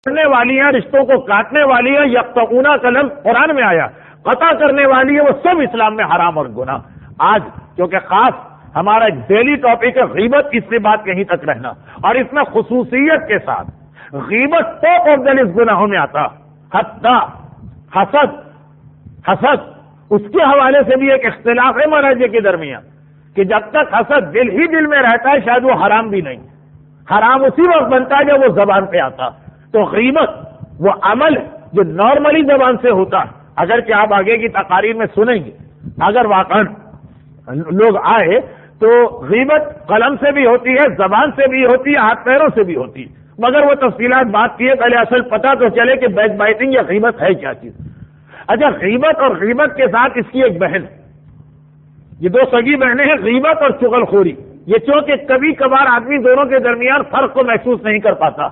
کرنے والی ہیں، رشتوں کو کاٹنے والی ہیں، یقطعون کا لفظ قرآن میں آیا، قطع کرنے والی ہے، وہ سب اسلام میں حرام اور گناہ۔ آج کیونکہ خاص ہمارا ایک ڈیلی ٹاپک ہے غیبت، اس سے بات یہیں تک رہنا، اور اس میں خصوصیت کے ساتھ غیبت ٹاپ آف دا لسٹ گناہوں میں آتا، حتی حسد اس کے حوالے سے بھی ایک اختلاف ہے مراجع کے درمیان کہ جب تک حسد دل ہی دل میں رہتا ہے شاید وہ حرام بھی نہیں، حرام اسی وقت بنتا ہے جب وہ زبان پہ آتا۔ تو غیبت وہ عمل جو نارملی زبان سے ہوتا ہے، اگر کہ آپ آگے کی تقاریر میں سنیں گے، اگر واقعا لوگ آئے تو غیبت قلم سے بھی ہوتی ہے، زبان سے بھی ہوتی ہے، ہاتھ پیروں سے بھی ہوتی ہے، مگر وہ تفصیلات بات کی ہے، پہلے اصل پتہ تو چلے کہ بیک بائٹنگ یا غیبت ہے کیا چیز۔ اچھا، غیبت اور غیبت کے ساتھ اس کی ایک بہن، یہ دو سگی بہنیں ہیں، غیبت اور چغل خوری۔ یہ چونکہ کبھی کبھار آدمی دونوں کے درمیان فرق کو محسوس نہیں کر پاتا۔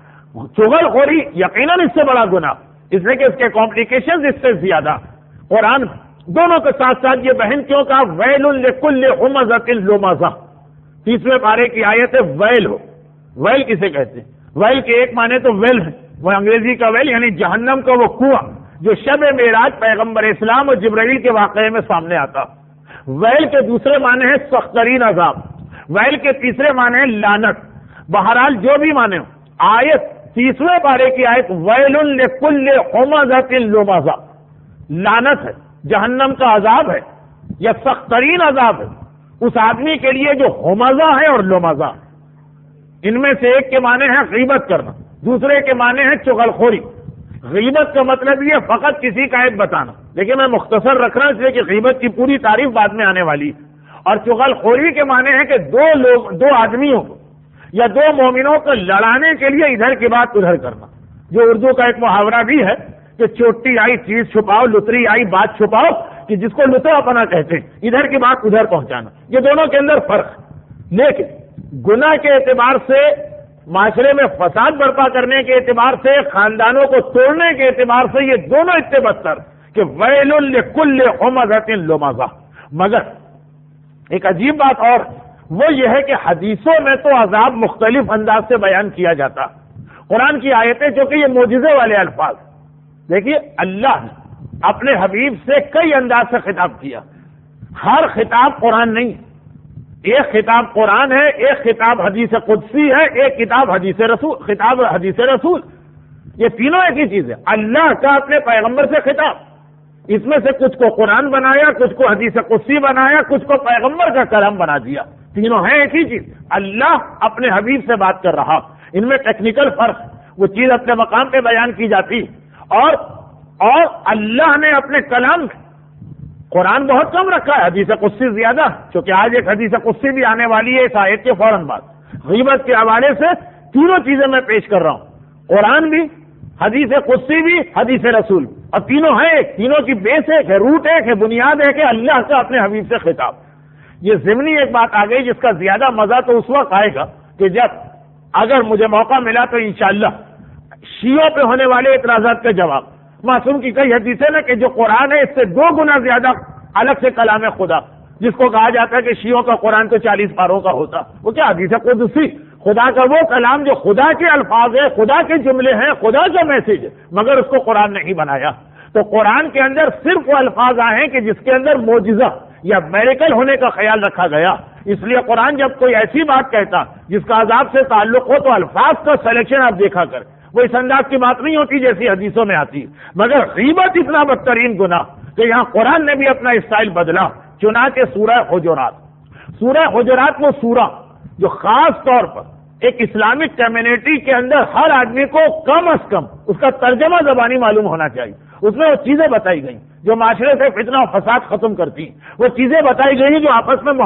چغل خوری یقیناً اس سے بڑا گناہ، اس لیے کہ اس کے کمپلیکیشنز اس سے زیادہ۔ قرآن دونوں کے ساتھ ساتھ یہ بہن کیوں کہا؟ ویل لکل ہمزۃ لمزہ، 30ویں پارے کی آیت ہے ویل ہو۔ ویل کسے کہتے ہیں؟ ویل کے ایک معنی تو ویل ہے، وہ انگریزی کا ویل یعنی جہنم کا وہ کنواں جو شب معراج پیغمبر اسلام اور جبرائیل کے واقعے میں سامنے آتا۔ ویل کے دوسرے معنی ہے سخت ترین عذاب، ویل کے تیسرے معنی ہے لعنت۔ بہرحال جو بھی معنی ہو، آیت 30ویں پارے کی آیت ویل لکل ہمزۃ لمزہ، لعنت ہے، جہنم کا عذاب ہے یا سخت ترین عذاب ہے اس آدمی کے لیے جو ہمزہ ہے اور لمزہ۔ ان میں سے ایک کے معنی ہے غیبت کرنا، دوسرے کے معنی ہے چغل خوری۔ غیبت کا مطلب یہ فقط کسی کا عیب بتانا، لیکن میں مختصر رکھ رہا ہوں اس لیے کہ غیبت کی پوری تعریف بعد میں آنے والی ہے۔ اور چغل خوری کے معنی ہے کہ دو آدمیوں کو یا دو مومنوں کو لڑانے کے لیے ادھر کی بات ادھر کرنا، جو اردو کا ایک محاورہ بھی ہے کہ چوٹی آئی چیز چھپاؤ، لتری آئی بات چھپاؤ، کہ جس کو لترا پنا کہتے ہیں، ادھر کی بات ادھر پہنچانا۔ یہ دونوں کے اندر فرق ہے، لیکن گناہ کے اعتبار سے، معاشرے میں فساد برپا کرنے کے اعتبار سے، خاندانوں کو توڑنے کے اعتبار سے یہ دونوں اتنے بدتر کہ ویل لکل ہمزۃ لمزہ۔ مگر ایک عجیب بات اور وہ یہ ہے کہ حدیثوں میں تو عذاب مختلف انداز سے بیان کیا جاتا۔ قرآن کی آیتیں جو کہ یہ معجزے والے الفاظ، دیکھیے اللہ نے اپنے حبیب سے کئی انداز سے خطاب کیا، ہر خطاب قرآن نہیں، ایک خطاب قرآن ہے، ایک خطاب حدیث قدسی ہے، ایک خطاب حدیث رسول، یہ تینوں ایک ہی چیز ہے۔ اللہ کا اپنے پیغمبر سے خطاب، اس میں سے کچھ کو قرآن بنایا، کچھ کو حدیث قدسی بنایا، کچھ کو پیغمبر کا کلام بنا دیا، تینوں ہیں ایک ہی چیز۔ اللہ اپنے حبیب سے بات کر رہا، ان میں ٹیکنیکل فرق، وہ چیز اپنے مقام پہ بیان کی جاتی، اور اللہ نے اپنے کلام قرآن بہت کم رکھا ہے، حدیث قدسی زیادہ، چونکہ آج ایک حدیث قدسی بھی آنے والی ہے اس آیت کے فوراً بعد۔ غیبت کے حوالے سے تینوں چیزیں میں پیش کر رہا ہوں، قرآن بھی، حدیث قدسی بھی، حدیث رسول، اور تینوں ہیں ایک، تینوں کی بیس ایک ہے، روٹ ایک ہے، بنیاد ایک ہے، اللہ کا اپنے حبیب سے خطاب۔ یہ ضمنی ایک بات آ گئی جس کا زیادہ مزہ تو اس وقت آئے گا کہ جب اگر مجھے موقع ملا تو انشاءاللہ شیعوں پہ ہونے والے اعتراضات کا جواب، معصوم کی کئی حدیثیں نا کہ جو قرآن ہے اس سے 2 گنا زیادہ الگ سے کلام خدا، جس کو کہا جاتا ہے کہ شیعوں کا قرآن تو 40 پاروں کا ہوتا، وہ کیا حدیث قدسی، خدا کا وہ کلام جو خدا کے الفاظ ہے، خدا کے جملے ہیں، خدا کا میسج ہے، مگر اس کو قرآن نہیں بنایا۔ تو قرآن کے اندر صرف وہ الفاظ آئے ہیں کہ جس کے اندر معجزہ یا میریکل ہونے کا خیال رکھا گیا، اس لیے قرآن جب کوئی ایسی بات کہتا جس کا عذاب سے تعلق ہو تو الفاظ کا سلیکشن آپ دیکھا کر، وہ اس انداز کی بات نہیں ہوتی جیسی حدیثوں میں آتی۔ مگر غیبت اتنا بدترین گناہ کہ یہاں قرآن نے بھی اپنا اسٹائل بدلا، چنانچہ سورہ حجرات وہ سورہ جو خاص طور پر ایک اسلامک کمیونٹی کے اندر ہر آدمی کو کم از کم اس کا ترجمہ زبانی معلوم ہونا چاہیے، اس میں وہ چیزیں بتائی گئیں جو معاشرے سے فتنہ و فساد ختم کرتی ہیں، وہ چیزیں بتائی گئی جو آپس میں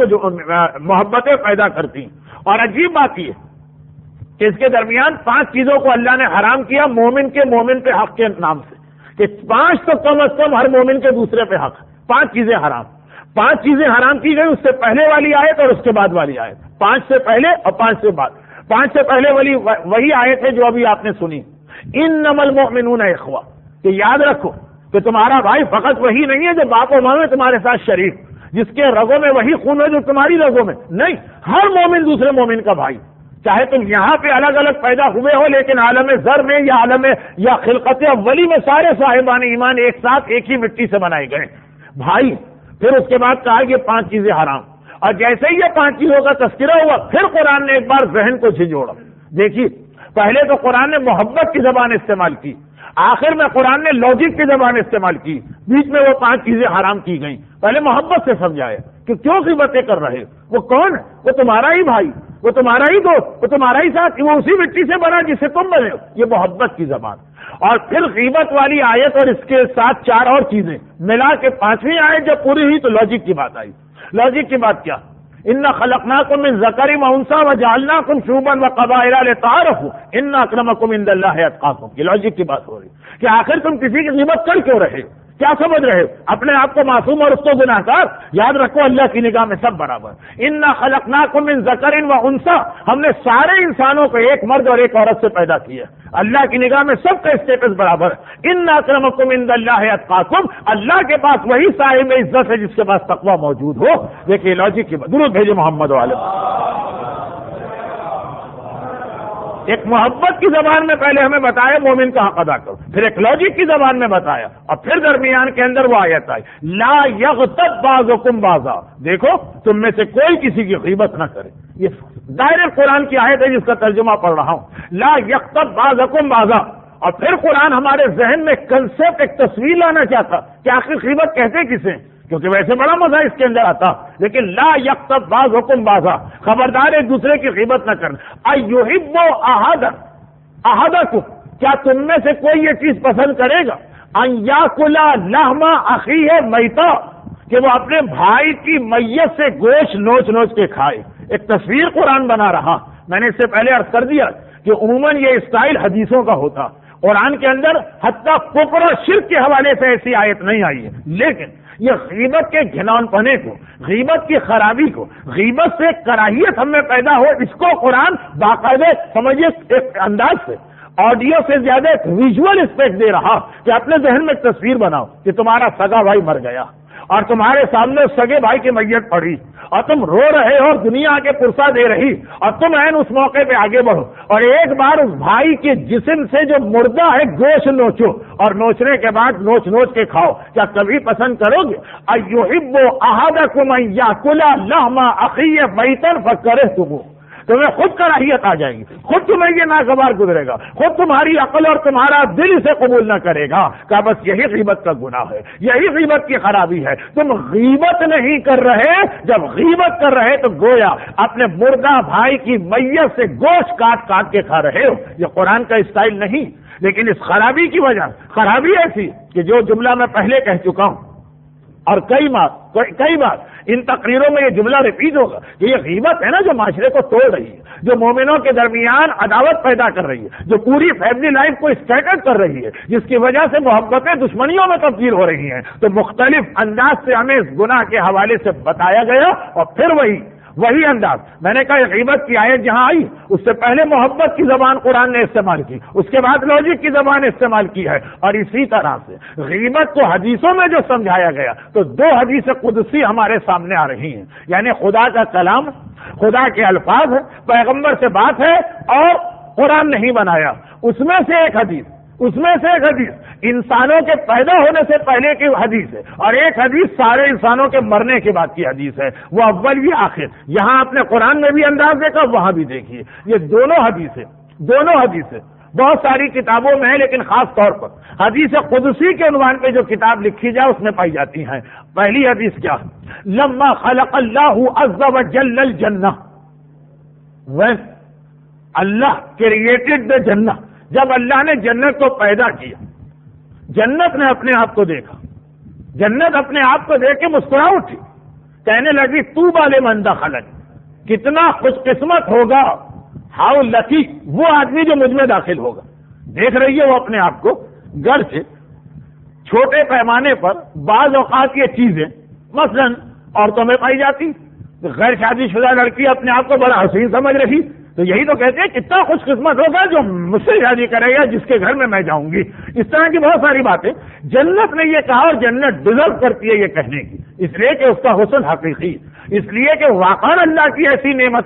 محبتیں پیدا کرتی ہیں۔ اور عجیب بات یہ کہ اس کے درمیان 5 چیزوں کو اللہ نے حرام کیا مومن پہ حق کے نام سے، کہ 5 تو کم از کم ہر مومن کے دوسرے پہ حق، 5 چیزیں حرام، 5 چیزیں حرام کی گئی، اس سے پہلے والی آیت اور اس کے بعد والی آیت، 5 سے پہلے اور 5 سے بعد۔ 5 سے پہلے والی وہی آیت ہے جو ابھی آپ نے سنی، انما المؤمنون اخوہ، کہ یاد رکھو کہ تمہارا بھائی فقط وہی نہیں ہے جو باپ و ماں میں تمہارے ساتھ شریک، جس کے رگوں میں وہی خون ہے جو تمہاری رگوں میں، نہیں، ہر مومن دوسرے مومن کا بھائی، چاہے تم یہاں پہ الگ الگ پیدا ہوئے ہو لیکن عالم زر میں یا عالم یا خلقت اولی میں سارے صاحبان ایمان ایک ساتھ ایک ہی مٹی سے بنائے گئے بھائی. پھر اس کے بعد کہا یہ 5 چیزیں حرام، اور جیسے ہی یہ 5 چیزوں کا تذکرہ ہوا پھر قرآن نے ایک بار ذہن کو جھنجھوڑا. دیکھیے پہلے تو قرآن نے محبت کی زبان استعمال کی، آخر میں قرآن نے لاجک کی زبان استعمال کی، بیچ میں وہ 5 چیزیں حرام کی گئیں. پہلے محبت سے سمجھایا کہ کیوں غیبتیں کر رہے، وہ کون ہے؟ وہ تمہارا ہی بھائی، وہ تمہارا ہی دوست، وہ تمہارا ہی ساتھ، وہ اسی مٹی سے بنا جس سے تم بنے ہو. یہ محبت کی زبان. اور پھر غیبت والی آیت اور اس کے ساتھ 4 اور چیزیں ملا کے 5ویں آیت جب پوری ہوئی تو لاجک کی بات آئی. لاجک کی بات کیا؟ انا خلقناکم من ذکر و انثی وجعلناکم شعوبا وقبائل لتعارفوا ان اکرمکم عند اللہ اتقاکم. یہ لاجک کی بات ہو رہی کہ آخر تم کسی کی غیبت کر کیوں رہے؟ کیا سمجھ رہے ہو؟ اپنے آپ کو معصوم اور اس کو گناہگار؟ یاد رکھو اللہ کی نگاہ میں سب برابر. انا خلقناکم من ذکر و انثی، ہم نے سارے انسانوں کو ایک مرد اور ایک عورت سے پیدا کیا. اللہ کی نگاہ میں سب کا اسٹیٹس برابر. ان اکرمکم عند اللہ اتقاکم، اللہ کے پاس وہی صاحب عزت ہے جس کے پاس تقوی موجود ہو. دیکھیے لاجک کی بات. درود بھیجے محمد والے. ایک محبت کی زبان میں پہلے ہمیں بتایا مومن کا حق ادا کرو، پھر ایک لاجک کی زبان میں بتایا، اور پھر درمیان کے اندر وہ آیت آئی لا یغتب بعضکم بعضا. دیکھو تم میں سے کوئی کسی کی غیبت نہ کرے. یہ ڈائریکٹ قرآن کی آیت ہے جس کا ترجمہ پڑھ رہا ہوں. لا یغتب بعضکم بعضا. اور پھر قرآن ہمارے ذہن میں کنسپٹ، ایک تصویر لانا چاہتا کہ آخر غیبت کہتے کسے، کیونکہ ویسے بڑا مزہ اس کے اندر آتا، لیکن لا یغتب بعضکم بعضا، خبردار ایک دوسرے کی غیبت نہ کرنا. ایحب احدکم، کیا تم میں سے کوئی یہ چیز پسند کرے گا ان یاکل لحم اخیہ میتا، کہ وہ اپنے بھائی کی میت سے گوشت نوچ نوچ کے کھائے. ایک تصویر قرآن بنا رہا. میں نے اس سے پہلے عرض کر دیا کہ عموماً یہ اسٹائل حدیثوں کا ہوتا، قرآن کے اندر حتیٰ کفر اور شرک کے حوالے سے ایسی آیت نہیں آئی ہے. لیکن یہ غیبت کے گھنون پنے کو، غیبت کی خرابی کو، غیبت سے کراہیت ہم میں پیدا ہو، اس کو قرآن باقاعدہ سمجھیے ایک انداز سے آڈیو سے زیادہ ایک ویژول اسپیکٹ دے رہا کہ اپنے ذہن میں ایک تصویر بناؤ کہ تمہارا سگا بھائی مر گیا اور تمہارے سامنے سگے بھائی کی میت پڑی اور تم رو رہے ہو اور دنیا کے پرسہ دے رہی، اور تم عین اس موقع پہ آگے بڑھو اور ایک بار اس بھائی کے جسم سے جو مردہ ہے گوشت نوچو، اور نوچنے کے بعد نوچ نوچ کے کھاؤ. کیا کبھی پسند کرو گے؟ ایحب احدکم ان یاکل لحم اخیہ میتا فکرہتموہ. تمہیں خود کراہیت آ جائے گی، خود تمہیں یہ ناگوار گزرے گا، خود تمہاری عقل اور تمہارا دل اسے قبول نہ کرے گا کہ بس یہی غیبت کا گناہ ہے، یہی غیبت کی خرابی ہے. تم غیبت نہیں کر رہے، جب غیبت کر رہے تو گویا اپنے مردہ بھائی کی میت سے گوشت کاٹ کاٹ کے کھا رہے ہو. یہ قرآن کا اسٹائل نہیں، لیکن اس خرابی کی وجہ، خرابی ایسی کہ جو جملہ میں پہلے کہہ چکا ہوں اور کئی بار ان تقریروں میں یہ جملہ ریپیٹ ہوگا کہ یہ غیبت ہے نا جو معاشرے کو توڑ رہی ہے، جو مومنوں کے درمیان عداوت پیدا کر رہی ہے، جو پوری فیملی لائف کو اسکیٹر کر رہی ہے، جس کی وجہ سے محبتیں دشمنیوں میں تبدیل ہو رہی ہیں. تو مختلف انداز سے ہمیں اس گناہ کے حوالے سے بتایا گیا، اور پھر وہی انداز. میں نے کہا غیبت کی آیت جہاں آئی اس سے پہلے محبت کی زبان قرآن نے استعمال کی، اس کے بعد لاجک کی زبان استعمال کی ہے. اور اسی طرح سے غیبت کو حدیثوں میں جو سمجھایا گیا تو 2 حدیث قدسی ہمارے سامنے آ رہی ہیں، یعنی خدا کا کلام، خدا کے الفاظ ہے، پیغمبر سے بات ہے اور قرآن نہیں بنایا. اس میں سے ایک حدیث انسانوں کے پیدا ہونے سے پہلے کی حدیث ہے، اور ایک حدیث سارے انسانوں کے مرنے کے بعد کی حدیث ہے. وہ اول بھی آخر، یہاں آپ نے قرآن میں بھی انداز دیکھا، وہاں بھی دیکھیے. یہ دونوں حدیثیں بہت ساری کتابوں میں ہیں، لیکن خاص طور پر حدیث قدسی کے عنوان پہ جو کتاب لکھی جائے اس میں پائی جاتی ہیں. پہلی حدیث کیا؟ لما خلق اللہ عز وجل الجنہ، when اللہ کریٹڈ the جنہ، جب اللہ نے جنت کو پیدا کیا، جنت نے اپنے آپ کو دیکھا، جنت اپنے آپ کو دیکھ کے مسکرا اٹھی، کہنے لگی طوبی لمن دخلہ، کتنا خوش قسمت ہوگا، ہاؤ لکی وہ آدمی جو مجھ میں داخل ہوگا. دیکھ رہی ہے وہ اپنے آپ کو. گرچہ چھوٹے پیمانے پر بعض اوقات یہ چیزیں مثلا عورتوں میں پائی جاتی، غیر شادی شدہ لڑکی اپنے آپ کو بڑا حسین سمجھ رہی، تو یہی تو کہتے ہیں کتنا خوش قسمت ہوگا جو مجھ سے شادی کرے گا، جس کے گھر میں جاؤں گی. اس طرح کی بہت ساری باتیں جنت نے یہ کہا، اور جنت ڈیزرو کرتی ہے یہ کہنے کی، اس لیے کہ اس کا حسن حقیقی، اس لیے کہ واقعا اللہ کی ایسی نعمتیں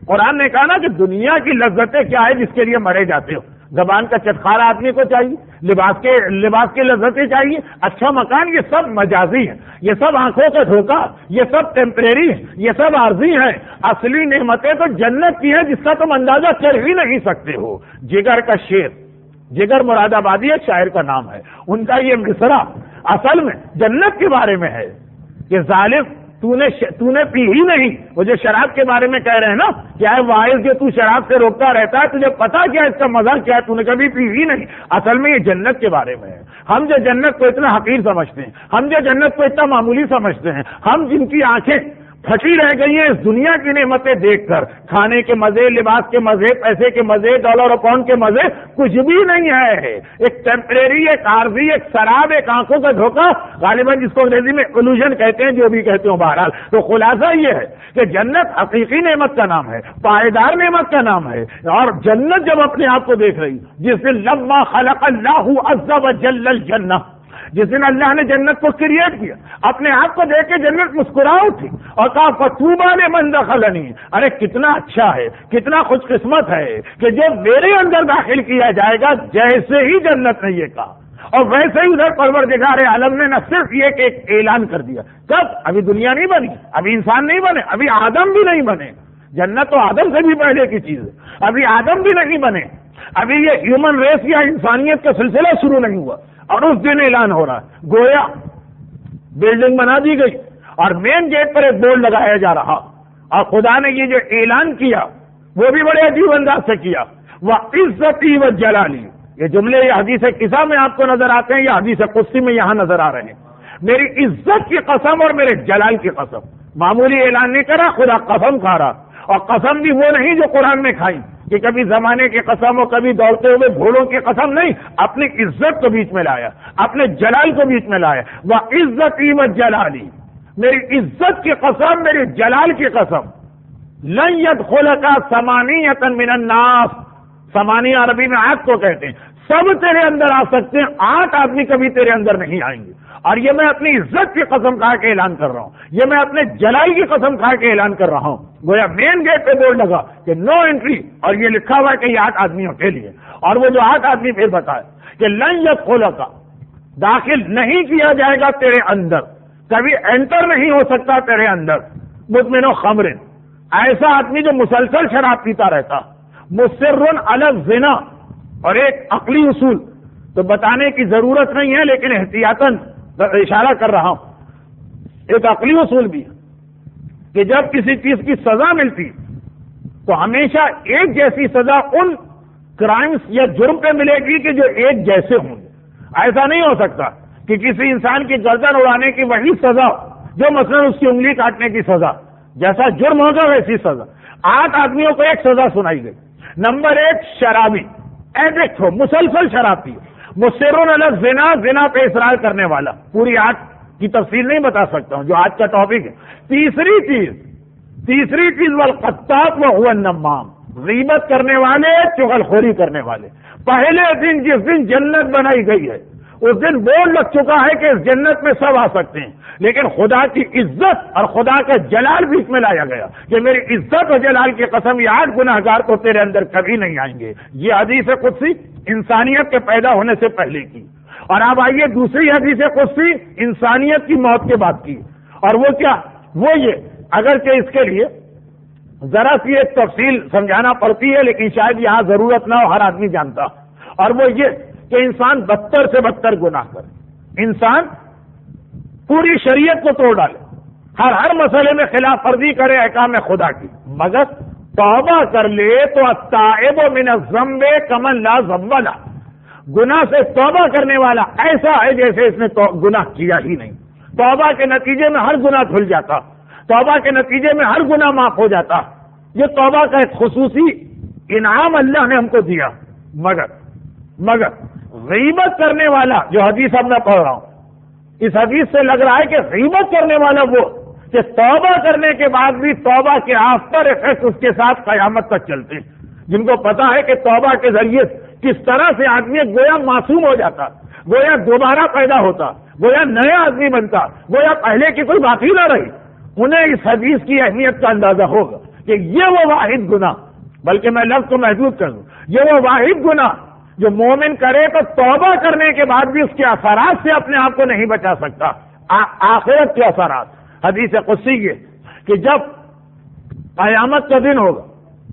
قرآن نے کہا نا کہ دنیا کی لذتیں کیا ہے جس کے لیے مرے جاتے ہو. زبان کا چٹخارا آدمی کو چاہیے, لباس کی لذتیں چاہیے, اچھا مکان, یہ سب مجازی ہے, یہ سب آنکھوں کا دھوکہ, یہ سب ٹیمپریری ہے, یہ سب عارضی ہے. اصلی نعمتیں تو جنت کی ہیں جس کا تم اندازہ کر ہی نہیں سکتے ہو. جگر کا شیر, جگر مراد آبادی ایک شاعر کا نام ہے, ان کا یہ مصرع اصل میں جنت کے بارے میں ہے کہ ظالم تو نے پی ہی نہیں. وہ جو شراب کے بارے میں کہہ رہے ہیں نا, کیا ہے واعظ جو تو شراب سے روکتا رہتا ہے, تجھے پتا کیا اس کا مزہ کیا ہے, تو نے کبھی پی ہی نہیں. اصل میں یہ جنت کے بارے میں ہے. ہم جو جنت کو اتنا حقیر سمجھتے ہیں, ہم جو جنت کو اتنا معمولی سمجھتے ہیں, ہم جن کی آنکھیں پھٹی رہ گئی ہیں اس دنیا کی نعمتیں دیکھ کر, کھانے کے مزے, لباس کے مزے, پیسے کے مزے, ڈالر اور پاؤنڈ کے مزے, کچھ بھی نہیں ہے. ایک ٹیمپریری, ایک عارضی, ایک شراب, ایک آنکھوں کا دھوکہ, غالباً جس کو انگریزی میں illusion کہتے ہیں, جو بھی کہتے ہوں. بہرحال تو خلاصہ یہ ہے کہ جنت حقیقی نعمت کا نام ہے, پائیدار نعمت کا نام ہے. اور جنت جب اپنے آپ کو دیکھ رہی, جس دن لما خلق اللہ عز وجل الجنہ, جس دن اللہ نے جنت کو کریٹ کیا, اپنے آپ کو دیکھ کے جنت مسکرا اٹھی اور کہا فطوبی لمن دخلنی, ارے کتنا اچھا ہے, کتنا خوش قسمت ہے کہ جو میرے اندر داخل کیا جائے گا. جیسے ہی جنت نے یہ کہا, اور ویسے ہی ادھر پروردگار عالم نے نہ صرف یہ کہ ایک اعلان کر دیا. کب؟ ابھی دنیا نہیں بنی, ابھی انسان نہیں بنے, ابھی آدم بھی نہیں بنے. جنت تو آدم سے بھی پہلے کی چیز ہے, ابھی آدم بھی نہیں بنے, ابھی یہ ہیومن ریس یا انسانیت کا سلسلہ شروع نہیں ہوا. اور اس دن اعلان ہو رہا ہے, گویا بلڈنگ بنا دی گئی اور مین گیٹ پر ایک بورڈ لگایا جا رہا, اور خدا نے یہ جو اعلان کیا وہ بھی بڑے عجیب انداز سے کیا. وَعِزَّتِي وَجَلَالِي, یہ جملے یہ حدیث قصہ میں آپ کو نظر آتے ہیں یا حدیث قدسی میں یہاں نظر آ رہے ہیں. میری عزت کی قسم اور میرے جلال کی قسم. معمولی اعلان نہیں کرا, خدا قسم کھا رہا, اور قسم بھی وہ نہیں جو قرآن میں کھائی کہ کبھی زمانے کی قسم اور کبھی دوڑتے ہوئے گھوڑوں کی قسم نہیں, اپنی عزت کو بیچ میں لایا, اپنے جلال کو بیچ میں لایا. وَعِزَّتِي وَجَلَالِي, میری عزت کی قسم, میری جلال کی قسم. لَن يَدْخُلَكَ ثَمَانِيَةً مِنَ النَّاسِ, ثمانیہ عربی میں 8 کو کہتے ہیں. سب تیرے اندر آ سکتے ہیں, 8 آدمی کبھی تیرے اندر نہیں آئیں گے. اور یہ میں اپنی عزت کی قسم کھا کے اعلان کر رہا ہوں, یہ میں اپنے جلال کی قسم کھا کے اعلان کر رہا ہوں. گویا مین گیٹ پہ بورڈ لگا کہ نو انٹری, اور یہ لکھا ہوا ہے کہ یہ 8 آدمیوں کے لیے. اور وہ جو 8 آدمی پھر بتائے کہ لن يدخلک, داخل نہیں کیا جائے گا تیرے اندر, کبھی انٹر نہیں ہو سکتا تیرے اندر. مدمن خمر, ایسا آدمی جو مسلسل شراب پیتا رہتا. مصر علی الزنا, اور ایک عقلی اصول تو بتانے کی ضرورت نہیں ہے لیکن احتیاطاً اشارہ کر رہا ہوں. ایک عقلی اصول بھی کہ جب کسی چیز کی سزا ملتی تو ہمیشہ ایک جیسی سزا ان کرائمز یا جرم پہ ملے گی کہ جو ایک جیسے ہوں گے. ایسا نہیں ہو سکتا کہ کسی انسان کی گردن اڑانے کی وہی سزا جو مثلا اس کی انگلی کاٹنے کی سزا, جیسا جرم ہوگا ویسی سزا. 8 آدمیوں کو ایک سزا سنائی گئی. نمبر 1, شرابی, ایڈکٹ ہو, مسلسل شراب پیو. مصرون علی الزنا, زنا پہ اصرار کرنے والا. پوری 8 کی تفصیل نہیں بتا سکتا ہوں جو آج کا ٹاپک ہے. تیسری چیز والقطاط وهو النمام, غیبت کرنے والے, چغلخوری کرنے والے. پہلے دن جس دن جنت بنائی گئی ہے اس دن بورڈ لگ چکا ہے کہ اس جنت میں سب آ سکتے ہیں, لیکن خدا کی عزت اور خدا کا جلال بیچ میں لایا گیا کہ میری عزت اور جلال کی قسم, یہ 8 گناہگار تو تیرے اندر کبھی نہیں آئیں گے. یہ حدیث قدسی انسانیت کے پیدا ہونے سے پہلے کی. اور اب آئیے دوسری حدیث قدسی انسانیت کی موت کے بعد کی. اور وہ کیا؟ وہ یہ, اگرچہ اس کے لیے ذرا سی ایک تفصیل سمجھانا پڑتی ہے لیکن شاید یہاں ضرورت نہ ہو, ہر آدمی جانتا. اور وہ یہ کہ انسان بدتر سے بدتر گناہ کرے, انسان پوری شریعت کو توڑ ڈالے, ہر مسئلے میں خلاف ورزی کرے احکام خدا کی, مگر توبہ کر لے تو التائب من الذنب کمن لا ذنب له, گناہ سے توبہ کرنے والا ایسا ہے جیسے اس نے گناہ کیا ہی نہیں. توبہ کے نتیجے میں ہر گناہ دھل جاتا, توبہ کے نتیجے میں ہر گناہ معاف ہو جاتا. یہ توبہ کا ایک خصوصی انعام اللہ نے ہم کو دیا. مگر غیبت کرنے والا, جو حدیث اب میں پڑھ رہا ہوں, اس حدیث سے لگ رہا ہے کہ غیبت کرنے والا وہ کہ توبہ کرنے کے بعد بھی توبہ کے آفتر افیکٹ اس کے ساتھ قیامت تک چلتے ہیں, جن کو پتا ہے کہ توبہ کے ذریعے کس طرح سے آدمی گویا معصوم ہو جاتا, گویا دوبارہ پیدا ہوتا, گویا نیا آدمی بنتا, گویا پہلے کی کوئی بات ہی نہ رہی. انہیں اس حدیث کی اہمیت کا اندازہ ہوگا کہ یہ وہ واحد گناہ، بلکہ میں لفظ کو محدود کر دوں، یہ وہ واحد گناہ جو مومن کرے تو توبہ کرنے کے بعد بھی اس کے اثرات سے اپنے آپ کو نہیں بچا سکتا، آخرت کے اثرات۔ حدیث قدسی یہ کہ جب قیامت کا دن ہوگا،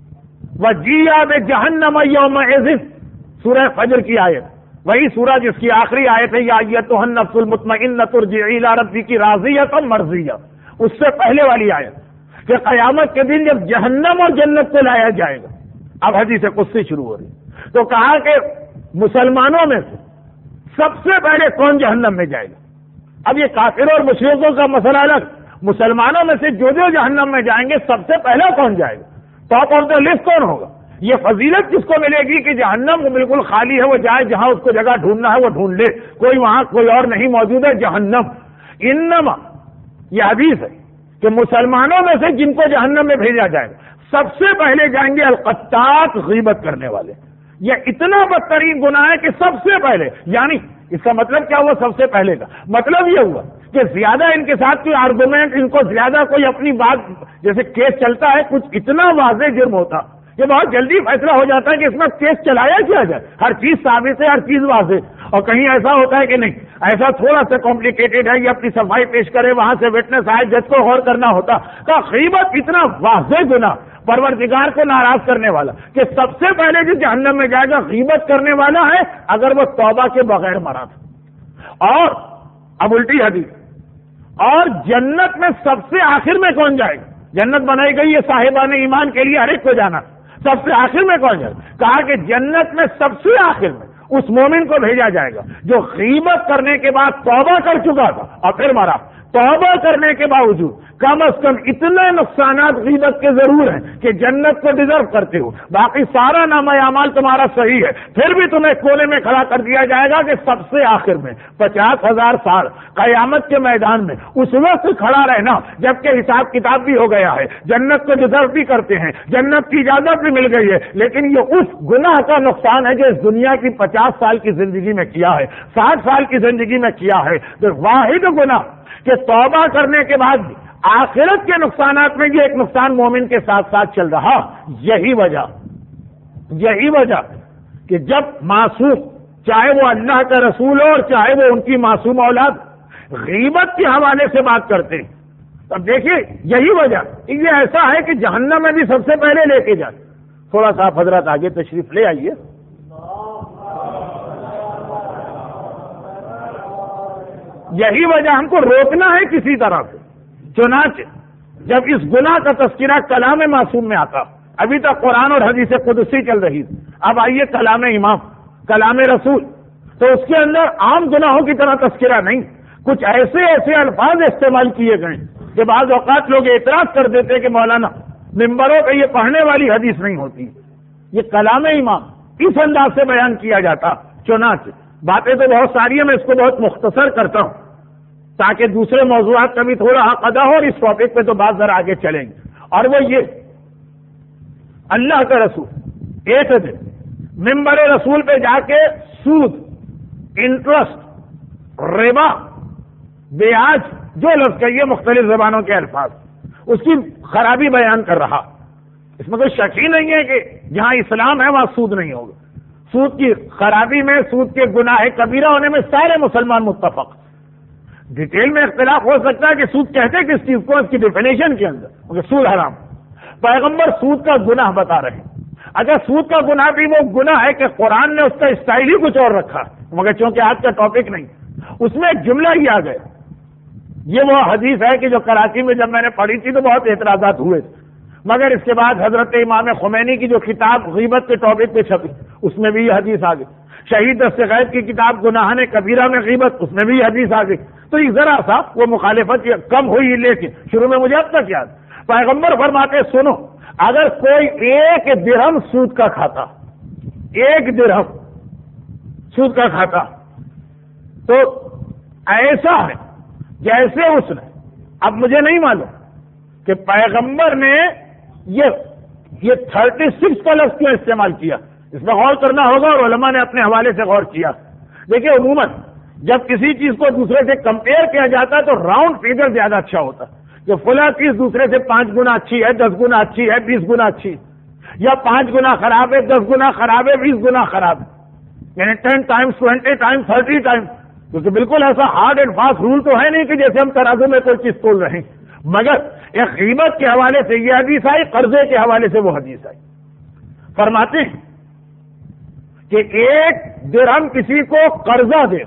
وَجِيَّ بِجَهَنَّمَ يَوْمَئِذٍ، سورہ فجر کی آیت، وہی سورہ جس کی آخری آیت ہے یا ایتھا النفس المطمئنۃ ارجعی الی ربک راضیۃ مرضیہ، اس سے پہلے والی آیت کہ قیامت کے دن جب جہنم اور جنت کو لایا جائے گا۔ اب حدیث قدسی شروع ہو رہی، تو کہا کہ مسلمانوں میں سے سب سے پہلے کون جہنم میں جائے گا؟ اب یہ کافروں اور مشرکوں کا مسئلہ الگ، مسلمانوں میں سے جو جہنم میں جائیں گے سب سے پہلا کون جائے گا؟ ٹاپ آف دا لسٹ کون ہوگا؟ یہ فضیلت کس کو ملے گی کہ جہنم بالکل خالی ہے، وہ جائے جہاں اس کو جگہ ڈھونڈنا ہے وہ ڈھونڈ لے، کوئی وہاں کوئی اور نہیں موجود ہے، جہنم۔ انما یہ حدیث ہے کہ مسلمانوں میں سے جن کو جہنم میں بھیجا جائے گا سب سے پہلے جائیں گے القطاط، غیبت کرنے والے۔ یہ اتنا بدترین گناہ ہے کہ سب سے پہلے، یعنی اس کا مطلب کیا ہوا سب سے پہلے کا؟ مطلب یہ ہوا کہ زیادہ ان کے ساتھ کوئی آرگومنٹ، ان کو زیادہ کوئی اپنی بات، جیسے کیس چلتا ہے کچھ اتنا واضح جرم ہوتا، یہ بہت جلدی فیصلہ ہو جاتا ہے کہ اس میں کیس چلایا کیا جائے، ہر چیز ثابت ہے، ہر چیز واضح، اور کہیں ایسا ہوتا ہے کہ نہیں ایسا تھوڑا سا کمپلیکیٹڈ ہے، یہ اپنی صفائی پیش کرے، وہاں سے وٹنس آئے، جج کو غور کرنا ہوتا۔ کہ غیبت اتنا واضح گناہ، پروردگار کو ناراض کرنے والا، کہ سب سے پہلے جو جہنم میں جائے گا غیبت کرنے والا ہے اگر وہ توبہ کے بغیر مرا تھا۔ اور اب الٹی حدیث، اور جنت میں سب سے آخر میں کون جائے گا؟ جنت بنائی گئی ہے صاحبان ایمان کے لیے، ہر ایک کو جانا، سب سے آخر میں کون جائے گا؟ کہا کہ جنت میں سب سے آخر میں اس مومن کو بھیجا جائے گا جو غیبت کرنے کے بعد توبہ کر چکا تھا اور پھر مرا۔ توبہ کرنے کے باوجود کم از کم اتنے نقصانات غیبت کے ضرور ہیں کہ جنت کو ڈیزرو کرتے ہو، باقی سارا نامہ اعمال تمہارا صحیح ہے، پھر بھی تمہیں کونے میں کھڑا کر دیا جائے گا کہ سب سے آخر میں 50,000 سال قیامت کے میدان میں اس وقت کھڑا رہنا جبکہ حساب کتاب بھی ہو گیا ہے، جنت کو ڈیزرو بھی کرتے ہیں، جنت کی اجازت بھی مل گئی ہے، لیکن یہ اس گناہ کا نقصان ہے جو اس دنیا کی 50 سال کی زندگی میں کیا ہے، 60 سال کی زندگی میں کیا ہے۔ تو واحد گناہ کہ توبہ کرنے کے بعد بھی آخرت کے نقصانات میں یہ ایک نقصان مومن کے ساتھ ساتھ چل رہا۔ یہی وجہ کہ جب معصوم، چاہے وہ اللہ کا رسول ہو اور چاہے وہ ان کی معصوم اولاد، غیبت کے حوالے سے بات کرتے ہیں، اب دیکھیے یہی وجہ یہ ایسا ہے کہ جہنم میں بھی سب سے پہلے لے کے جائے۔ تھوڑا سا حضرات آگے تشریف لے آئیے۔ یہی وجہ ہم کو روکنا ہے کسی طرح سے۔ چنانچہ جب اس گناہ کا تذکرہ کلام معصوم میں آتا، ابھی تک قرآن اور حدیث قدسی چل رہی تھی، اب آئیے کلام امام، کلام رسول، تو اس کے اندر عام گناہوں کی طرح تذکرہ نہیں، کچھ ایسے الفاظ استعمال کیے گئے کہ بعض اوقات لوگ اعتراض کر دیتے کہ مولانا ممبروں پہ یہ پڑھنے والی حدیث نہیں ہوتی، یہ کلام امام اس انداز سے بیان کیا جاتا۔ چنانچہ باتیں تو بہت ساری ہیں، میں اس کو بہت مختصر کرتا ہوں تاکہ دوسرے موضوعات کا بھی تھوڑا حق ادا ہو، اور اس ٹاپک پہ تو بات ذرا آگے چلیں گے۔ اور وہ یہ، اللہ کا رسول ایک دن ممبر رسول پہ جا کے سود، انٹرسٹ، ربا، بیاج، جو لفظ کہیے مختلف زبانوں کے الفاظ، اس کی خرابی بیان کر رہا۔ اس میں کوئی شک ہی نہیں ہے کہ جہاں اسلام ہے وہاں سود نہیں ہوگا۔ سود کی خرابی میں، سود کے گناہ کبیرہ ہونے میں سارے مسلمان متفق۔ ڈیٹیل میں اختلاف ہو سکتا ہے کہ سود کہتے کس چیز کو، اس کی ڈیفینیشن کے اندر، کیونکہ سود حرام، پیغمبر سود کا گناہ بتا رہے ہیں۔ اگر سود کا گناہ بھی وہ گناہ ہے کہ قرآن نے اس کا اسٹائل ہی کچھ اور رکھا، مگر چونکہ آج کا ٹاپک نہیں، اس میں ایک جملہ ہی آ گیا۔ یہ وہ حدیث ہے کہ جو کراچی میں جب میں نے پڑھی تھی تو بہت اعتراضات ہوئے تھے، مگر اس کے بعد حضرت امام خمینی کی جو کتاب غیبت کے ٹاپک پہ چھپی اس میں بھی یہ حدیث آ گئی، شہید دست غیب کی کتاب گناہ کبیرہ میں غیبت، اس میں بھی یہ حدیث آ گئی۔ تو یہ ذرا سا وہ مخالفت کم ہوئی، لیکن شروع میں مجھے اب تک یاد، پیغمبر فرماتے سنو، اگر کوئی 1 درہم سود کا کھاتا، 1 درہم سود کا کھاتا، تو ایسا ہے جیسے اس نے، اب مجھے نہیں معلوم کہ پیغمبر نے یہ 36 کا لفظ کیوں استعمال کیا، اس میں غور کرنا ہوگا، اور علماء نے اپنے حوالے سے غور کیا۔ دیکھیے عموماً جب کسی چیز کو دوسرے سے کمپیئر کیا جاتا ہے تو راؤنڈ فیگر زیادہ اچھا ہوتا ہے، کہ فلاں چیز دوسرے سے 5 گنا اچھی ہے، 10 گنا اچھی ہے، 20 گنا اچھی ہے، یا 5 گنا خراب ہے، 10 گنا خراب ہے، 20 گنا خراب ہے، یعنی 10 ٹائمز 20 ٹائمز 30 ٹائمز، کیونکہ بالکل ایسا ہارڈ اینڈ فاسٹ رول تو ہے نہیں کہ جیسے ہم ترازو میں کوئی چیز تول رہے ہیں، مگر ایک غیبت کے حوالے سے یہ حدیث آئی، قرضے کے حوالے سے وہ حدیث آئی۔ فرماتے ہیں کہ 1 درہم کسی کو قرضہ دینا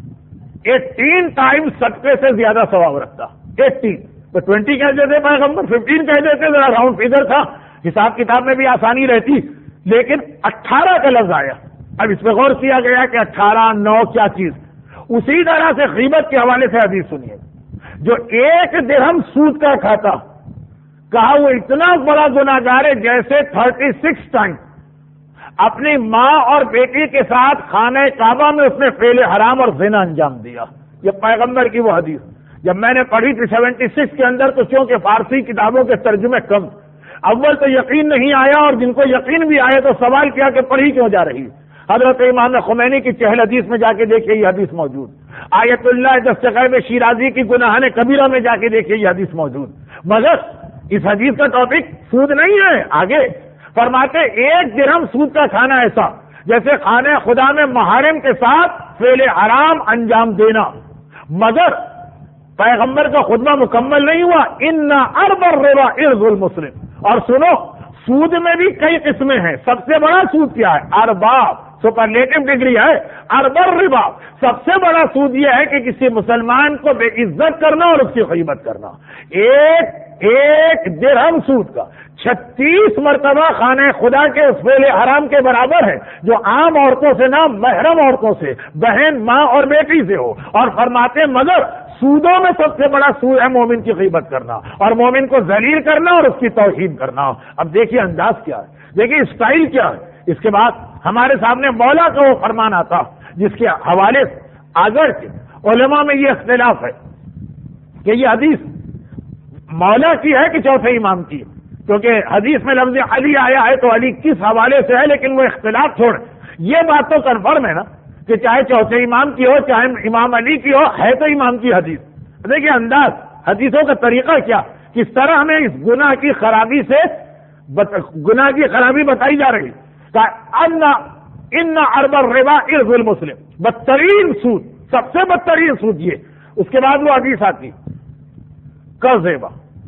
18 ٹائمز صدقے سے زیادہ ثواب رکھتا۔ 18 تو 20 کہہ دیتے پیغمبر، 15 کہہ دیتے، ذرا راؤنڈ فگر تھا، حساب کتاب میں بھی آسانی رہتی، لیکن 18 کا لفظ آیا۔ اب اس پہ غور کیا گیا کہ 18 9 کیا چیز۔ اسی طرح سے غیبت کے حوالے سے حدیث سنیے، جو 1 درہم سود کا کھاتا، کہا وہ اتنا بڑا گناہگار ہے جیسے 36 ٹائم اپنی ماں اور بیٹی کے ساتھ خانہ کعبہ میں اس نے فعل حرام اور زنا انجام دیا۔ یہ پیغمبر کی وہ حدیث جب میں نے پڑھی تھی 76 کے اندر، تو چونکہ فارسی کتابوں کے ترجمے کم، اول تو یقین نہیں آیا، اور جن کو یقین بھی آیا تو سوال کیا کہ پڑھی کیوں جا رہی ہے۔ حضرت امام خمینی کی چہل حدیث میں جا کے دیکھیے یہ حدیث موجود، آیت اللہ دستغیب شیرازی کی گناہان کبیرہ میں جا کے دیکھیے یہ حدیث موجود، مگر اس حدیث کا ٹاپک سود نہیں ہے۔ آگے فرماتے 1 درہم سود کا کھانا ایسا جیسے خانہ خدا میں محارم کے ساتھ فعل حرام انجام دینا، مگر پیغمبر کا خطبہ مکمل نہیں ہوا، ان ارب الربا ارض المسلم۔ اور سنو، سود میں بھی کئی قسمیں ہیں، سب سے بڑا سود کیا ہے؟ ارباب، سپرلیٹو ڈگری ہے، ارب الربا۔ سب سے بڑا سود یہ ہے کہ کسی مسلمان کو بے عزت کرنا اور اس کی غیبت کرنا۔ ایک درہم سود کا 36 مرتبہ خانہ خدا کے اس فعل حرام کے برابر ہے، جو عام عورتوں سے نہ، محرم عورتوں سے، بہن، ماں اور بیٹی سے ہو۔ اور فرماتے مگر سودوں میں سب سے بڑا سود ہے مومن کی غیبت کرنا اور مومن کو ذلیل کرنا اور اس کی توہین کرنا۔ اب دیکھیے انداز کیا ہے، دیکھیے اسٹائل کیا ہے۔ اس کے بعد ہمارے سامنے مولا کا وہ فرمان آتا جس کے حوالے سے آگر کے علماء میں یہ اختلاف ہے کہ یہ حدیث مولا کی ہے کہ چوتھے امام کی، کیونکہ حدیث میں لفظ علی آیا ہے تو علی کس حوالے سے ہے، لیکن وہ اختلاف چھوڑ، یہ بات تو کنفرم ہے نا کہ چاہے چوتھے امام کی ہو چاہے امام علی کی ہو، ہے تو امام کی حدیث۔ دیکھیے انداز، حدیثوں کا طریقہ کیا، کس طرح ہمیں اس گناہ کی خرابی سے گناہ کی خرابی بتائی جا رہی کہ ان ارب الربا ارض المسلم، بدترین سود، سب سے بدترین سود یہ۔ اس کے بعد وہ حدیث آتی قرضیبا،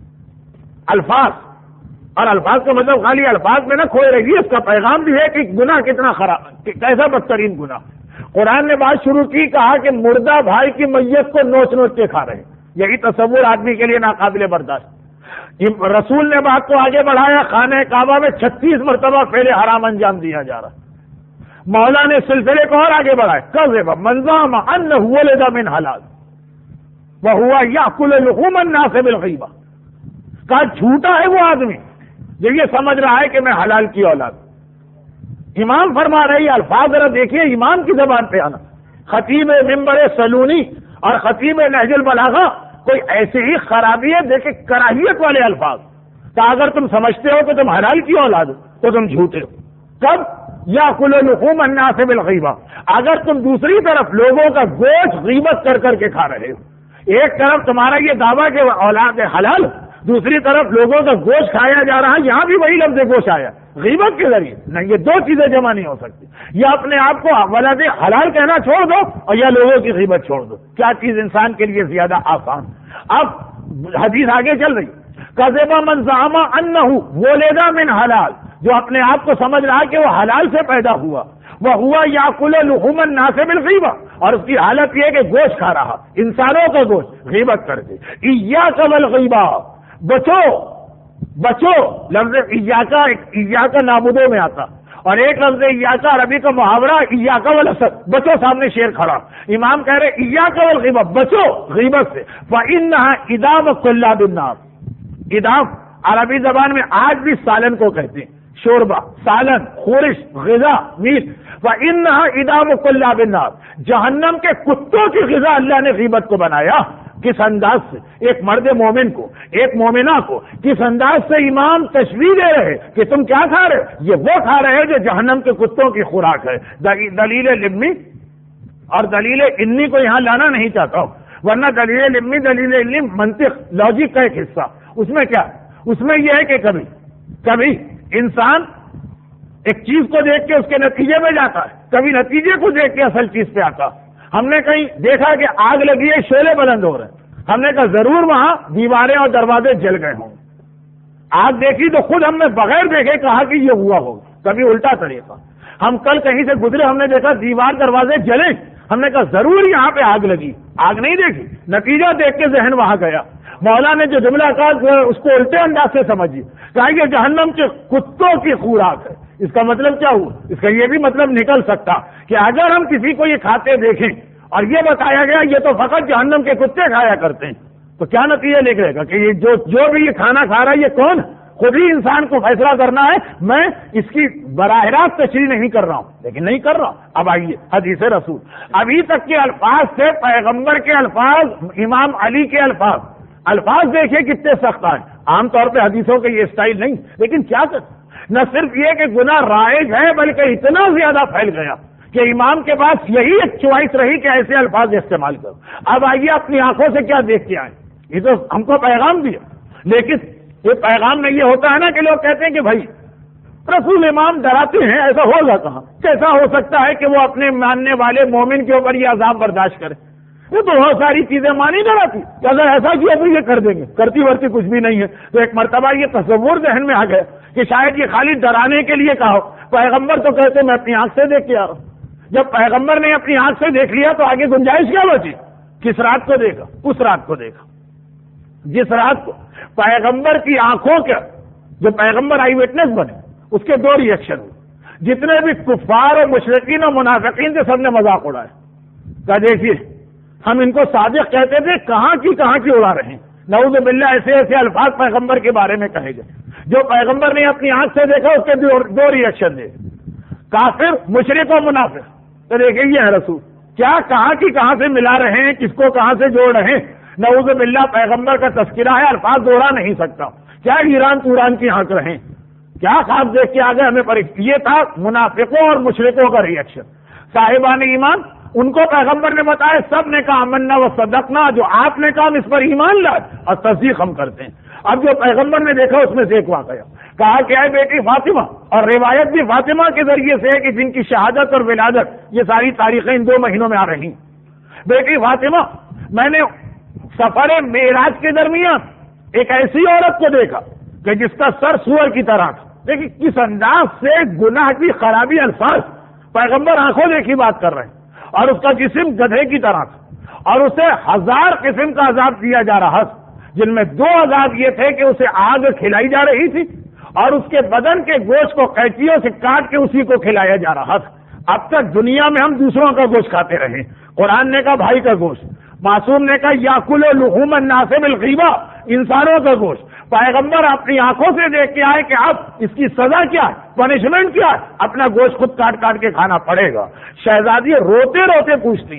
الفاظ، اور الفاظ کا مطلب خالی الفاظ میں نہ کھوئے رہی، اس کا پیغام بھی ہے کہ گناہ کتنا خراب، کیسا بدترین گناہ۔ قرآن نے بات شروع کی، کہا کہ مردہ بھائی کی میت کو نوچ نوچ کے کھا رہے ہیں، یہی تصور آدمی کے لیے ناقابل برداشت۔ رسول نے بات کو آگے بڑھایا، خانہ کعبہ میں 36 مرتبہ فعل حرام انجام دیا جا رہا۔ مولا نے سلسلے کو اور آگے بڑھایا، قذف من زعم انہ ولد من حلال وہو یاکل لحوم الناس بالغیبہ، کہا جھوٹا ہے وہ آدمی جو یہ سمجھ رہا ہے کہ میں حلال کی اولاد۔ امام فرما رہے ہیں، الفاظ ذرا دیکھیے امام کی زبان پہ آنا، خطیب منبر سلونی اور خطیب نہج البلاغہ، کوئی ایسی ہی خرابی ہے، دیکھیں کراہیت والے الفاظ، کہ اگر تم سمجھتے ہو کہ تم حلال کی اولاد ہو تو تم جھوٹے ہو۔ کب؟ یاکل لحوم الناس بالغیبہ، اگر تم دوسری طرف لوگوں کا گوشت غیبت کر کر کے کھا رہے ہو، ایک طرف تمہارا یہ دعویٰ کہ اولاد حلال، دوسری طرف لوگوں کا گوشت کھایا جا رہا ہے، یہاں بھی وہی لفظ گوشت آیا غیبت کے ذریعے، نہیں، یہ دو چیزیں جمع نہیں ہو سکتی۔ یا اپنے آپ کو ولد حلال کہنا چھوڑ دو اور یا لوگوں کی غیبت چھوڑ دو، کیا چیز انسان کے لیے زیادہ آسان۔ اب حدیث آگے چل رہی، کذب من زعم انہ ولد من حلال، جو اپنے آپ کو سمجھ رہا کہ وہ حلال سے پیدا ہوا، وہ ہوا یاکل لحوم الناس بالغیبہ، اور اس کی حالت یہ کہ گوشت کھا رہا، انسانوں کا گوشت غیبت کر کے۔ ایاک والغیبہ، بچو بچو، لفظ ایاک نعبدو میں آتا، اور ایک لفظ ایاک عربی کا محاورہ ایاک والاسد، بچو، سامنے شیر کھڑا، امام کہہ رہے ایاک والغیبہ، بچو غیبت سے، فإنها إدام كلاب النار۔ ادام عربی زبان میں آج بھی سالن کو کہتے ہیں، شوربہ، سالن، خورش، غذا، میٹ۔ وَإِنَّهَا إِدَامُ كُلَّابِ النَّارِ، جہنم کے کتوں کی غذا اللہ نے غیبت کو بنایا۔ کس انداز سے ایک مرد مومن کو، ایک مومنہ کو کس انداز سے امام تشبیہ دے رہے کہ تم کیا کھا رہے، یہ وہ کھا رہے جو جہنم کے کتوں کی خوراک ہے۔ دلیل لمی اور دلیل انی کو یہاں لانا نہیں چاہتا ہوں، ورنہ دلیل علمی، دلیل علم منطق لاجک کا ایک حصہ، اس میں کیا ہے؟ اس میں یہ ہے کہ کبھی انسان ایک چیز کو دیکھ کے اس کے نتیجے میں جاتا ہے، کبھی نتیجے کو دیکھ کے اصل چیز پہ آتا۔ ہم نے کہیں دیکھا کہ آگ لگی ہے، شعلے بلند ہو رہے ہیں، ہم نے کہا ضرور وہاں دیواریں اور دروازے جل گئے ہوں۔ آگ دیکھی تو خود ہم نے بغیر دیکھے کہا کہ یہ ہوا ہوگا۔ کبھی الٹا طریقہ، ہم کل کہیں سے گزرے، ہم نے دیکھا دیوار دروازے جلے، ہم نے کہا ضرور یہاں پہ آگ لگی، آگ نہیں دیکھی، نتیجہ دیکھ کے ذہن وہاں گیا۔ مولا نے جو جملہ کہا اس کو الٹے انداز سے سمجھیے، کہا کہ جہنم کے کتوں کی خوراک ہے۔ اس کا مطلب کیا ہوا؟ اس کا یہ بھی مطلب نکل سکتا کہ اگر ہم کسی کو یہ کھاتے دیکھیں اور یہ بتایا گیا یہ تو فقط جہنم کے کتے کھایا کرتے ہیں، تو کیا نتیجہ نکلے گا کہ یہ جو بھی یہ کھانا کھا رہا ہے یہ کون؟ خود ہی انسان کو فیصلہ کرنا ہے۔ میں اس کی براہ راست تشریح نہیں کر رہا ہوں، لیکن نہیں کر رہا۔ اب آئیے حدیث رسول، ابھی تک کے الفاظ تھے پیغمبر کے الفاظ، امام علی کے الفاظ دیکھیں کتنے سخت ہیں۔ عام طور پہ حدیثوں کا یہ اسٹائل نہیں، لیکن کیا کریں؟ نہ صرف یہ کہ گناہ رائج ہے بلکہ اتنا زیادہ پھیل گیا کہ امام کے پاس یہی ایک چوائس رہی کہ ایسے الفاظ استعمال کرو۔ اب آئیے اپنی آنکھوں سے کیا دیکھ کے آئیں، یہ تو ہم کو پیغام دیا، لیکن یہ پیغام میں یہ ہوتا ہے نا کہ لوگ کہتے ہیں کہ بھائی رسول امام ڈراتے ہیں، ایسا ہوگا کہاں؟ کیسا ہو سکتا ہے کہ وہ اپنے ماننے والے مومن کے اوپر یہ عذاب برداشت کرے؟ یہ تو بہت ساری چیزیں مانی ڈراتی کہ اگر ایسا کیا تو یہ کر دیں گے، کرتی ورتی کچھ بھی نہیں ہے۔ تو ایک مرتبہ یہ تصور ذہن میں آ گیا کہ شاید یہ خالی ڈرانے کے لیے کہا ہو۔ پیغمبر تو کہتے میں اپنی آنکھ سے دیکھ کے آ رہا ہوں۔ جب پیغمبر نے اپنی آنکھ سے دیکھ لیا تو آگے گنجائش کیا بچی؟ کس رات کو دیکھا؟ اس رات کو دیکھا جس رات کو پیغمبر کی آنکھوں کے جو پیغمبر آئی وٹنس بنے، اس کے دو ریئیکشن ہوئے۔ جتنے بھی کفار اور مشرکین اور منافقین تھے سب نے مذاق اڑایا، کہا دیکھیے ہم ان کو صادق کہتے تھے، کہاں کی اڑا رہے ہیں۔ نعوذ باللہ ایسے الفاظ پیغمبر کے بارے میں کہے گئے۔ جو پیغمبر نے اپنی آنکھ سے دیکھا اس کے دو ریئیکشن دے، کافر، مشرک اور منافق۔ تو دیکھیں یہ ہے رسول کیا کہاں سے ملا رہے ہیں، کس کو کہاں سے جوڑ رہے ہیں۔ نعوذ باللہ پیغمبر کا تذکرہ ہے، الفاظ دوہرا نہیں سکتا۔ کیا ایران توران کی آنکھ رہیں، کیا خواب دیکھ کے آگے ہمیں یہ تھا منافقوں اور مشرکوں کا ریئیکشن۔ صاحبان ایمان ان کو پیغمبر نے بتایا، سب نے کہا آمنا و صدقنا، جو آپ نے کہا ہم اس پر ایمان لائے اور تصدیق ہم کرتے ہیں۔ اب جو پیغمبر نے دیکھا اس میں سے ایک واقعہ کہا کہ اے بیٹی فاطمہ، اور روایت بھی فاطمہ کے ذریعے سے ہے کہ جن کی شہادت اور ولادت یہ ساری تاریخیں ان 2 مہینوں میں آ رہی ہیں۔ بیٹی فاطمہ، میں نے سفر معراج کے درمیان ایک ایسی عورت کو دیکھا کہ جس کا سر سور کی طرح تھا۔ دیکھیں کس انداز سے گناہ کی خرابی الفاظ، پیغمبر آنکھوں دیکھی بات کر رہے ہیں، اور اس کا جسم گدھے کی طرح تھا، اور اسے 1000 قسم کا عذاب دیا جا رہا تھا، جن میں 2 عذاب یہ تھے کہ اسے آگ کھلائی جا رہی تھی اور اس کے بدن کے گوشت کو قینچیوں سے کاٹ کے اسی کو کھلایا جا رہا تھا۔ اب تک دنیا میں ہم دوسروں کا گوشت کھاتے رہے، قرآن نے کہا بھائی کا گوشت، معصوم نے کہا یاکل لحوم الناس بالغیبہ، انسانوں کا گوشت۔ پیغمبر اپنی آنکھوں سے دیکھ کے آئے کہ اب اس کی سزا کیا ہے، پنشمنٹ کیا ہے، اپنا گوشت خود کاٹ کے کھانا پڑے گا۔ شہزادی روتے روتے پوچھتی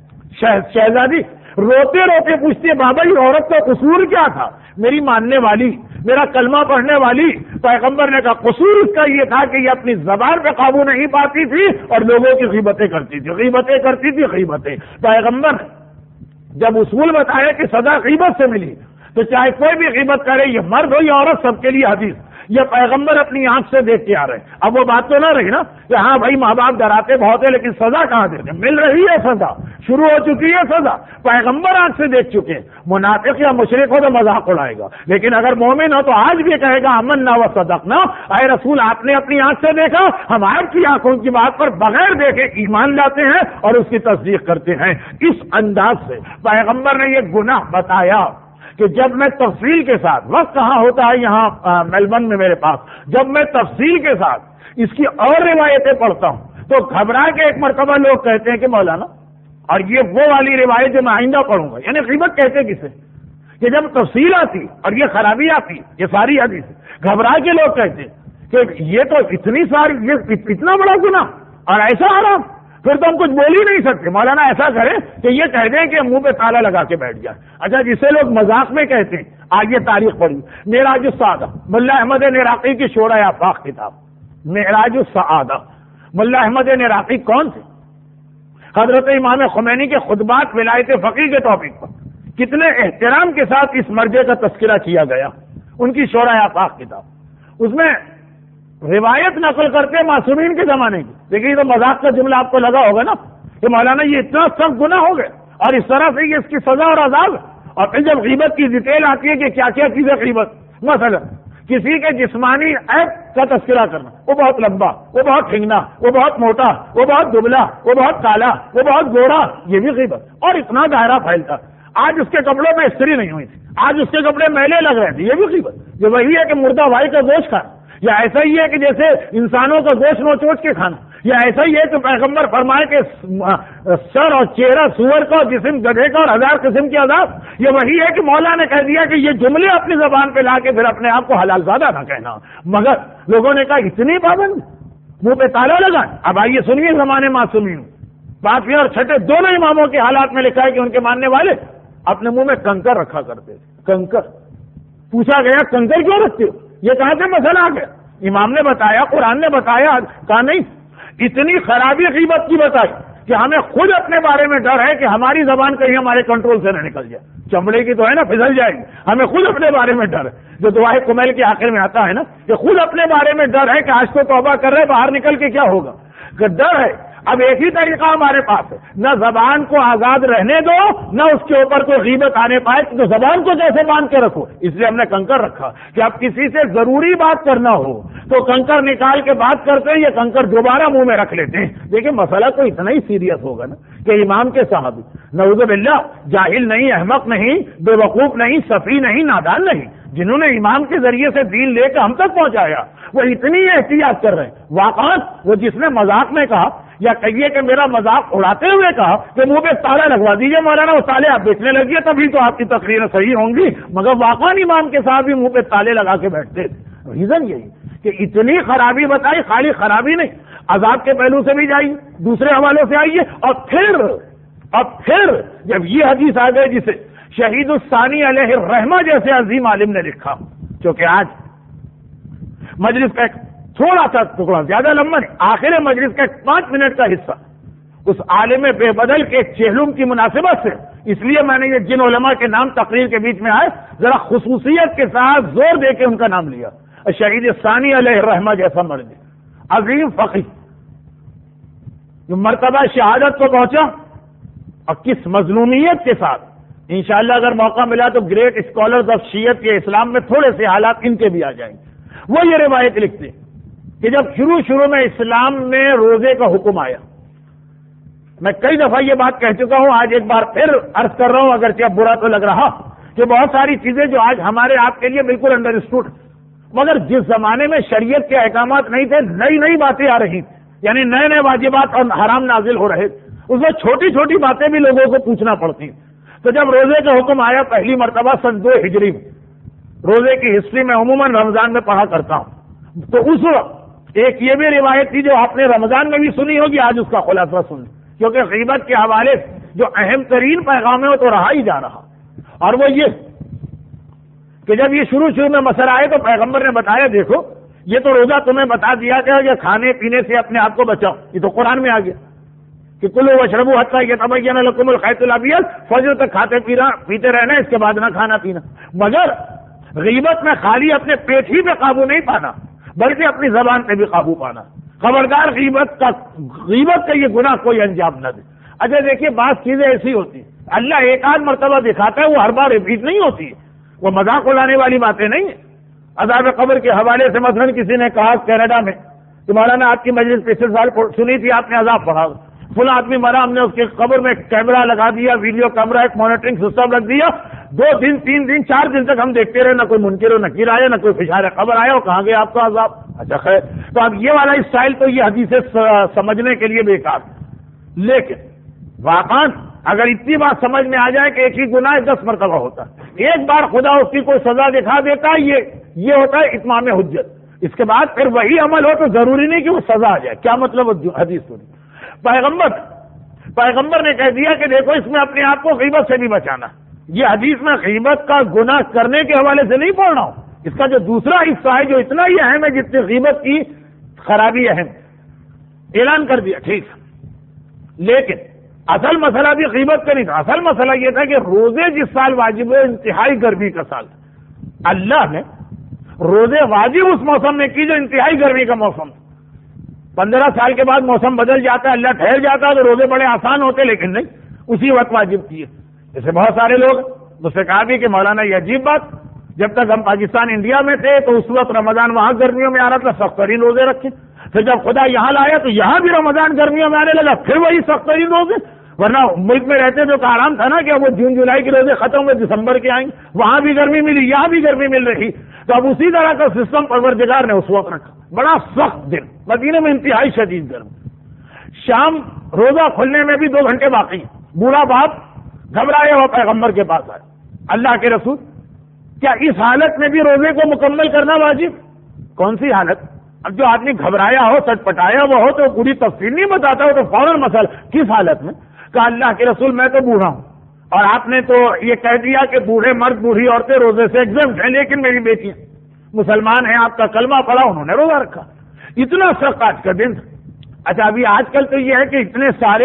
شہزادی روتے روتے پوچھتی ہے بابا یہ عورت کا قصور کیا تھا؟ میری ماننے والی، میرا کلمہ پڑھنے والی۔ پیغمبر نے کہا قصور اس کا یہ تھا کہ یہ اپنی زبان پہ قابو نہیں پاتی تھی اور لوگوں کی غیبتیں کرتی تھی غیبتیں۔ پیغمبر جب اصول بتایا کہ سزا غیبت سے ملی، تو چاہے کوئی بھی غیبت کرے، یہ مرد ہو یا عورت، سب کے لیے حدیث۔ یہ پیغمبر اپنی آنکھ سے دیکھ کے آ رہے ہیں۔ اب وہ بات تو نہ رہی نا کہ ہاں بھائی ماں باپ ڈراتے بہت ہے لیکن سزا کہاں دیتے؟ مل رہی ہے سزا، شروع ہو چکی ہے سزا، پیغمبر آنکھ سے دیکھ چکے ہیں۔ منافق یا مشرک ہو تو مذاق اڑائے گا، لیکن اگر مومن ہو تو آج بھی کہے گا آمنا و صدقنا۔ اے رسول آپ نے اپنی آنکھ سے دیکھا، ہم آپ کی آنکھوں کی بات پر بغیر دیکھے ایمان لاتے ہیں اور اس کی تصدیق کرتے ہیں۔ اس انداز سے پیغمبر نے یہ گناہ بتایا کہ جب میں تفصیل کے ساتھ، وقت کہاں ہوتا ہے یہاں میلبرن میں میرے پاس، جب میں تفصیل کے ساتھ اس کی اور روایتیں پڑھتا ہوں تو گھبرا کے ایک مرتبہ لوگ کہتے ہیں کہ مولانا، اور یہ وہ والی روایت جو میں آئندہ پڑھوں گا، یعنی غیبت کہتے کسے کہ جب تفصیل آتی اور یہ خرابی آتی، یہ ساری حدیث گھبرا کے لوگ کہتے ہیں کہ یہ تو اتنی ساری، یہ اتنا بڑا گناہ اور ایسا حرام، پھر تو ہم کچھ بول ہی نہیں سکتے۔ مولانا ایسا کریں کہ یہ کہہ دیں کہ منہ پہ تالا لگا کے بیٹھ جائے۔ اچھا جسے لوگ مذاق میں کہتے ہیں، آگے تاریخ پڑھی، معراج السعادہ، ملا احمد عراقی کی شورى آفاق کتاب، معراج السعادہ۔ ملا احمد عراقی کون تھے؟ حضرت امام خمینی کے خطبات ولایت فقیہ کے ٹاپک پر کتنے احترام کے ساتھ اس مرجع کا تذکرہ کیا گیا. ان کی شورى آفاق کتاب, اس میں روایت نقل کرتے معصومین کے زمانے کی. دیکھیے یہ تو مذاق کا جملہ آپ کو لگا ہوگا نا کہ مولانا یہ اتنا سخت گناہ ہو گئے اور اس طرح سے یہ اس کی سزا اور عذاب. اور پھر جب غیبت کی ڈیٹیل آتی ہے کہ کیا کیا چیزیں غیبت, مثلا کسی کے جسمانی عیب کا تذکرہ کرنا, وہ بہت لمبا, وہ بہت ٹھنگنا, وہ بہت موٹا, وہ بہت دبلا, وہ بہت کالا, وہ بہت گوڑا, یہ بھی غیبت. اور اتنا دائرہ پھیلتا. آج اس کے کپڑوں میں استری نہیں ہوئی تھی, آج اس کے کپڑے میلے لگ رہے تھے, یہ بھی غیبت. یہ وہی ہے کہ مردہ بھائی کا گوشت کھانا, یا ایسا ہی ہے کہ جیسے انسانوں کا گوشت نوچ نوچ کے کھانا, یا ایسا ہی ہے کہ پیغمبر فرمائے کہ سر اور چہرہ سور کا اور جسم گدھے کا اور 1000 قسم کے عذاب. یہ وہی ہے کہ مولا نے کہہ دیا کہ یہ جملے اپنی زبان پہ لا کے پھر اپنے آپ کو حلال زادہ نہ کہنا. مگر لوگوں نے کہا اتنی پابند, منہ پہ تالا لگا. اب آئیے سنیے زمانے معصومین. 5ویں اور 6ٹھے دونوں اماموں کے حالات میں لکھا ہے کہ ان کے ماننے والے اپنے منہ میں کنکر رکھا کرتے تھے. کنکر. پوچھا گیا کنکر کیوں رکھتے ہو, یہ کہاں سے مسئلہ آ گیا؟ امام نے بتایا, قرآن نے بتایا. کہا نہیں, اتنی خرابی غیبت کی بتائی کہ ہمیں خود اپنے بارے میں ڈر ہے کہ ہماری زبان کہیں ہمارے کنٹرول سے نہ نکل جائے. چمڑے کی تو ہے نا, پھسل جائے گی. ہمیں خود اپنے بارے میں ڈر ہے, جو دعائے کمیل کے آخر میں آتا ہے نا کہ خود اپنے بارے میں ڈر ہے کہ آج تو توبہ کر رہے, باہر نکل کے کیا ہوگا, کہ ڈر ہے. اب ایک ہی طریقہ ہمارے پاس ہے, نہ زبان کو آزاد رہنے دو, نہ اس کے اوپر کوئی غیبت آنے پائے, تو زبان کو کیسے باندھ کے رکھو. اس لیے ہم نے کنکر رکھا کہ اب کسی سے ضروری بات کرنا ہو تو کنکر نکال کے بات کرتے ہیں, یہ کنکر دوبارہ منہ میں رکھ لیتے ہیں. دیکھیں مسئلہ تو اتنا ہی سیریس ہوگا نا کہ امام کے صحابی نعوذ باللہ جاہل نہیں, احمق نہیں, بے وقوف نہیں, سفی نہیں, نادان نہیں, جنہوں نے امام کے ذریعے سے دین لے کے ہم تک پہنچایا, وہ اتنی احتیاط کر رہے ہیں. واقعات وہ جس نے مذاق میں کہا, یا کہیے کہ میرا مذاق اڑاتے ہوئے کہا کہ منہ پہ تالا لگوا دیجیے مولانا, وہ تالے آپ بیچنے لگیے تبھی تو آپ کی تقریریں صحیح ہوں گی. مگر واقعا امام کے ساتھ بھی منہ پہ تالے لگا کے بیٹھتے تھے. ریزن یہی کہ اتنی خرابی بتائی, خالی خرابی نہیں, عذاب کے پہلو سے بھی جائیے, دوسرے حوالوں سے آئیے. اور پھر جب یہ حدیث آ گئے جسے شہید الثانی علیہ الرحمہ جیسے عظیم عالم نے لکھا, چونکہ آج مجلس کا ایک تھوڑا سا ٹکڑا, زیادہ لمبا نہیں, آخر مجلس کا 5 منٹ کا حصہ اس عالم بے بدل کے چہلم کی مناسبت سے, اس لیے میں نے یہ جن علماء کے نام تقریر کے بیچ میں آئے ذرا خصوصیت کے ساتھ زور دے کے ان کا نام لیا. شہید ثانی علیہ الرحمہ جیسا مرد, عظیم فقیہ, جو مرتبہ شہادت کو پہنچا اور کس مظلومیت کے ساتھ. انشاءاللہ اگر موقع ملا تو گریٹ اسکالرز آف شیعت کے اسلام میں تھوڑے سے حالات ان کے بھی آ جائیں گے. وہ یہ روایت لکھتے ہیں کہ جب شروع میں اسلام میں روزے کا حکم آیا, میں کئی دفعہ یہ بات کہہ چکا ہوں, آج ایک بار پھر عرض کر رہا ہوں, اگرچہ اب برا تو لگ رہا کہ بہت ساری چیزیں جو آج ہمارے آپ کے لیے بالکل انڈرسٹوڈ, مگر جس زمانے میں شریعت کے احکامات نہیں تھے, نئی باتیں آ رہی تھیں, یعنی نئے واجبات اور حرام نازل ہو رہے, اس میں چھوٹی چھوٹی باتیں بھی لوگوں کو پوچھنا پڑتی. تو جب روزے کا حکم آیا پہلی مرتبہ سن 2 ہجری میں, روزے کی ہسٹری میں عموماً رمضان میں پڑھا کرتا ہوں, تو اس وقت ایک یہ بھی روایت تھی جو آپ نے رمضان میں بھی سنی ہوگی, آج اس کا خلاصہ سن, کیونکہ غیبت کے حوالے سے جو اہم ترین پیغام ہے وہ تو رہا ہی جا رہا, اور وہ یہ کہ جب یہ شروع میں مسئلہ آئے تو پیغمبر نے بتایا, دیکھو یہ تو روزہ تمہیں بتا دیا گیا کہ کھانے پینے سے اپنے آپ کو بچاؤ, یہ تو قرآن میں آ گیا کہ کلوا واشربوا حتی یتبین لکم الخیط الابیض, فجر تک کھاتے پیتے رہنا, اس کے بعد نہ کھانا پینا. مگر غیبت میں خالی اپنے پیٹ ہی پہ قابو نہیں پانا, بلکہ اپنی زبان پہ بھی قابو پانا. خبردار غیبت کا یہ گناہ کوئی انجام نہ دے. اچھا دیکھیے بعض چیزیں ایسی ہوتی ہیں اللہ ایک آدھ مرتبہ دکھاتا ہے, وہ ہر بار ریپیٹ نہیں ہوتی ہے, وہ مذاق اڑانے والی باتیں نہیں ہیں. عذاب قبر کے حوالے سے مثلا کسی نے کہا کینیڈا میں کہ مولانا آپ کی مجلس پچھلے سال سنی تھی, آپ نے عذاب پڑھا, فلاں آدمی مرا, ہم نے اس کی قبر میں کیمرہ لگا دیا, ویڈیو کیمرہ, ایک مانیٹرنگ سسٹم رکھ دیا, 2 دن 3 دن 4 دن تک ہم دیکھتے رہے, نہ کوئی منکر و نکیر آیا, نہ کوئی فشار قبر آیا, اور کہاں گیا آپ کا عذاب. اچھا خیر, تو اب یہ والا اسٹائل تو یہ حدیث سمجھنے کے لیے بیکار. لیکن واقعا اگر اتنی بات سمجھ میں آ جائے کہ ایک ہی گناہ 10 مرتبہ ہوتا ہے, ایک بار خدا اس کی کوئی سزا دکھا دیتا ہے, یہ ہوتا ہے اتمام حجت. اس کے بعد پھر وہی عمل ہو تو ضروری نہیں کہ وہ سزا آ جائے. کیا مطلب حدیث سنی, پیغمبر نے کہہ دیا کہ دیکھو اس میں اپنے آپ کو غیبت سے بھی بچانا. یہ حدیث میں غیبت کا گناہ کرنے کے حوالے سے نہیں پڑھ رہا ہوں, اس کا جو دوسرا حصہ ہے جو اتنا ہی اہم ہے جتنی غیبت کی خرابی اہم, اعلان کر دیا ٹھیک. لیکن اصل مسئلہ بھی غیبت کا نہیں تھا، اصل مسئلہ یہ تھا کہ روزے جس سال واجب ہوئے انتہائی گرمی کا سال، اللہ نے روزے واجب اس موسم میں کی جو انتہائی گرمی کا موسم تھا۔ 15 سال کے بعد موسم بدل جاتا ہے، اللہ ٹھہر جاتا ہے تو روزے بڑے آسان ہوتے، لیکن نہیں، اسی وقت واجب کیے۔ جیسے بہت سارے لوگ مجھ سے کہا بھی کہ مولانا یہ عجیب بات، جب تک ہم پاکستان انڈیا میں تھے تو اس وقت رمضان وہاں گرمیوں میں آ رہا تھا، سخت ترین روزے رکھے، پھر جب خدا یہاں لایا تو یہاں بھی رمضان گرمیوں میں آنے لگا، پھر وہی سخت ترین روزے۔ ورنہ ملک میں رہتے تو آرام تھا نا کہ وہ جون جولائی کے روزے ختم ہوئے، دسمبر کے آئیں، وہاں بھی گرمی ملی، یہاں بھی گرمی مل رہی، تو اب اسی طرح کا سسٹم پروردگار نے اس وقت رکھا۔ بڑا سخت دن، مدینے میں انتہائی شدید گرمی، شام روزہ کھلنے میں بھی 2 گھنٹے باقی ہیں، بوڑھا باپ گھبرایا ہوا پیغمبر کے پاس آئے، اللہ کے رسول کیا اس حالت میں بھی روزے کو مکمل کرنا واجب؟ کون سی حالت؟ اب جو آدمی گھبرایا ہو، سٹ پٹایا ہوا ہو تو پوری تفصیل نہیں بتاتا ہو تو فوراً مسئلہ کس حالت میں؟ کہا اللہ کے رسول میں تو بوڑھا ہوں، اور آپ نے تو یہ کہہ دیا کہ بوڑھے مرد بوڑھی عورتیں روزے سے ایگزمپٹ ہیں، لیکن میری بیٹیاں مسلمان ہیں، آپ کا کلمہ پڑھا، انہوں نے روزہ رکھا۔ اتنا سخت آج کا دن۔ اچھا ابھی آج کل تو یہ ہے کہ اتنے سارے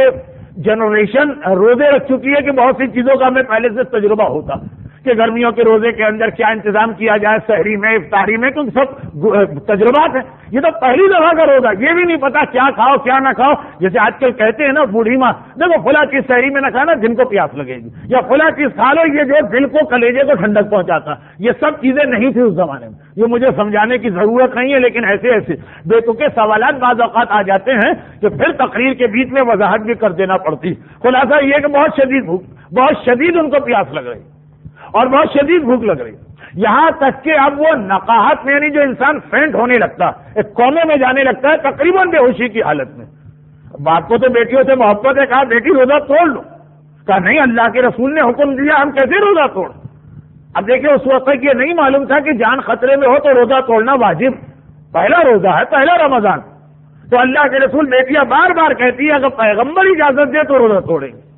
جنریشن روزے رکھ چکی ہے کہ بہت سی چیزوں کا ہمیں پہلے سے تجربہ ہوتا کہ گرمیوں کے روزے کے اندر کیا انتظام کیا جائے، سحری میں، افطاری میں، کیونکہ سب تجربات ہیں۔ یہ تو پہلی دفعہ کا روزہ، یہ بھی نہیں پتا کیا کھاؤ کیا نہ کھاؤ۔ جیسے آج کل کہتے ہیں نا بوڑھی ماں، دیکھو فلاں چیز سحری میں نہ کھانا، دن کو پیاس لگے گی، یا فلاں چیز کھا لو یہ جو دل کو کلیجے کو ٹھنڈک پہنچاتا۔ یہ سب چیزیں نہیں تھی اس زمانے میں، یہ مجھے سمجھانے کی ضرورت نہیں ہے، لیکن ایسے ایسے بے تکے سوالات بعض اوقات آ جاتے ہیں کہ پھر تقریر کے بیچ میں وضاحت بھی کر دینا پڑتی۔ خلاصہ یہ کہ بہت شدید بھوک، بہت شدید ان کو پیاس لگ رہی اور بہت شدید بھوک لگ رہی، یہاں تک کہ اب وہ نقاہت میں، یعنی جو انسان فینٹ ہونے لگتا، ایک کونے میں جانے لگتا ہے تقریباً بے ہوشی کی حالت میں۔ باپ کو تو بیٹیوں سے محبت ہے، کہا بیٹی روزہ توڑ لو، کہا نہیں اللہ کے رسول نے حکم دیا، ہم کیسے روزہ توڑ۔ اب دیکھیں اس وقت تک یہ نہیں معلوم تھا کہ جان خطرے میں ہو تو روزہ توڑنا واجب، پہلا روزہ ہے، پہلا رمضان، تو اللہ کے رسول بیٹیاں بار بار کہتی ہے اگر پیغمبر اجازت دے تو روزہ توڑیں گے،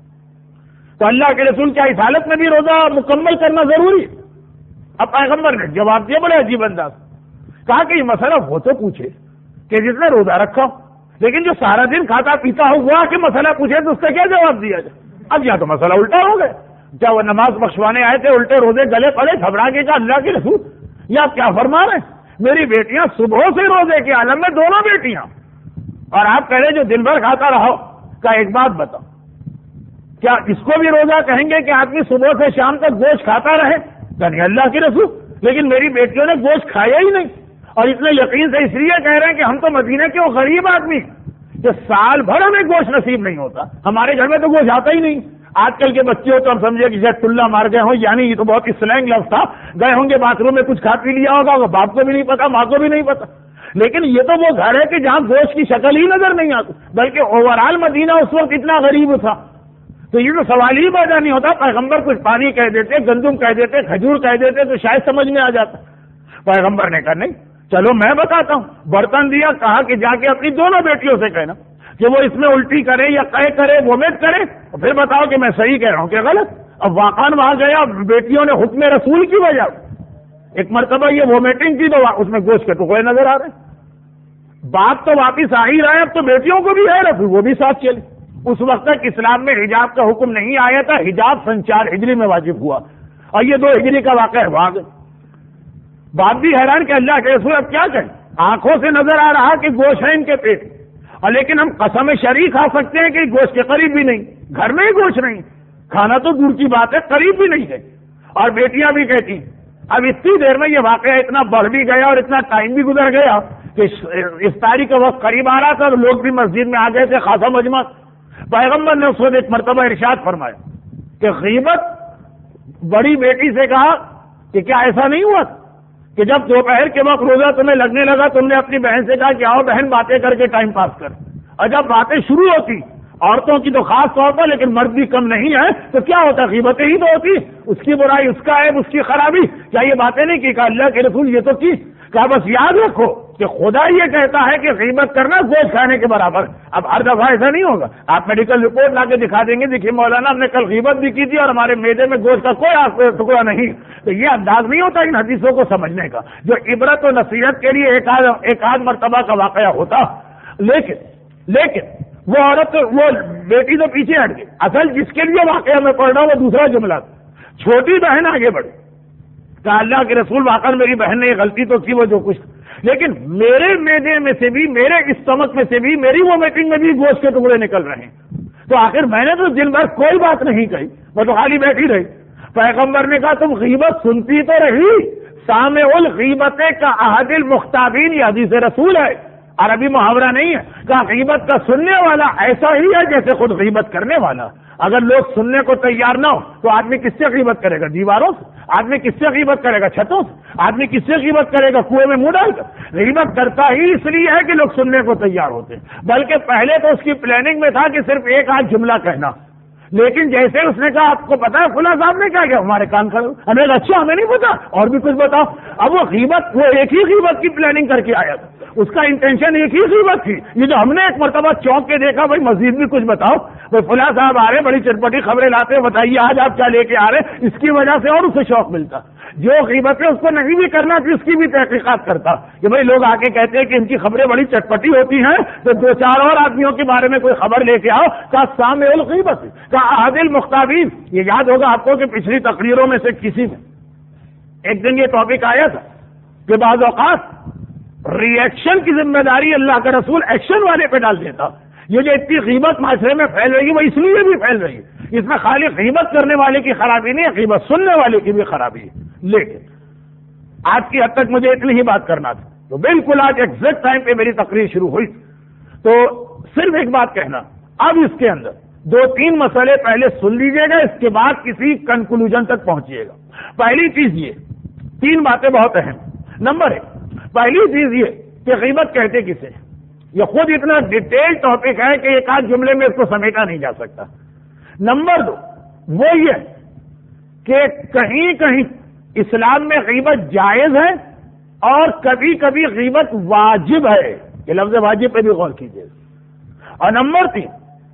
تو اللہ کے رسول کیا اس حالت میں بھی روزہ مکمل کرنا ضروری؟ اب پیغمبر نے جواب دیا بڑے عجیب انداز، کہا کہ یہ مسئلہ وہ تو پوچھے کہ جس نے روزہ رکھا، لیکن جو سارا دن کھاتا پیتا ہو وہ کہ مسئلہ پوچھے تو اس کا کیا جواب دیا جائے؟ اب یا تو مسئلہ الٹا ہو گیا، کیا وہ نماز بخشوانے آئے تھے الٹے روزے گلے پڑے، گھبرا کے کہا اللہ کے رسول یہ آپ کیا فرما رہے ہیں؟ میری بیٹیاں صبح سے روزے کے عالم میں، دونوں بیٹیاں، اور آپ کہہ رہے جو دن بھر کھاتا رہو۔ کا ایک بات بتاؤ، کیا اس کو بھی روزہ کہیں گے کہ آدمی صبح سے شام تک گوشت کھاتا رہے؟ نہیں اللہ کے رسول، لیکن میری بیٹیوں نے گوشت کھایا ہی نہیں، اور اتنے یقین سے اس لیے کہہ رہے ہیں کہ ہم تو مدینے کے وہ غریب آدمی کہ سال بھر ہمیں گوشت نصیب نہیں ہوتا، ہمارے گھر میں تو گوشت آتا ہی نہیں۔ آج کل کے بچے ہو تو ہم سمجھے کہ شاید ٹلہ مار گئے ہوں، یعنی یہ تو بہت ہی سلینگ لفظ تھا، گئے ہوں گے باتھ روم میں کچھ کھا پی لیا ہوگا، باپ کو بھی نہیں پتا ماں کو بھی نہیں پتا، لیکن یہ تو وہ گھر ہے کہ جہاں گوشت کی شکل ہی نظر نہیں آتی، بلکہ اوور آل مدینہ اس وقت اتنا غریب تھا، تو یہ تو سوال ہی پیدا نہیں ہوتا۔ پیغمبر کچھ پانی کہہ دیتے، گندم کہہ دیتے، کھجور کہہ دیتے تو شاید سمجھ میں آ جاتا۔ پیغمبر نے کہا نہیں، چلو میں بتاتا ہوں، برتن دیا، کہا کہ جا کے اپنی دونوں بیٹیوں سے کہنا کہ وہ اس میں الٹی کرے یا قے کرے، وومٹ کرے، اور پھر بتاؤ کہ میں صحیح کہہ رہا ہوں کہ غلط۔ اب واقعاً وہاں گیا، بیٹیوں نے حکم رسول کی وجہ ایک مرتبہ یہ وومیٹنگ کی تو اس میں گوشت کے ٹکڑے نظر آ رہے ہیں، باپ تو واپس آ ہی رہے ہیں، اب تو بیٹیوں کو بھی ہے رسول، وہ بھی ساتھ چلے۔ اس وقت تک اسلام میں حجاب کا حکم نہیں آیا تھا، حجاب 4 ہجری میں واجب ہوا، اور یہ 2 ہجری کا واقعہ ہے، وہاں گئے۔ باپ بھی حیران کہ اللہ کے رسول اب کیا کہیں، آنکھوں سے نظر آ رہا کہ گوشت ہے ان کے پیٹ، اور لیکن ہم قسم شریع کھا سکتے ہیں کہ گوشت کے قریب بھی نہیں، گھر میں ہی گوشت نہیں، کھانا تو دور کی بات ہے، قریب بھی نہیں ہے۔ اور بیٹیاں بھی کہتی اب اتنی دیر میں یہ واقعہ اتنا بڑھ بھی گیا اور اتنا ٹائم بھی گزر گیا کہ افطاری کا وقت قریب آ رہا تھا، لوگ بھی مسجد میں آ گئے تھے، خاصا مجمع۔ پیغمبر نے اس وقت ایک مرتبہ ارشاد فرمایا کہ غیبت، بڑی بیٹی سے کہا کہ کیا ایسا نہیں ہوا کہ جب دوپہر کے وقت روزہ تمہیں لگنے لگا تم نے اپنی بہن سے کہا کہ آؤ بہن باتیں کر کے ٹائم پاس کر، اور جب باتیں شروع ہوتی عورتوں کی تو خاص طور پر، لیکن مرد بھی کم نہیں ہے، تو کیا ہوتا، غیبتیں ہی تو ہوتی، اس کی برائی، اس کا عیب، اس کی خرابی، کیا یہ باتیں نہیں کی؟ کہا اللہ کے رسول یہ تو کی، کہا بس یاد رکھو کہ خدا یہ کہتا ہے کہ غیبت کرنا گوشت کھانے کے برابر۔ اب ہر دفعہ ایسا نہیں ہوگا، آپ میڈیکل رپورٹ لا کے دکھا دیں گے دیکھیے مولانا ہم نے کل غیبت بھی کی تھی اور ہمارے معدے میں گوشت کا کوئی ٹکڑا نہیں، تو یہ انداز نہیں ہوتا ان حدیثوں کو سمجھنے کا، جو عبرت و نصیحت کے لیے ایک آدھ مرتبہ کا واقعہ ہوتا، لیکن وہ عورت وہ بیٹی تو پیچھے ہٹ گئی، اصل جس کے لیے واقعہ میں پڑھ رہا ہوں وہ دوسرا جملہ تھا۔ چھوٹی بہن آگے بڑھی، کہا اللہ کے رسول واقعہ میری بہن نے یہ غلطی تو کی، وہ جو کچھ، لیکن میرے معدے میں سے بھی، میرے اسٹمک میں سے بھی، میری وہ میٹنگ میں بھی گوشت کے ٹکڑے نکل رہے ہیں، تو آخر میں نے تو دن بھر کوئی بات نہیں کہی، وہ تو خالی بیٹھی رہی۔ پیغمبر نے کہا تم غیبت سنتی تو رہی، سامع الغیبت کا احد المختابین، یہ حدیث رسول ہے، عربی محاورہ نہیں ہے۔ کہا غیبت کا سننے والا ایسا ہی ہے جیسے خود غیبت کرنے والا۔ اگر لوگ سننے کو تیار نہ ہو تو آدمی کس سے غیبت کرے گا؟ دیواروں سے؟ آدمی کس سے غیبت کرے گا؟ چھتوں سے؟ آدمی کس سے غیبت کرے گا؟ کنویں میں منہ ڈال کر؟ غیبت کرتا ہی اس لیے ہے کہ لوگ سننے کو تیار ہوتے ہیں، بلکہ پہلے تو اس کی پلاننگ میں تھا کہ صرف ایک آدھ جملہ کہنا، لیکن جیسے اس نے کہا آپ کو پتا ہے فلاں صاحب نے کیا کیا، ہمارے کان کھڑے، ہمیں اچھا ہمیں نہیں پتا اور بھی کچھ بتاؤ۔ اب وہ غیبت، وہ ایک ہی غیبت کی پلاننگ کر کے آیا تھا، اس کا انٹینشن ایک ہی غیبت تھی۔ یہ جو ہم نے ایک مرتبہ چونک کے دیکھا بھائی مزید بھی کچھ بتاؤ، بھائی فلاں صاحب آ رہے بڑی چٹپٹی خبریں لاتے، بتائیے آج آپ کیا لے کے آ رہے، اس کی وجہ سے اور اسے شوق ملتا۔ جو غیبت ہے اس کو نہیں بھی کرنا تھی، اس کی بھی تحقیقات کرتا کہ بھائی لوگ آ کے کہتے ہیں کہ ان کی خبریں بڑی چٹپٹی ہوتی ہیں، تو دو چار اور آدمیوں کے بارے میں کوئی خبر لے کے آؤ۔ کہا سامع الغیبت، کہا احد المختابین۔ یہ یاد ہوگا آپ کو کہ پچھلی تقریروں میں سے کسی میں ایک دن یہ ٹاپک آیا تھا کہ بعض اوقات ری ایکشن کی ذمہ داری اللہ کا رسول ایکشن والے پہ ڈال دیتا۔ یہ جو اتنی غیبت معاشرے میں پھیل رہی ہے وہ اس لیے بھی پھیل رہی ہے، اس میں خالی غیبت کرنے والے کی خرابی نہیں ہے، غیبت سننے والے کی بھی خرابی ہے۔ لیکن آج کی حد تک مجھے اتنی ہی بات کرنا تھا، تو بالکل آج ایگزیکٹ ٹائم پہ میری تقریر شروع ہوئی، تو صرف ایک بات کہنا، اب اس کے اندر دو تین مسئلے پہلے سن لیجئے گا، اس کے بعد کسی کنکلوژن تک پہنچیے گا۔ پہلی چیز یہ، تین باتیں بہت اہم۔ نمبر ایک، پہلی چیز یہ کہ غیبت کہتے کسے، یہ خود اتنا ڈیٹیل ٹاپک ہے کہ ایک آدھ جملے میں اس کو سمیٹا نہیں جا سکتا۔ نمبر دو، وہ یہ کہ کہیں کہیں اسلام میں غیبت جائز ہے اور کبھی کبھی غیبت واجب ہے، یہ لفظ واجب پہ بھی غور کیجیے۔ اور نمبر تین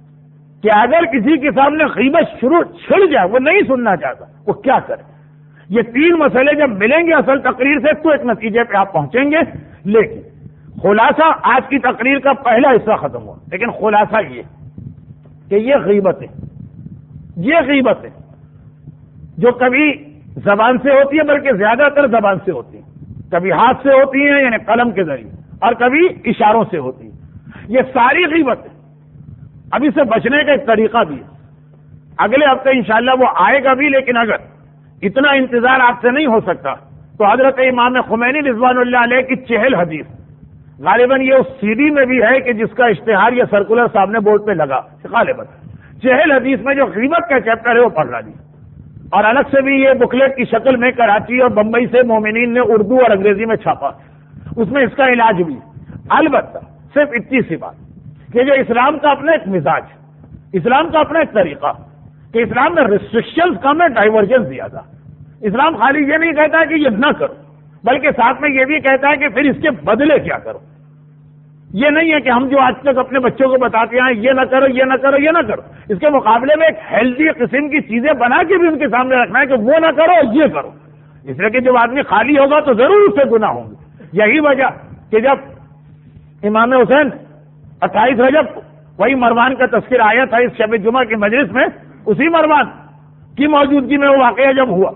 کہ اگر کسی کے سامنے غیبت چھڑ جائے، وہ نہیں سننا چاہتا، وہ کیا کرے۔ یہ تین مسئلے جب ملیں گے اصل تقریر سے تو ایک نتیجے پہ آپ پہنچیں گے۔ لیکن خلاصہ آج کی تقریر کا پہلا حصہ ختم ہوا، لیکن خلاصہ یہ کہ یہ غیبت ہے جو کبھی زبان سے ہوتی ہے، بلکہ زیادہ تر زبان سے ہوتی ہے، کبھی ہاتھ سے ہوتی ہیں یعنی قلم کے ذریعے، اور کبھی اشاروں سے ہوتی ہے۔ یہ ساری غیبت ہے۔ اب اس سے بچنے کا ایک طریقہ بھی ہے، اگلے ہفتے انشاءاللہ وہ آئے گا بھی، لیکن اگر اتنا انتظار آپ سے نہیں ہو سکتا تو حضرت امام خمینی رضوان اللہ علیہ کی 40 حدیث، غالباً یہ اس سی ڈی میں بھی ہے کہ جس کا اشتہار یا سرکولر سامنے بورڈ پہ لگا، غالباً 40 حدیث میں جو غیبت کا چیپٹر ہے وہ پڑھ رہا دی، اور الگ سے بھی یہ بکلیٹ کی شکل میں کراچی اور بمبئی سے مومنین نے اردو اور انگریزی میں چھاپا، اس میں اس کا علاج بھی۔ البتہ صرف اتنی سی بات کہ جو اسلام کا اپنا ایک مزاج، اسلام کا اپنا ایک طریقہ، کہ اسلام میں ریسٹرکشنز کم ہے، ڈائیورجنس زیادہ۔ اسلام خالی یہ نہیں کہتا ہے کہ یہ نہ کرو، بلکہ ساتھ میں یہ بھی کہتا ہے کہ پھر اس کے بدلے کیا کرو۔ یہ نہیں ہے کہ ہم جو آج تک اپنے بچوں کو بتاتے ہیں یہ نہ کرو، یہ نہ کرو، یہ نہ کرو، اس کے مقابلے میں ایک ہیلدی قسم کی چیزیں بنا کے بھی ان کے سامنے رکھنا ہے کہ وہ نہ کرو یہ کرو، اس لیے کہ جب آدمی خالی ہوگا تو ضرور اس سے گناہ ہوں گے۔ یہی وجہ کہ جب امام حسین 28 رجب کو وہی مروان کا تذکرہ آیا تھا اس شب جمعہ کی مجلس میں، اسی مروان کی موجودگی میں وہ واقعہ جب ہوا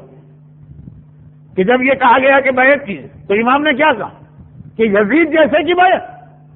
کہ جب یہ کہا گیا کہ بیعت کیجیے، تو امام نے کیا کہا کہ یزید جیسے کی بیعت،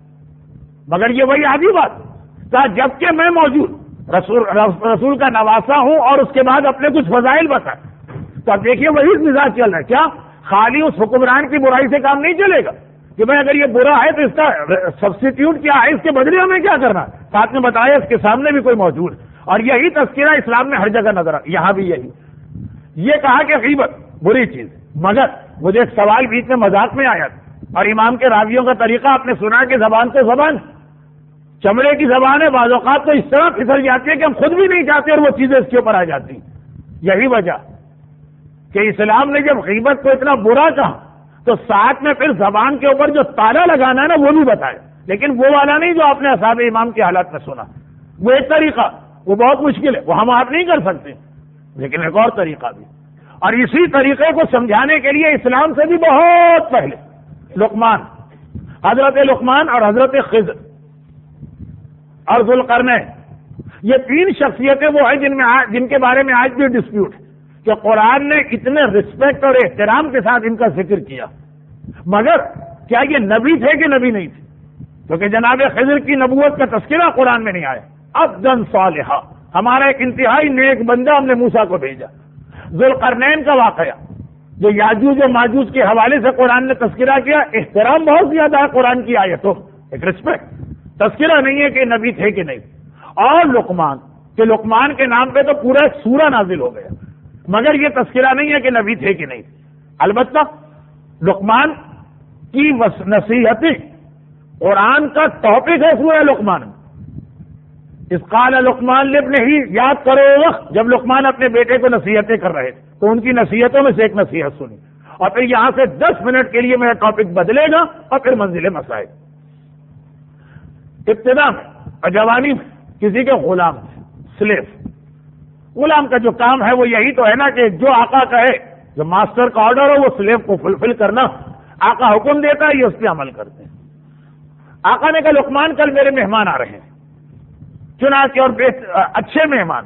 مگر یہ وہی آدھی بات کہا جبکہ میں موجود رسول کا نواسا ہوں اور اس کے بعد اپنے کچھ فضائل بتائے۔ تو اب دیکھیے وہی مزاج چل رہا ہے، کیا خالی اس حکمران کی برائی سے کام نہیں چلے گا کہ بھائی اگر یہ برا ہے تو اس کا سبسٹیٹیوٹ کیا ہے، اس کے بدلے ہمیں کیا کرنا ہے، ساتھ میں بتایا اس کے سامنے بھی کوئی موجود، اور یہی تذکرہ اسلام میں ہر جگہ نظر آ، یہاں بھی یہی یہ کہا کہ غیبت بری چیز، مگر مجھے ایک سوال بیچ میں مذاق میں آیا تھا، اور امام کے راویوں کا طریقہ آپ نے سنا کہ زبان تو زبان چمڑے کی زبان ہے، بعض اوقات تو اس طرح پھسل جاتی ہے کہ ہم خود بھی نہیں چاہتے اور وہ چیزیں اس کے اوپر آ جاتی ہیں۔ یہی وجہ کہ اسلام نے جب غیبت کو اتنا برا کہا تو ساتھ میں پھر زبان کے اوپر جو تالا لگانا ہے نا وہ بھی بتایا، لیکن وہ والا نہیں جو آپ نے اصحاب امام کی حالت میں سنا، وہ ایک طریقہ، وہ بہت مشکل ہے، وہ ہم آپ نہیں کر سکتے، لیکن ایک اور طریقہ بھی، اور اسی طریقے کو سمجھانے کے لیے اسلام سے بھی بہت پہلے حضرت لقمان اور حضرت خضر اور ذوالقرنین، یہ تین شخصیتیں وہ ہیں جن کے بارے میں آج بھی ڈسپیوٹ ہے کہ قرآن نے اتنے رسپیکٹ اور احترام کے ساتھ ان کا ذکر کیا، مگر کیا یہ نبی تھے کہ نبی نہیں تھے؟ کیونکہ جناب خضر کی نبوت کا تذکرہ قرآن میں نہیں آیا. عبدًا صالحا، ہمارا ایک انتہائی نیک بندہ ہم نے موسیٰ کو بھیجا. ذوالقرنین کا واقعہ جو یاجوج و ماجوج کے حوالے سے قرآن نے تذکرہ کیا، احترام بہت زیادہ ہے قرآن کی آیتوں، ایک رسپیکٹ، تذکرہ نہیں ہے کہ نبی تھے کہ نہیں. اور لقمان کے نام پہ تو پورا ایک سورہ نازل ہو گیا، مگر یہ تذکرہ نہیں ہے کہ نبی تھے کہ نہیں. البتہ لقمان کی نصیحتیں قرآن کا ٹاپک ہے سورہ لقمان. اس قال لقمان لابنہ، یاد کرو وقت جب لقمان اپنے بیٹے کو نصیحتیں کر رہے تھے تو ان کی نصیحتوں میں سے ایک نصیحت سنی، اور پھر یہاں سے 10 منٹ کے لیے میرا ٹاپک بدلے گا اور پھر منزل مسائل. ابتدا میں اور جوانی میں کسی کے غلام تھے، سلیو. غلام کا جو کام ہے وہ یہی تو ہے نا کہ جو آقا کہے، جو ماسٹر کا آرڈر ہو وہ سلیو کو فلفل کرنا. آقا حکم دیتا ہے، یہ اس پہ عمل کرتے ہیں. آقا نے کہا لقمان کل میرے مہمان آ رہے ہیں، چنانچہ اور اچھے مہمان،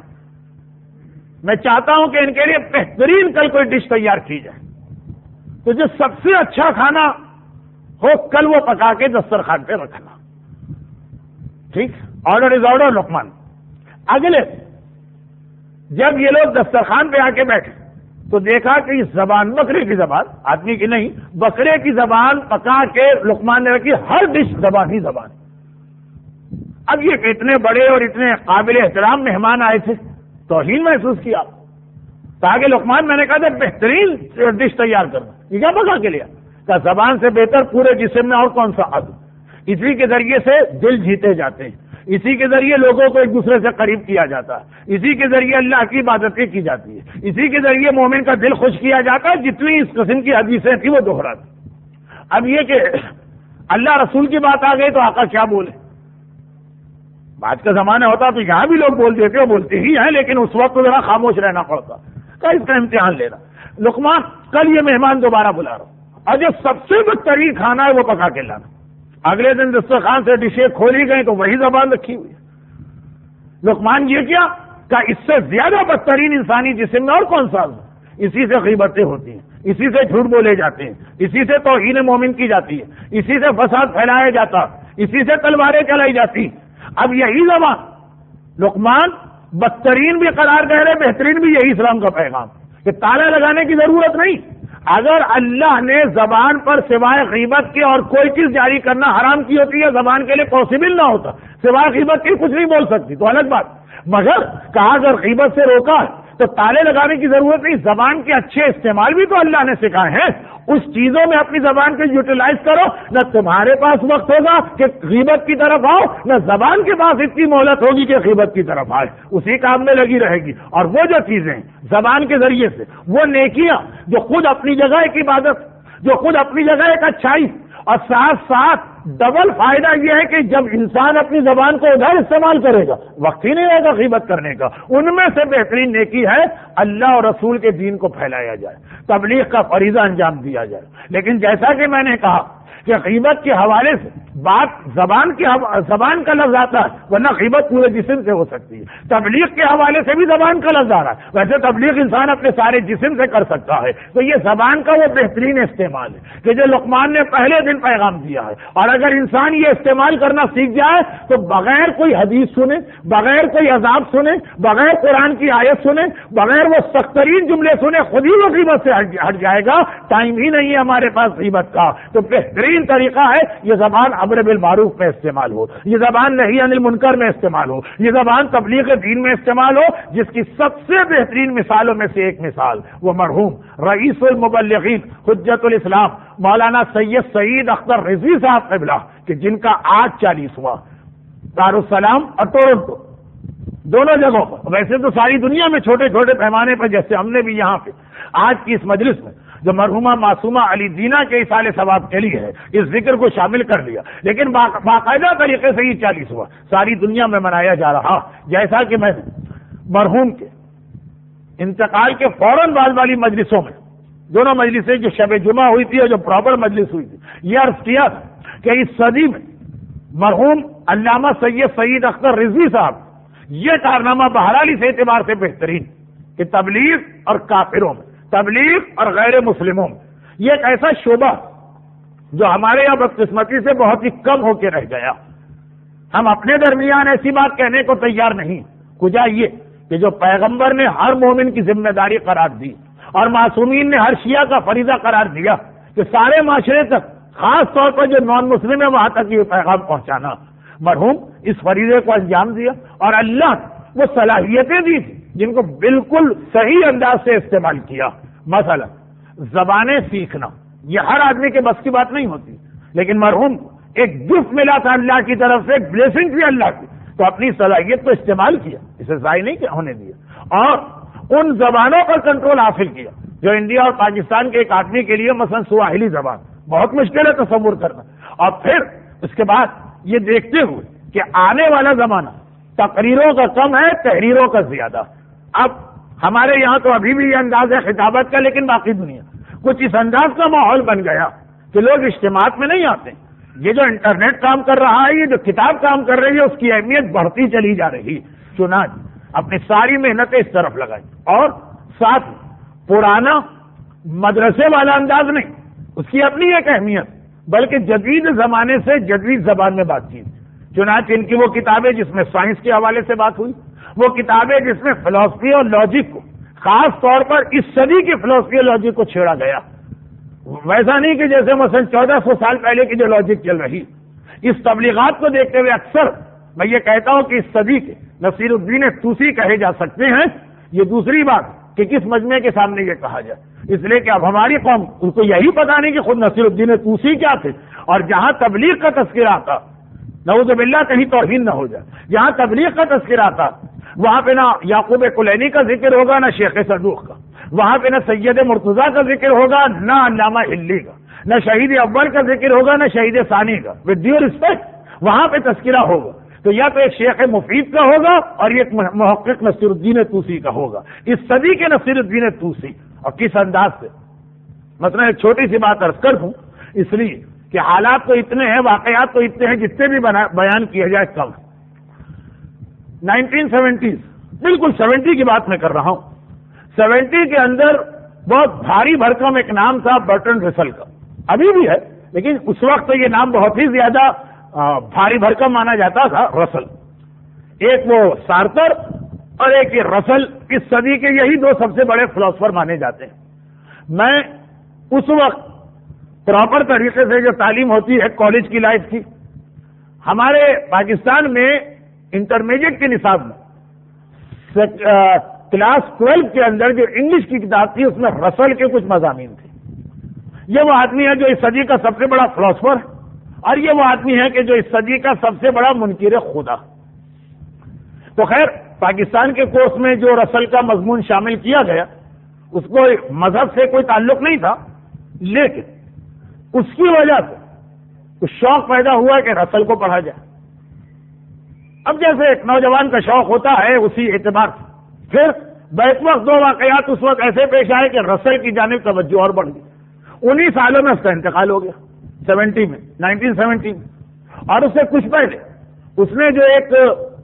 میں چاہتا ہوں کہ ان کے لیے بہترین کل کوئی ڈش تیار کی جائے، تو جو سب سے اچھا کھانا ہو کل وہ پکا کے دسترخوان پہ رکھنا. ٹھیک، آرڈر از آرڈر لقمان. اگلے جب یہ لوگ دسترخوان پہ آ کے بیٹھے تو دیکھا کہ یہ زبان، بکرے کی زبان، آدمی کی نہیں، بکرے کی زبان پکا کے لقمان نے رکھی، ہر ڈش زبان ہی زبان. اب یہ اتنے بڑے اور اتنے قابل احترام مہمان آئے تھے، توہین محسوس کیا. تاکہ لقمان، میں نے کہا تھا بہترین ڈش تیار کرنا، یہ کیا پکا کے لیا؟ کہ زبان سے بہتر پورے جسم میں اور کون سا عدو. اسی کے ذریعے سے دل جیتے جاتے ہیں، اسی کے ذریعے لوگوں کو ایک دوسرے سے قریب کیا جاتا ہے، اسی کے ذریعے اللہ کی عبادتیں کی جاتی ہے، اسی کے ذریعے مومن کا دل خوش کیا جاتا ہے. جتنی اس قسم کی حدیثیں تھیں وہ دوہراتی. اب یہ کہ اللہ رسول کی بات آ گئی تو آقا کیا بولے؟ بات کا زمانہ ہوتا تو یہاں بھی لوگ بول دیتے، بولتے ہی ہیں، لیکن اس وقت تو ذرا خاموش رہنا پڑتا. کہ اس کا امتحان لینا. لقمان کل یہ مہمان دوبارہ بلا رہا ہوں، اور جو سب سے بدترین کھانا ہے وہ پکا کے لانا. اگلے دن دسترخوان سے ڈشیں کھولی گئی تو وہی زبان رکھی ہوئی. لقمان یہ کیا کہ اس سے زیادہ بدترین انسانی جسم میں اور کون سا؟ اسی سے غیبتیں ہوتی ہیں، اسی سے جھوٹ بولے جاتے ہیں، اسی سے توہین مومن کی جاتی ہے، اسی سے فساد پھیلایا جاتا، اسی سے تلواریں چلائی جاتی. اب یہی زبان لقمان بدترین بھی قرار دے رہے، بہترین بھی یہی اسلام کا پیغام کہ تالا لگانے کی ضرورت نہیں. اگر اللہ نے زبان پر سوائے غیبت کے اور کوئی چیز جاری کرنا حرام کی ہوتی ہے، زبان کے لیے پاسبل نہ ہوتا، سوائے غیبت کے کچھ نہیں بول سکتی تو الگ بات. مگر کہا اگر غیبت سے روکا تو تالے لگانے کی ضرورت نہیں. زبان کے اچھے استعمال بھی تو اللہ نے سکھائے ہیں. اس چیزوں میں اپنی زبان کو یوٹیلائز کرو. نہ تمہارے پاس وقت ہوگا کہ غیبت کی طرف آؤ، نہ زبان کے پاس اتنی مہلت ہوگی کہ غیبت کی طرف آئے. اسی کام میں لگی رہے گی. اور وہ جو چیزیں زبان کے ذریعے سے، وہ نیکیاں جو خود اپنی جگہ ایک عبادت، جو خود اپنی جگہ ایک اچھائی، اور ساتھ ساتھ ڈبل فائدہ یہ ہے کہ جب انسان اپنی زبان کو ادھر استعمال کرے گا وقت ہی نہیں رہے گا غیبت کرنے کا. ان میں سے بہترین نیکی ہے اللہ اور رسول کے دین کو پھیلایا جائے، تبلیغ کا فریضہ انجام دیا جائے. لیکن جیسا کہ میں نے کہا کہ غیبت کے حوالے سے بات زبان کا لفظ آتا ہے، ورنہ غیبت پورے جسم سے ہو سکتی ہے. تبلیغ کے حوالے سے بھی زبان کا لفظ آ رہا ہے، ویسے تبلیغ انسان اپنے سارے جسم سے کر سکتا ہے. تو یہ زبان کا وہ بہترین استعمال ہے کہ جو لقمان نے پہلے دن پیغام دیا ہے. اور اگر انسان یہ استعمال کرنا سیکھ جائے تو بغیر کوئی حدیث سنے، بغیر کوئی عذاب سنے، بغیر قرآن کی آیت سنے، بغیر وہ سخت ترین جملے سنے، خود ہی وہ غیبت سے ہٹ جائے گا. ٹائم ہی نہیں ہے ہمارے پاس غیبت کا. تو بہترین طریقہ ہے یہ زبان امر بالمعروف میں استعمال ہو، یہ زبان نہی عن المنکر میں استعمال ہو، یہ زبان تبلیغ دین میں استعمال ہو. جس کی سب سے بہترین مثالوں میں سے ایک مثال وہ مرحوم رئیس المبلغین حجت الاسلام مولانا سید سعید اختر رضوی صاحب قبلہ کہ جن کا آج 40 ہوا دارالسلام اور ٹورنٹو دونوں جگہوں پر. ویسے تو ساری دنیا میں چھوٹے چھوٹے پیمانے پر، جیسے ہم نے بھی یہاں پہ آج کی اس مجلس میں جو مرحومہ معصومہ علی دینا کے اصال ثواب کے لیے ہے اس ذکر کو شامل کر لیا، لیکن باقاعدہ طریقے سے یہ 40 ہوا ساری دنیا میں منایا جا رہا. جیسا کہ میں مرحوم کے انتقال کے فوراً بعد والی مجلسوں میں، دونوں مجلسیں جو شب جمعہ ہوئی تھی اور جو پراپر مجلس ہوئی تھی، یہ عرض کیا کہ اس صدی میں مرحوم علامہ سید سعید اختر رضوی صاحب، یہ کارنامہ بہرحال اس اعتبار سے بہترین کہ تبلیغ اور کافروں میں، تبلیغ اور غیر مسلموں میں، یہ ایک ایسا شعبہ جو ہمارے یہاں بدقسمتی سے بہت ہی کم ہو کے رہ گیا. ہم اپنے درمیان ایسی بات کہنے کو تیار نہیں. کجا یہ کہ جو پیغمبر نے ہر مومن کی ذمہ داری قرار دی اور معصومین نے ہر شیعہ کا فریضہ قرار دیا کہ سارے معاشرے تک، خاص طور پر جو نان مسلم ہے وہاں تک یہ پیغام پہنچانا. مرحوم اس فریضے کو انجام دیا اور اللہ وہ صلاحیتیں دی تھی جن کو بالکل صحیح انداز سے استعمال کیا. مثلا زبانیں سیکھنا یہ ہر آدمی کے بس کی بات نہیں ہوتی، لیکن مرحوم ایک گفٹ ملا تھا اللہ کی طرف سے، ایک بلیسنگ تھی اللہ کی، تو اپنی صلاحیت کو استعمال کیا، اسے ضائع نہیں ہونے دیا اور ان زبانوں پر کنٹرول حاصل کیا جو انڈیا اور پاکستان کے ایک آدمی کے لیے مثلا سواحلی زبان بہت مشکل ہے تصور کرنا. اور پھر اس کے بعد یہ دیکھتے ہوئے کہ آنے والا زمانہ تقریروں کا کم ہے، تحریروں کا زیادہ. اب ہمارے یہاں تو ابھی بھی یہ انداز ہے خطابت کا، لیکن باقی دنیا کچھ اس انداز کا ماحول بن گیا کہ لوگ اجتماعات میں نہیں آتے. یہ جو انٹرنیٹ کام کر رہا ہے، یہ جو کتاب کام کر رہی ہے، اس کی اہمیت بڑھتی چلی جا رہی. چنانچہ اپنی ساری محنتیں اس طرف لگائی اور ساتھ پرانا مدرسے والا انداز نہیں، اس کی اپنی ایک اہمیت، بلکہ جدید زمانے سے جدید زبان میں بات چیت. چنانچہ ان کی وہ کتابیں جس میں سائنس کے حوالے سے بات ہوئی، وہ کتابیں جس میں فلسفی اور لاجک کو، خاص طور پر اس صدی کی فلسفی اور لاجک کو چھیڑا گیا. ویسا نہیں کہ جیسے مثلا 1400 سال پہلے کی جو لاجک چل رہی. اس تبلیغات کو دیکھتے ہوئے اکثر میں یہ کہتا ہوں کہ اس صدی کے نصیر الدین طوسی کہے جا سکتے ہیں. یہ دوسری بات کہ کس مجمع کے سامنے یہ کہا جائے، اس لیے کہ اب ہماری قوم ان کو یہی پتا نہیں کہ خود نصیر الدین طوسی کیا تھے. اور جہاں تبلیغ کا تذکرہ آتا، نعوذ باللہ کہیں توہین نہ ہو جائے، جہاں تبلیغ کا تذکرہ آتا وہاں پہ نہ یعقوب کلینی کا ذکر ہوگا، نہ شیخ صدوق کا. وہاں پہ نہ سید مرتضیٰ کا ذکر ہوگا، نہ علامہ ہلی کا. نہ شہید اول کا ذکر ہوگا، نہ شہید ثانی کا. ود ڈیو ریسپیکٹ وہاں پہ تذکرہ ہوگا تو یا تو ایک شیخ مفید کا ہوگا اور ایک محقق نصیر الدین طوسی کا ہوگا. اس صدی کے نصیر الدین طوسی. اور کس انداز سے، مثلا ایک چھوٹی سی بات عرض کر دوں، اس لیے کہ حالات تو اتنے ہیں، واقعات تو اتنے ہیں، جتنے بھی بیان کیا جائے کم. 1970 بالکل 70 کی بات میں کر رہا ہوں. 70 کے اندر بہت بھاری بھرکم ایک نام تھا برٹن رسل کا. ابھی بھی ہے، لیکن اس وقت یہ نام بہت ہی زیادہ بھاری بھرکم مانا جاتا تھا. رسل، ایک وہ سارتر اور ایک یہ رسل، اس صدی کے یہی دو سب سے بڑے فلاسفر مانے جاتے ہیں. میں اس وقت پراپر طریقے سے جو تعلیم ہوتی ہے کالج کی لائف کی، ہمارے پاکستان میں انٹرمیڈیٹ کے نصاب میں کلاس 12 کے اندر جو انگلش کی کتاب تھی اس میں رسل کے کچھ مضامین تھے. یہ وہ آدمی ہے جو اس صدی کا سب سے بڑا فلاسفر ہے، اور یہ وہ آدمی ہے کہ جو اس صدی کا سب سے بڑا منکر خدا. تو خیر پاکستان کے کورس میں جو رسل کا مضمون شامل کیا گیا اس کو مذہب سے کوئی تعلق نہیں تھا، لیکن اس کی وجہ سے کچھ شوق پیدا ہوا کہ رسل کو پڑھا جائے. اب جیسے ایک نوجوان کا شوق ہوتا ہے اسی اعتبار سے پھر بیک وقت دو واقعات اس وقت ایسے پیش آئے کہ رسل کی جانب توجہ اور بڑھ گئی. 19 سالوں میں اس کا انتقال ہو گیا 1970 میں. اور اس سے کچھ پہلے اس نے جو ایک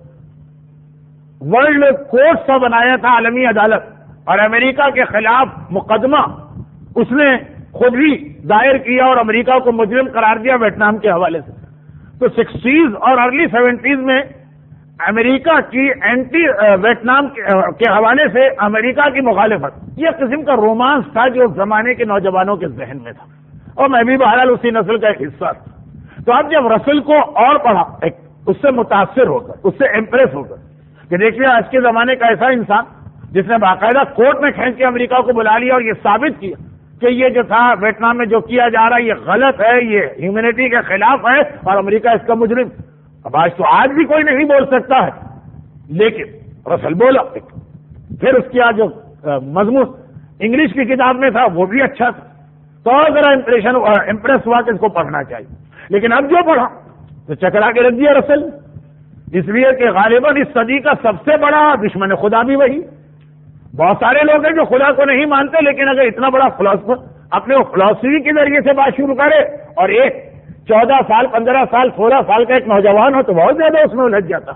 ورلڈ کورٹ سا بنایا تھا، عالمی عدالت، اور امریکہ کے خلاف مقدمہ اس نے خود ہی دائر کیا اور امریکہ کو مجرم قرار دیا ویتنام کے حوالے سے. تو 60s اور ارلی 70s میں امریکہ کی اینٹی ویتنام کے حوالے سے امریکہ کی مخالفت، یہ قسم کا رومانس تھا جو زمانے کے نوجوانوں کے ذہن میں تھا، اور میں بھی بہرحال اسی نسل کا ایک حصہ تھا. تو اب جب رسل کو اور پڑھا، اس سے متاثر ہو کر، اس سے امپریس ہو کر کہ دیکھیے آج کے زمانے کا ایسا انسان جس نے باقاعدہ کورٹ میں کھینچ کے امریکہ کو بلا لیا اور یہ ثابت کیا کہ یہ جو تھا ویتنام میں جو کیا جا رہا ہے یہ غلط ہے، یہ ہیومینٹی کے خلاف ہے اور امریکہ اس کا مجرم. اب آج بھی کوئی نہیں بول سکتا ہے، لیکن رسل بولا. پھر اس کی جو مضمون انگلش کی کتاب میں تھا وہ بھی اچھا تھا، تو اور ذرا امپریس ہوا کہ اس کو پڑھنا چاہیے. لیکن اب جو پڑھا تو چکرا کے رکھ دیا رسل، اس لیے کہ غالباً اس صدی کا سب سے بڑا دشمن خدا بھی وہی. بہت سارے لوگ ہیں جو خدا کو نہیں مانتے، لیکن اگر اتنا بڑا فلاسفر اپنے فلاسفی کے ذریعے سے بات شروع کرے اور ایک 14 سال 15 سال 16 سال کا ایک نوجوان ہو تو بہت زیادہ اس میں الجھ جاتا.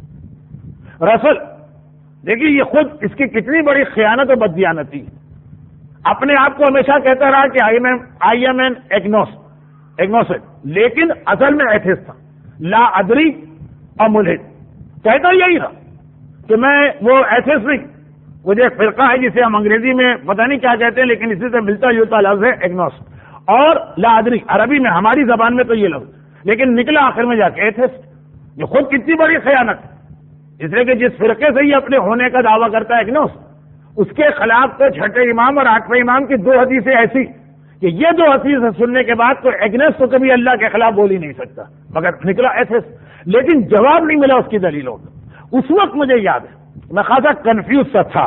رسل دیکھیے یہ خود اس کی کتنی بڑی خیانت و بددیانتی. اپنے آپ کو ہمیشہ کہتا رہا کہ آئی ایم این ایگنوسٹ، لیکن اصل میں ایتھسٹ تھا، لا ادری اور ملحد. کہتا یہی تھا کہ میں وہ ایتھسٹ نہیں، وہ جو ایک فرقہ ہے جسے ہم انگریزی میں پتہ نہیں کیا کہتے ہیں لیکن اسی سے ملتا جلتا لفظ ہے ایگنوسٹ، اور لا ادری عربی میں ہماری زبان میں تو یہ لفظ، لیکن نکلا آخر میں جا کے ایتھسٹ. یہ خود کتنی بڑی خیانت ہے، اس لیے کہ جس فرقے سے یہ اپنے ہونے کا دعویٰ کرتا ہے ایگنوسٹ، اس کے خلاف تو چھٹے امام اور 8ویں امام کی 2 حدیثیں ایسی کہ یہ 2 حدیثیں سننے کے بعد کوئی ایگنسٹ تو کبھی اللہ کے خلاف بول ہی نہیں سکتا، مگر نکلا ایتھسٹ. لیکن جواب نہیں ملا اس کی دلیلوں کا. اس وقت مجھے یاد ہے میں خاصا کنفیوز سا تھا.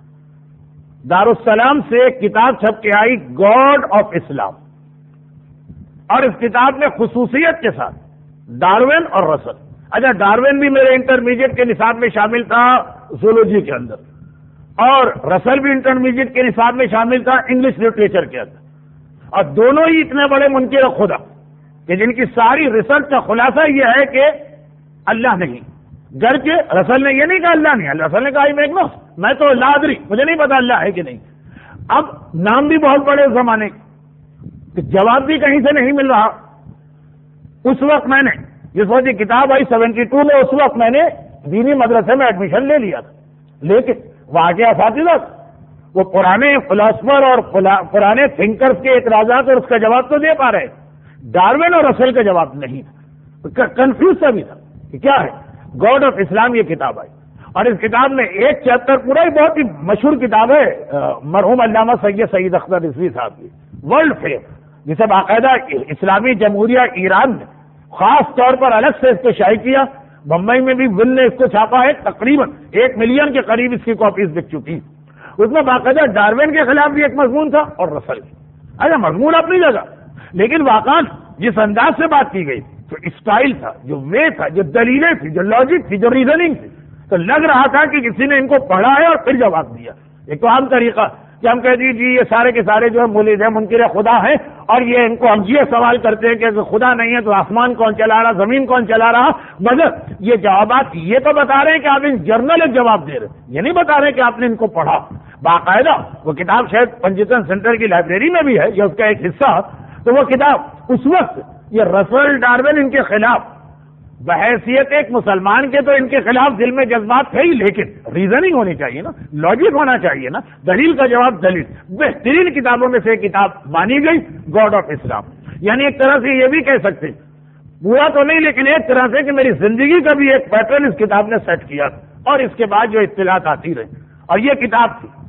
دارالسلام سے ایک کتاب چھپ کے آئی گاڈ آف اسلام، اور اس کتاب میں خصوصیت کے ساتھ ڈاروین اور رسل. اچھا ڈاروین بھی میرے انٹرمیڈیٹ کے نصاب میں شامل تھا زولوجی کے اندر، اور رسل بھی انٹرمیڈیٹ کے نصاب میں شامل تھا انگلش لٹریچر کے اندر. اور دونوں ہی اتنے بڑے منکر خدا کہ جن کی ساری ریسرچ کا خلاصہ یہ ہے کہ اللہ نہیں. گرچہ رسل نے یہ نہیں کہا اللہ نہیں، رسل نے کہا میں تو لا ادری، مجھے نہیں پتا اللہ ہے کہ نہیں. اب نام بھی بہت بڑے اس زمانے کے، جواب بھی کہیں سے نہیں مل رہا. اس وقت میں نے جس وقت یہ کتاب آئی 72 میں، اس وقت میں نے دینی مدرسے میں ایڈمیشن لے لیا تھا. لیکن وہاں کے اساتذہ وہ پرانے فلاسفر اور پرانے تھنکرز کے اعتراضات اور اس کا جواب تو دے پا رہے، ڈاروین اور رسل کا جواب نہیں. کنفیوز سا بھی تھا کہ کیا ہے. گاڈ آف اسلام یہ کتاب آئی، اور اس کتاب میں ایک چیپٹر پورا ہی بہت ہی مشہور کتاب ہے مرحوم علامہ سید اختر رضوی صاحب کی، ورلڈ فیم، جسے باقاعدہ اسلامی جمہوریہ ایران نے خاص طور پر الگ سے اس کو شائع کیا. بمبئی میں بھی ول نے اس کو چھاپا ہے، تقریباً 1 ملین کے قریب اس کی کاپیز بک چکی. اس میں باقاعدہ ڈاروین کے خلاف بھی ایک مضمون تھا اور رسل بھی. اچھا مضمون اپنی جگہ، لیکن واقعاً جس انداز سے بات کی گئی، جو اسٹائل تھا، جو وے تھا، جو دلیلیں تھی، جو لاجک تھی، جو ریزننگ تھی، تو لگ رہا تھا کہ کسی نے ان کو پڑھا ہے اور پھر جواب دیا. ایک تو عام طریقہ کہ ہم کہہ دیجیے یہ سارے کے سارے جو ہے مولد ہیں، منکر خدا ہیں، اور یہ ان کو ہم یہ سوال کرتے ہیں کہ خدا نہیں ہے تو آسمان کون چلا رہا، زمین کون چلا رہا. مگر یہ جوابات یہ تو بتا رہے ہیں کہ آپ ان جرنل ایک جواب دے رہے ہیں، یہ نہیں بتا رہے کہ آپ نے ان کو پڑھا. باقاعدہ وہ کتاب شاید پنجیتن سینٹر کی لائبریری میں بھی ہے، یہ اس کا ایک حصہ. تو وہ کتاب اس وقت یہ رسل ڈاروین ان کے خلاف بحیثیت ایک مسلمان کے تو ان کے خلاف دل میں جذبات تھے ہی، لیکن ریزننگ ہونی چاہیے نا، لاجک ہونا چاہیے نا، دلیل کا جواب دلیل. بہترین کتابوں میں سے ایک کتاب مانی گئی گاڈ آف اسلام. یعنی ایک طرح سے یہ بھی کہہ سکتے، پورا تو نہیں لیکن ایک طرح سے کہ میری زندگی کا بھی ایک پیٹرن اس کتاب نے سیٹ کیا، اور اس کے بعد جو اطلاعات آتی رہی. اور یہ کتاب تھی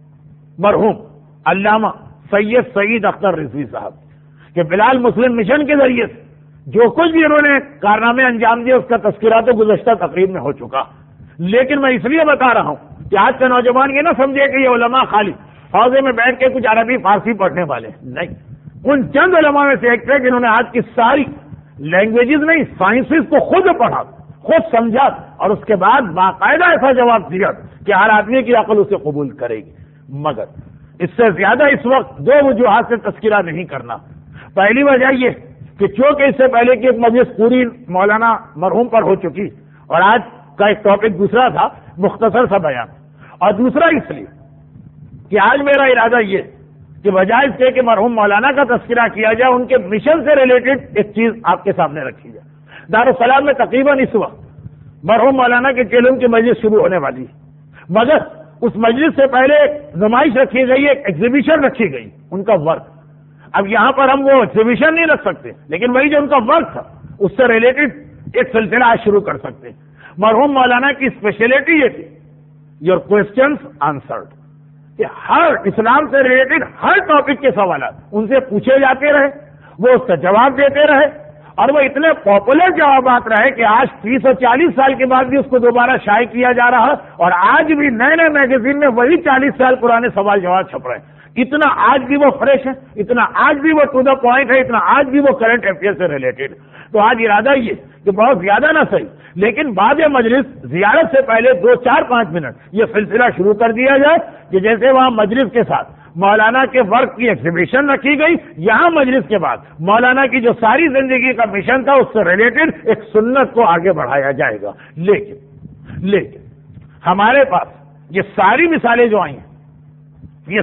مرحوم علامہ سید اختر رضوی صاحب کہ بلال مسلم مشن کے ذریعے سے جو کچھ بھی انہوں نے کارنامے انجام دیے اس کا تذکرہ تو گزشتہ تقریب میں ہو چکا. لیکن میں اس لیے بتا رہا ہوں کہ آج کا نوجوان یہ نہ سمجھے کہ یہ علماء خالی حوضے میں بیٹھ کے کچھ عربی فارسی پڑھنے والے نہیں. ان چند علماء میں سے ایک تھے جنہوں نے آج کی ساری لینگویجز نہیں سائنسز کو خود پڑھا، خود سمجھا، اور اس کے بعد باقاعدہ ایسا جواب دیا کہ ہر آدمی کی عقل اسے قبول کرے گی. مگر اس سے زیادہ اس وقت 2 وجوہات سے تذکرہ نہیں کرنا. پہلی وجہ یہ کہ چونکہ اس سے پہلے کی ایک مجلس پوری مولانا مرحوم پر ہو چکی اور آج کا ایک ٹاپک دوسرا تھا، مختصر سا بیان. اور دوسرا اس لیے کہ آج میرا ارادہ یہ کہ بجائے اس کے کہ مرحوم مولانا کا تذکرہ کیا جائے، ان کے مشن سے ریلیٹڈ ایک چیز آپ کے سامنے رکھی جائے. دارالسلام میں تقریباً اس وقت مرحوم مولانا کے چیلم کی مجلس شروع ہونے والی ہے، مگر اس مجلس سے پہلے ایک نمائش رکھی گئی، ایک ایگزیبیشن رکھی گئی ان کا ورک. اب یہاں پر ہم وہ ایگزیبیشن نہیں رکھ سکتے، لیکن وہی جو ان کا ورک تھا اس سے ریلیٹڈ ایک سلسلہ آج شروع کر سکتے ہیں. مرحوم مولانا کی اسپیشلٹی یہ تھی یور کوسچنس آنسرڈ، کہ ہر اسلام سے ریلیٹڈ ہر ٹاپک کے سوالات ان سے پوچھے جاتے رہے، وہ اس کا جواب دیتے رہے، اور وہ اتنے پاپولر جوابات رہے کہ آج 30 اور 40 سال کے بعد بھی اس کو دوبارہ شائع کیا جا رہا ہے، اور آج بھی نئے نئے میگزین میں وہی 40 سال پرانے سوال جواب چھپ رہے ہیں. اتنا آج بھی وہ فریش ہے، اتنا آج بھی وہ ٹو دا پوائنٹ ہے، اتنا آج بھی وہ کرنٹ افیئر سے ریلیٹڈ. تو آج ارادہ یہ کہ بہت زیادہ نہ صحیح لیکن بعد مجلس زیارت سے پہلے 2-4-5 منٹ یہ سلسلہ شروع کر دیا جائے کہ جیسے وہاں مجلس کے ساتھ مولانا کے ورک کی ایگزیبیشن رکھی گئی. یہاں مجلس کے بعد مولانا کی جو ساری زندگی کا مشن تھا اس سے ریلیٹڈ ایک سنت کو آگے بڑھایا جائے گا. لیکن ہمارے پاس یہ ساری مثالیں جو آئی ہیں،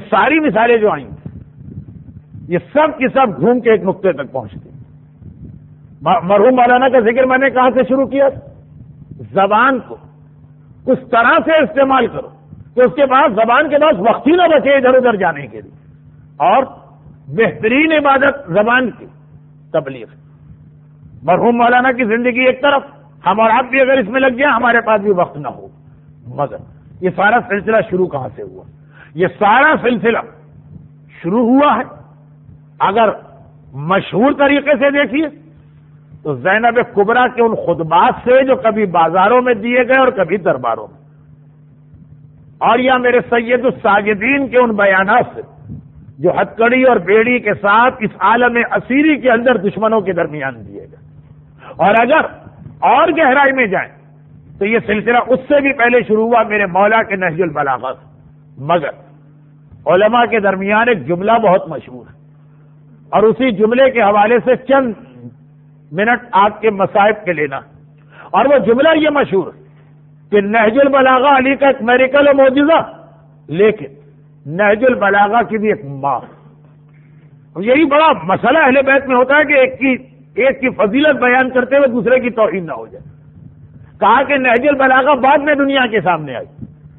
یہ سب کی سب گھوم کے ایک نقطے تک پہنچتی. مرحوم مولانا کا ذکر میں نے کہاں سے شروع کیا؟ زبان کو اس طرح سے استعمال کرو کہ اس کے بعد زبان کے پاس وقت ہی نہ بچے ادھر ادھر جانے کے لیے. اور بہترین عبادت زبان کی تبلیغ. مرحوم مولانا کی زندگی ایک طرف، ہم اور آپ بھی اگر اس میں لگ جائیں ہمارے پاس بھی وقت نہ ہو. مگر یہ سارا سلسلہ شروع کہاں سے ہوا؟ یہ سارا سلسلہ شروع ہوا ہے اگر مشہور طریقے سے دیکھیے تو زینب کبریٰ کے ان خطبات سے جو کبھی بازاروں میں دیے گئے اور کبھی درباروں میں، اور یا میرے سید الساجدین کے ان بیانات سے جو ہتکڑی اور بیڑی کے ساتھ اس عالم اسیری کے اندر دشمنوں کے درمیان دیے گئے. اور اگر اور گہرائی میں جائیں تو یہ سلسلہ اس سے بھی پہلے شروع ہوا میرے مولا کے نہج البلاغہ سے. مگر علماء کے درمیان ایک جملہ بہت مشہور ہے، اور اسی جملے کے حوالے سے چند منٹ آپ کے مصائب کے لینا. اور وہ جملہ یہ مشہور ہے کہ نہج البلاغہ علی کا ایک میریکل و معجزہ، لیکن نہج البلاغہ کی بھی ایک ماں. یہی بڑا مسئلہ اہل بیت میں ہوتا ہے کہ ایک کی فضیلت بیان کرتے ہوئے دوسرے کی توہین نہ ہو جائے. کہا کہ نہج البلاغہ بعد میں دنیا کے سامنے آئی.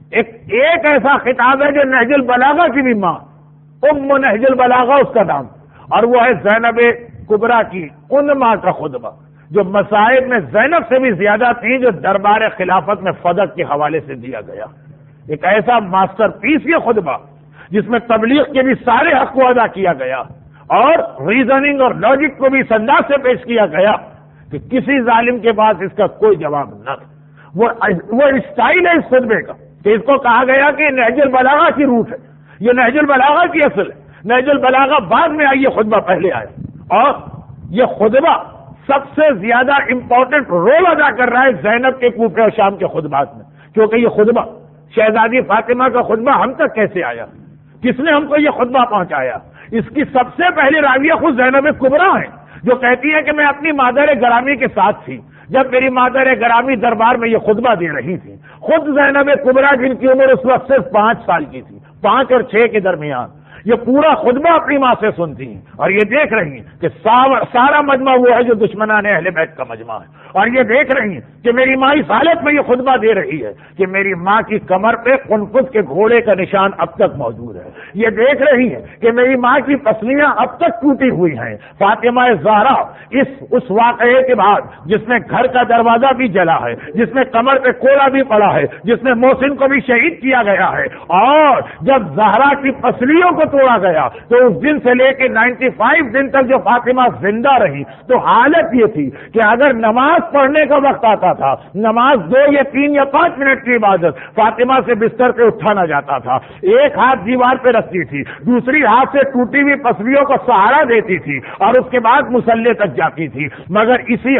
ایک ایسا خطاب ہے جو نہج البلاغہ کی بھی ماں، ام نہج البلاغہ اس کا نام، اور وہ ہے زینب کبریٰ کی ان ماں کا خطبہ جو مصائب میں زینب سے بھی زیادہ تھی، جو دربار خلافت میں فدق کے حوالے سے دیا گیا. ایک ایسا ماسٹر پیس یہ خطبہ جس میں تبلیغ کے بھی سارے حق کو ادا کیا گیا اور ریزننگ اور لاجک کو بھی اس انداز سے پیش کیا گیا کہ کسی ظالم کے پاس اس کا کوئی جواب نہ تھا. وہ اسٹائل ہے اس خطبے کا کہ اس کو کہا گیا کہ نہج البلاغہ کی روٹ ہے، یہ نہج البلاغہ کی اصل ہے. نہج البلاغہ بعد میں آئی، یہ خطبہ پہلے آیا. اور یہ خطبہ سب سے زیادہ امپورٹنٹ رول ادا کر رہا ہے زینب کے کوفہ اور شام کے خطبات میں، کیونکہ یہ خطبہ شہزادی فاطمہ کا خطبہ ہم تک کیسے آیا، کس نے ہم کو یہ خطبہ پہنچایا؟ اس کی سب سے پہلی راویہ خود زینب کبریٰ ہے، جو کہتی ہے کہ میں اپنی مادر گرامی کے ساتھ تھی جب میری مادر گرامی دربار میں یہ خطبہ دے رہی تھی. خود زینب کبریٰ جن کی عمر اس وقت صرف 5 سال کی تھی، 5 اور 6 کے درمیان، یہ پورا خطبہ اپنی ماں سے سنتی ہیں اور یہ دیکھ رہی ہیں کہ سارا مجمع وہ ہے جو دشمنان اہل بیت کا مجمع ہے. اور یہ دیکھ رہی ہیں کہ میری ماں اس حالت میں یہ خطبہ دے رہی ہے کہ میری ماں کی کمر پہ قنفذ کے گھوڑے کا نشان اب تک موجود ہے. یہ دیکھ رہی ہیں کہ میری ماں کی پسلیاں اب تک ٹوٹی ہوئی ہیں. فاطمہ زہرا اس واقعے کے بعد جس میں گھر کا دروازہ بھی جلا ہے، جس میں کمر پہ کوڑا بھی پڑا ہے، جس میں محسن کو بھی شہید کیا گیا ہے، اور جب زہرا کی پسلیوں کو توڑا گیا تو اس دن سے لے کے 95 دن تک جو فاطمہ زندہ رہی تو حالت یہ تھی کہ اگر نماز پڑھنے کا وقت آتا تھا، نماز 2 یا 3 یا 5 منٹ کی عبادت، فاطمہ سے بستر پہ اٹھا نہ جاتا تھا. ایک ہاتھ دیوار پہ رکھتی تھی، دوسری ہاتھ سے ٹوٹی ہوئی پسلیوں کو سہارا دیتی تھی اور اس کے بعد مصلی تک جاتی تھی. مگر اسی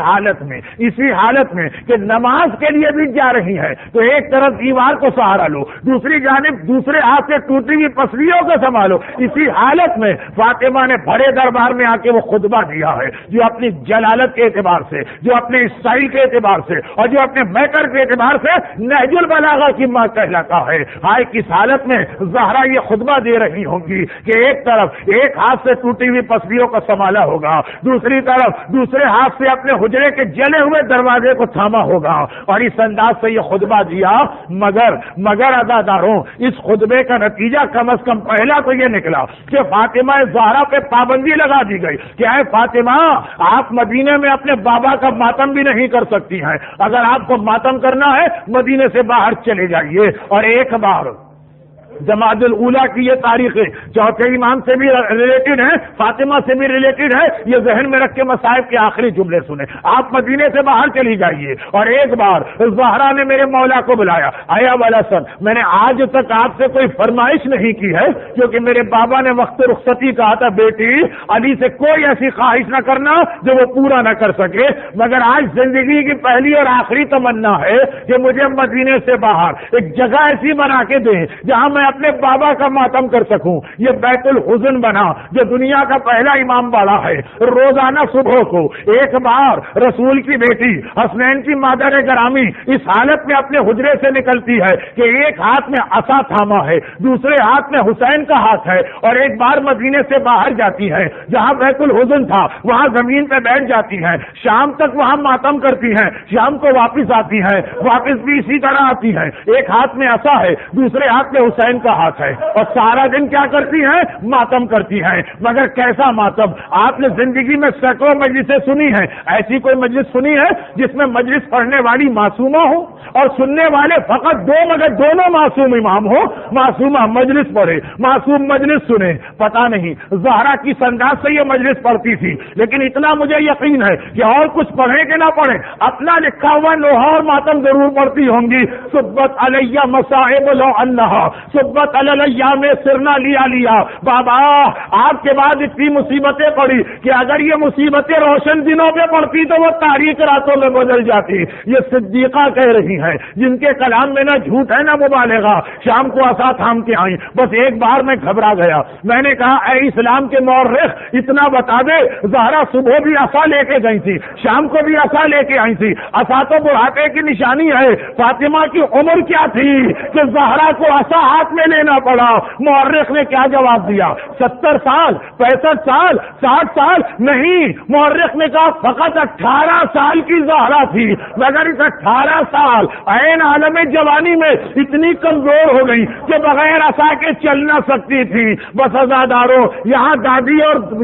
حالت میں کہ نماز کے لیے بھی جا رہی ہے تو ایک طرف دیوار کو سہارا لو، دوسری جانب دوسرے ہاتھ سے ٹوٹی ہوئی پسلیوں کو سنبھالو. اسی حالت میں فاطمہ نے بڑے دربار میں آ کے وہ خطبہ دیا ہے جو اپنی جلالت کے اعتبار سے، جو اپنے اسٹائل کے اعتبار سے اور جو اپنے میٹر کے اعتبار سے نہج البلاغہ کی ماں کہلاتا ہے. ہائے کس حالت میں زہرا یہ خطبہ دے رہی ہوں گی کہ ایک طرف ایک ہاتھ سے ٹوٹی ہوئی پسلیوں کو سنبھالا ہوگا، دوسری طرف دوسرے ہاتھ سے اپنے حجرے کے جلے ہوئے دروازے کو تھاما ہوگا اور اس انداز سے یہ خطبہ دیا. مگر عزاداروں، اس خطبے کا نتیجہ کم از کم پہلا تو یہ نکلا کہ فاطمہ زہرا پہ پابندی لگا دی گئی کہ اے فاطمہ، آپ مدینے میں اپنے بابا کا ماتم بھی نہیں کر سکتی ہیں. اگر آپ کو ماتم کرنا ہے مدینے سے باہر چلے جائیے. اور ایک بار جماعت الاولیٰ کی یہ تاریخیں چوتھے امام سے بھی ریلیٹڈ ہیں، فاطمہ سے بھی ریلیٹڈ ہے. یہ ذہن میں رکھ کے مصائب کے آخری جملے سنیں. آپ مدینے سے باہر چلی جائیے. اور ایک بار زہرا نے میرے مولا کو بلایا، آیا والا سن، میں نے آج تک آپ سے کوئی فرمائش نہیں کی ہے کیونکہ میرے بابا نے وقت رخصتی کہا تھا بیٹی علی سے کوئی ایسی خواہش نہ کرنا جو وہ پورا نہ کر سکے، مگر آج زندگی کی پہلی اور آخری تمنا ہے کہ مجھے مدینے سے باہر ایک جگہ ایسی بنا کے دیں جہاں میں اپنے بابا کا ماتم کر سکوں۔ یہ بیت الحزن بنا جو دنیا کا پہلا امام باڑا ہے۔ روزانہ صبح کو ایک بار رسول کی بیٹی حسنین کی مادر گرامی اس حالت میں اپنے حجرے سے نکلتی ہے کہ ایک ہاتھ میں عصا تھاما ہے، دوسرے ہاتھ میں حسین کا ہاتھ ہے، اور ایک بار مدینے سے باہر جاتی ہے جہاں بیت الحزن تھا، وہاں زمین پہ بیٹھ جاتی ہے، شام تک وہاں ماتم کرتی ہیں، شام کو واپس آتی ہیں، واپس بھی اسی طرح آتی ہیں، ایک ہاتھ میں عصا ہے، دوسرے ہاتھ میں حسین کا ہاتھ ہے، اور سارا دن کیا کرتی ہیں؟ ماتم کرتی ہیں۔ مگر کیسا ماتم؟ آپ نے زندگی میں سینکڑوں مجلسیں سنی ہیں، ایسی کوئی مجلس سنی ہے جس میں مجلس پڑھنے والی معصومہ ہو اور سننے والے فقط دو مگر دونوں معصوم امام ہو؟ معصومہ مجلس پڑھے، معصوم مجلس سنے، پتہ نہیں زہرا کی انداز سے یہ مجلس پڑھتی تھی، لیکن اتنا مجھے یقین ہے کہ اور کچھ پڑھے کہ نہ پڑھے اپنا لکھا ہوا نوحہ اور ماتم ضرور پڑھتی ہوں گی۔ صبت علیہ مصائب لو انہا صبت علیہ میں سرنا لیا بابا آپ کے بعد اتنی مصیبتیں پڑی کہ اگر یہ مصیبتیں روشن دنوں میں پڑتی تو وہ تاریک راتوں میں بدل جاتی۔ یہ صدیقہ کہہ رہی ہیں جن کے کلام میں نہ جھوٹ ہے نہ مبالغہ، شام کو عصا تھام کے آئیں، بس ایک بار میں گھبرا گیا، میں نے کہا اے اسلام کے مورخ اتنا بتا دے، زہرا صبح بھی عصا لے کے گئی تھی، شام کو بھی عصا لے کے آئی تھی، عصا تو بڑھاپے کی نشانی ہے، فاطمہ کی عمر کیا تھی کہ زہرا کو عصا ہاتھ میں لینا پڑا؟ مورخ نے کیا جواب دیا؟ 70 سال، 65 سال، 60 سال؟ نہیں، مورخ نے کہا فقط 18 سال کی زہرا تھی، مگر اس 18 سال عین عالم جوانی میں اتنی کمزور ہو گئی کہ بغیر عصا کے چل نہ سکتی تھی۔ بس عزادارو، یہاں دادی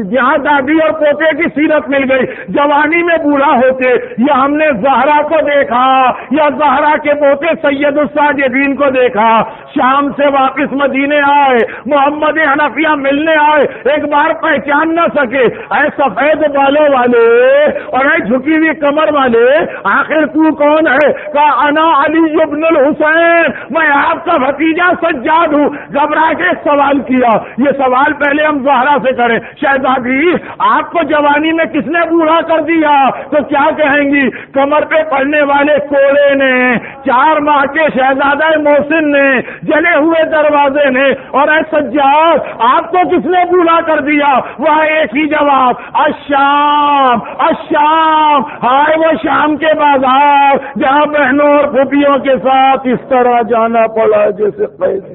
اور پوتے کی سیرت مل گئی، جوانی میں بوڑھا ہوتے یا ہم نے زہرا کو دیکھا یا زہرا کے پوتے سید الساجدین کو دیکھا۔ شام سے واپس مدینے آئے، محمد حنفیہ ملنے آئے، ایک بار پہچان نہ سکے، اے سفید بالوں والے اور اے جھکی ہوئی کمر والے، آخر تو کون ہے؟ کہا انا علی ابن الحسین، میں آپ کا بھتیجا سجاد ہوں۔ گھبرا کے سوال کیا، یہ سوال پہلے ہم زہرا سے کریں، شہزادی آپ کو جوانی میں کس نے بوڑھا کر دیا؟ تو کیا کہیں گی؟ کمر پہ پڑنے والے کوڑے نے، 4 ماہ کے شہزادہ محسن نے، جلے ہوئے دروازے نے، اور اے سجاد آپ کو کس نے بوڑھا کر دیا؟ وہ ایک ہی جواب، الشام، الشام۔ ہائے وہ شام کے بازار جہاں بہنوں اور پھوپھیوں کے ساتھ اس طرح جانا پڑا جیسے قیدی۔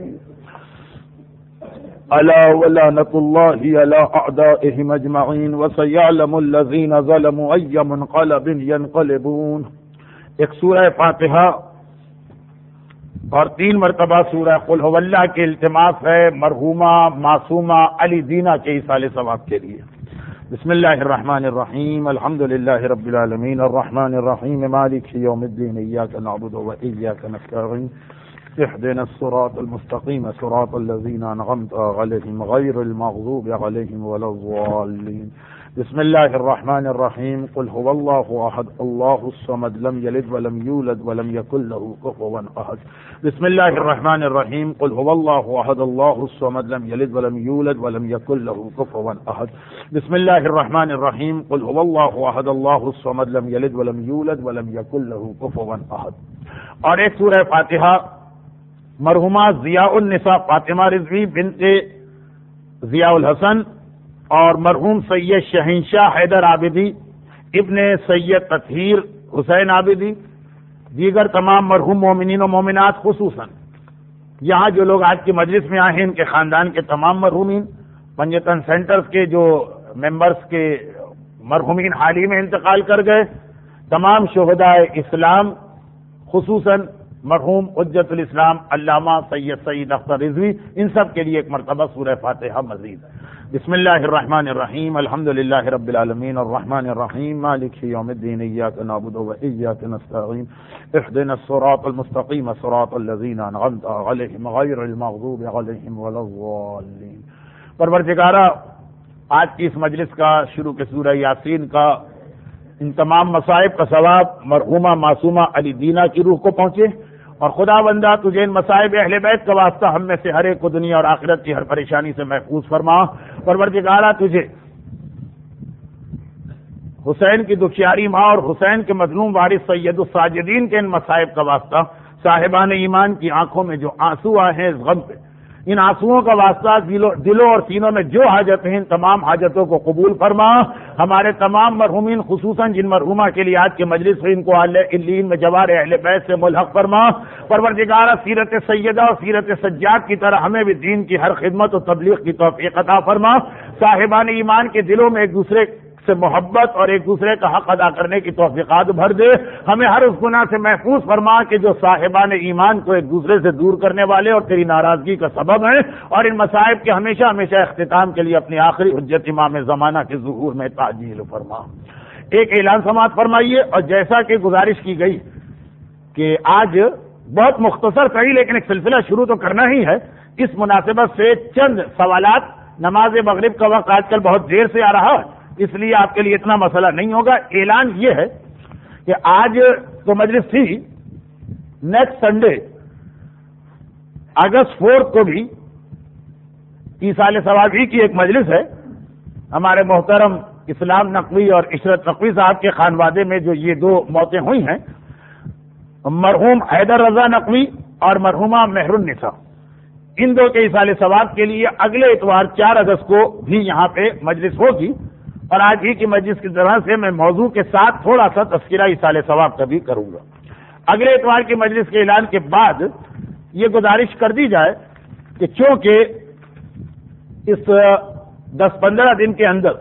الا ولعنۃ اللہ علی اعدائهم اجمعین وسیعلم الذین ظلموا ای منقلب ینقلبون۔ ایک سورہ فاتحہ اور 3 مرتبہ سورہ قل هو اللہ کے التماس ہے مرحومہ معصومہ علی دینہ کے ایصال ثواب کے لیے۔ بسم اللہ الرحمن الرحیم، الحمد للہ رب العالمین الرحمن الرحیم مالک یوم الدین، ایاک نعبد و ایاک نستعین، اهدنا الصراط المستقیم صراط الذین انعمت علیہم غیر المغضوب علیہم ولا الضالین۔ بسم اللہ الرحمن الرحیم، قل هو اللہ احد اللہ الصمد لم یلد ولم یولد ولم یکن له کفوا احد۔ بسم اللہ الرحمن الرحیم، قل هو اللہ احد اللہ الصمد لم یلد ولم یولد ولم یکن له کفوا احد۔ بسم اللہ الرحمن الرحیم، قل هو اللہ احد اللہ الصمد لم یلد ولم یولد ولم یکن له کفوا احد۔ اور ایک سورہ فاتحہ مرحومہ ضیاء النساء فاطمہ رضوی بنت ضیاء الحسن اور مرحوم سید شہنشاہ حیدر عابدی ابن سید تطہیر حسین عابدی، دیگر تمام مرحوم مومنین و مومنات، خصوصاً یہاں جو لوگ آج کی مجلس میں آئے ہیں ان کے خاندان کے تمام مرحومین، پنجتن سینٹرز کے جو ممبرز کے مرحومین حال ہی میں انتقال کر گئے، تمام شہداء اسلام، خصوصاً مرحوم حجت الاسلام علامہ سید اختر رضوی، ان سب کے لیے ایک مرتبہ سورہ فاتحہ مزید۔ بسم اللہ الرحمن الرحیم، الحمد للہ رب العالمین الرحمن الرحیم مالک یوم الدین، ایاک نعبد و ایاک نستعین، اهدنا الصراط المستقیم صراط الذین انعمت علیہم غیر المغضوب علیہم ولا الضالین۔ پروردگارا، آج کی اس مجلس کا شروع کے سورہ یاسین کا ان تمام مصائب کا ثواب مرحومہ معصومہ علی دینہ کی روح کو پہنچے، اور خدا بندہ تجھے ان مصائب اہل بیت کا واسطہ ہم میں سے ہر ایک کو دنیا اور آخرت کی ہر پریشانی سے محفوظ فرما۔ پروردگارا، تجھے حسین کی دکھیاری ماں اور حسین کے مظلوم وارث سید الساجدین کے ان مصائب کا واسطہ صاحبان ایمان کی آنکھوں میں جو آنسو آئے ہیں اس غم پہ ان آنسوؤں کا واسطہ دلوں اور سینوں میں جو حاجت ہیں ان تمام حاجتوں کو قبول فرما. ہمارے تمام مرحومین خصوصاً جن مرحومہ کے لیے آج کی مجلس ہوئی ان کو علیین میں جوار اہل بیت سے ملحق فرما. پروردگارہ سیرت سیدہ اور سیرت سجاد کی طرح ہمیں بھی دین کی ہر خدمت و تبلیغ کی توفیق عطا فرما. صاحبان ایمان کے دلوں میں ایک دوسرے سے محبت اور ایک دوسرے کا حق ادا کرنے کی توفیقات بھر دے. ہمیں ہر اس گناہ سے محفوظ فرما کہ جو صاحبان ایمان کو ایک دوسرے سے دور کرنے والے اور تیری ناراضگی کا سبب ہیں, اور ان مصائب کے ہمیشہ ہمیشہ اختتام کے لیے اپنی آخری حجت امام زمانہ کے ظہور میں تعجیل فرما. ایک اعلان سماعت فرمائیے. اور جیسا کہ گزارش کی گئی کہ آج بہت مختصر صحیح لیکن ایک سلسلہ شروع تو کرنا ہی ہے, اس مناسبت سے چند سوالات. نماز مغرب کا وقت آج کل بہت دیر سے آ رہا ہے, اس لیے آپ کے لیے اتنا مسئلہ نہیں ہوگا. اعلان یہ ہے کہ آج تو مجلس تھی, نیکسٹ سنڈے اگست 4 کو بھی ایصال ثواب ہی کی ایک مجلس ہے. ہمارے محترم اسلام نقوی اور عشرت نقوی صاحب کے خانوادے میں جو یہ دو موتیں ہوئی ہیں, مرحوم حیدر رضا نقوی اور مرحومہ مہر النساء, ان دو کے ایصال ثواب کے لیے اگلے اتوار 4 اگست کو بھی یہاں پہ مجلس ہوگی. اور آج ہی کی مجلس کی طرح سے میں موضوع کے ساتھ تھوڑا سا تذکرہ ایصال ثواب کا بھی کروں گا. اگلے اتوار کی مجلس کے اعلان کے بعد یہ گزارش کر دی جائے کہ چونکہ اس 10-15 دن کے اندر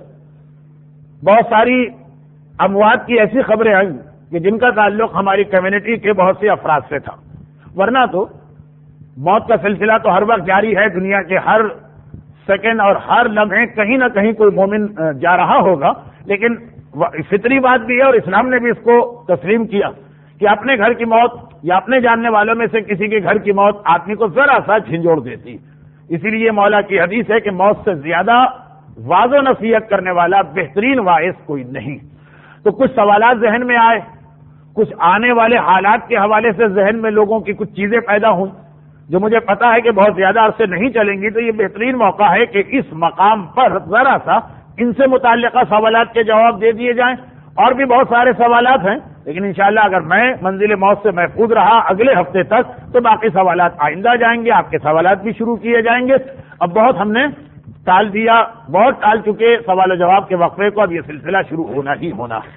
بہت ساری اموات کی ایسی خبریں آئیں کہ جن کا تعلق ہماری کمیونٹی کے بہت سے افراد سے تھا, ورنہ تو موت کا سلسلہ تو ہر وقت جاری ہے. دنیا کے ہر سیکنڈ اور ہر لمحے کہیں نہ کہیں کوئی مومن جا رہا ہوگا, لیکن فطری بات بھی ہے اور اسلام نے بھی اس کو تسلیم کیا کہ اپنے گھر کی موت یا اپنے جاننے والوں میں سے کسی کے گھر کی موت آدمی کو ذرا سا جھنجھوڑ دیتی. اسی لیے مولا کی حدیث ہے کہ موت سے زیادہ واض و نصیحت کرنے والا بہترین واعظ کوئی نہیں. تو کچھ سوالات ذہن میں آئے, کچھ آنے والے حالات کے حوالے سے ذہن میں لوگوں کی کچھ چیزیں پیدا ہوئیں جو مجھے پتا ہے کہ بہت زیادہ عرصے نہیں چلیں گی. تو یہ بہترین موقع ہے کہ اس مقام پر ذرا سا ان سے متعلقہ سوالات کے جواب دے دیے جائیں. اور بھی بہت سارے سوالات ہیں, لیکن انشاءاللہ اگر میں منزل موت سے محفوظ رہا اگلے ہفتے تک تو باقی سوالات آئندہ جائیں گے, آپ کے سوالات بھی شروع کیے جائیں گے. اب بہت ہم نے ٹال دیا, بہت ٹال چکے سوال و جواب کے وقفے کو, اب یہ سلسلہ شروع ہونا ہی ہونا ہے.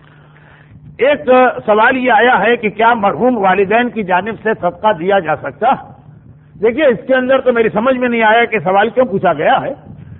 ایک سوال یہ آیا ہے کہ کیا مرحوم والدین کی جانب سے صدقہ دیا جا سکتا؟ دیکھیے, اس کے اندر تو میری سمجھ میں نہیں آیا کہ سوال کیوں پوچھا گیا ہے.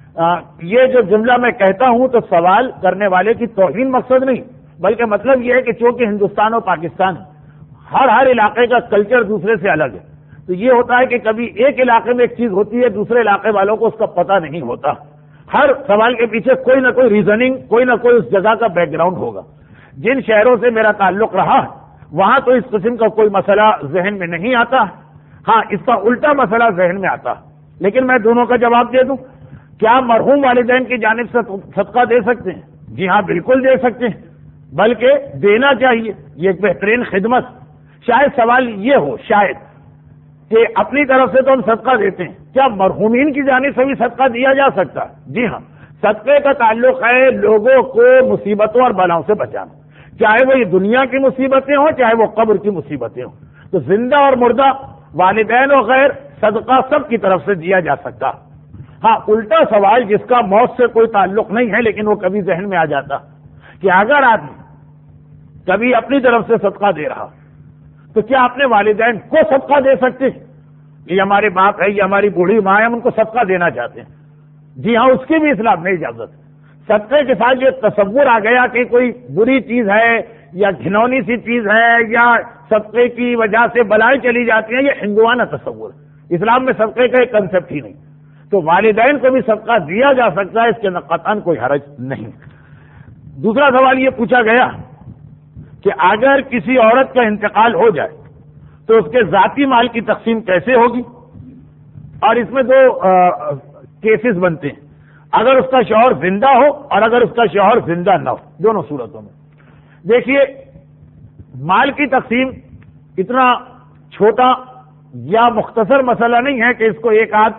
یہ جو جملہ میں کہتا ہوں تو سوال کرنے والے کی توہین مقصد نہیں, بلکہ مطلب یہ ہے کہ چونکہ ہندوستان اور پاکستان ہر علاقے کا کلچر دوسرے سے الگ ہے, تو یہ ہوتا ہے کہ کبھی ایک علاقے میں ایک چیز ہوتی ہے, دوسرے علاقے والوں کو اس کا پتہ نہیں ہوتا. ہر سوال کے پیچھے کوئی نہ کوئی ریزننگ, کوئی نہ کوئی اس جگہ کا بیک گراؤنڈ ہوگا. جن شہروں سے میرا تعلق رہا وہاں تو اس قسم کا کوئی مسئلہ ذہن میں نہیں آتا. ہاں, اس کا الٹا مسئلہ ذہن میں آتا, لیکن میں دونوں کا جواب دے دوں. کیا مرحوم والدین کی جانب سے صدقہ دے سکتے ہیں؟ جی ہاں, بالکل دے سکتے ہیں, بلکہ دینا چاہیے. یہ ایک بہترین خدمت. شاید سوال یہ ہو شاید کہ اپنی طرف سے تو ہم صدقہ دیتے ہیں, کیا مرحومین کی جانب سے بھی صدقہ دیا جا سکتا ہے؟ جی ہاں, صدقے کا تعلق ہے لوگوں کو مصیبتوں اور بلاؤں سے بچانا, چاہے وہ یہ دنیا کی مصیبتیں ہوں چاہے وہ قبر کی مصیبتیں ہوں. تو زندہ اور مردہ, والدین و غیر, صدقہ سب کی طرف سے دیا جا سکتا. ہاں, الٹا سوال جس کا موت سے کوئی تعلق نہیں ہے لیکن وہ کبھی ذہن میں آ جاتا کہ اگر آدمی کبھی اپنی طرف سے صدقہ دے رہا تو کیا اپنے والدین کو صدقہ دے سکتے ہیں؟ یہ ہمارے باپ ہے, یہ ہماری بوڑھی ماں ہے, ہم ان کو صدقہ دینا چاہتے ہیں. جی ہاں, اس کی بھی اسلام میں اجازت ہے. صدقے کے ساتھ جو تصور آ گیا کہ کوئی بری چیز ہے یا گھنونی سی چیز ہے یا صدقے کی وجہ سے بلائیں چلی جاتی ہیں, یہ ہندوانہ تصور ہے. اسلام میں صدقے کا ایک کنسپٹ ہی نہیں. تو والدین کو بھی صدقہ دیا جا سکتا ہے, اس کے قطعاً کوئی حرج نہیں. دوسرا سوال یہ پوچھا گیا کہ اگر کسی عورت کا انتقال ہو جائے تو اس کے ذاتی مال کی تقسیم کیسے ہوگی؟ اور اس میں دو کیسز بنتے ہیں, اگر اس کا شوہر زندہ ہو اور اگر اس کا شوہر زندہ نہ ہو, دونوں صورتوں میں. دیکھیے, مال کی تقسیم اتنا چھوٹا یا مختصر مسئلہ نہیں ہے کہ اس کو ایک آدھ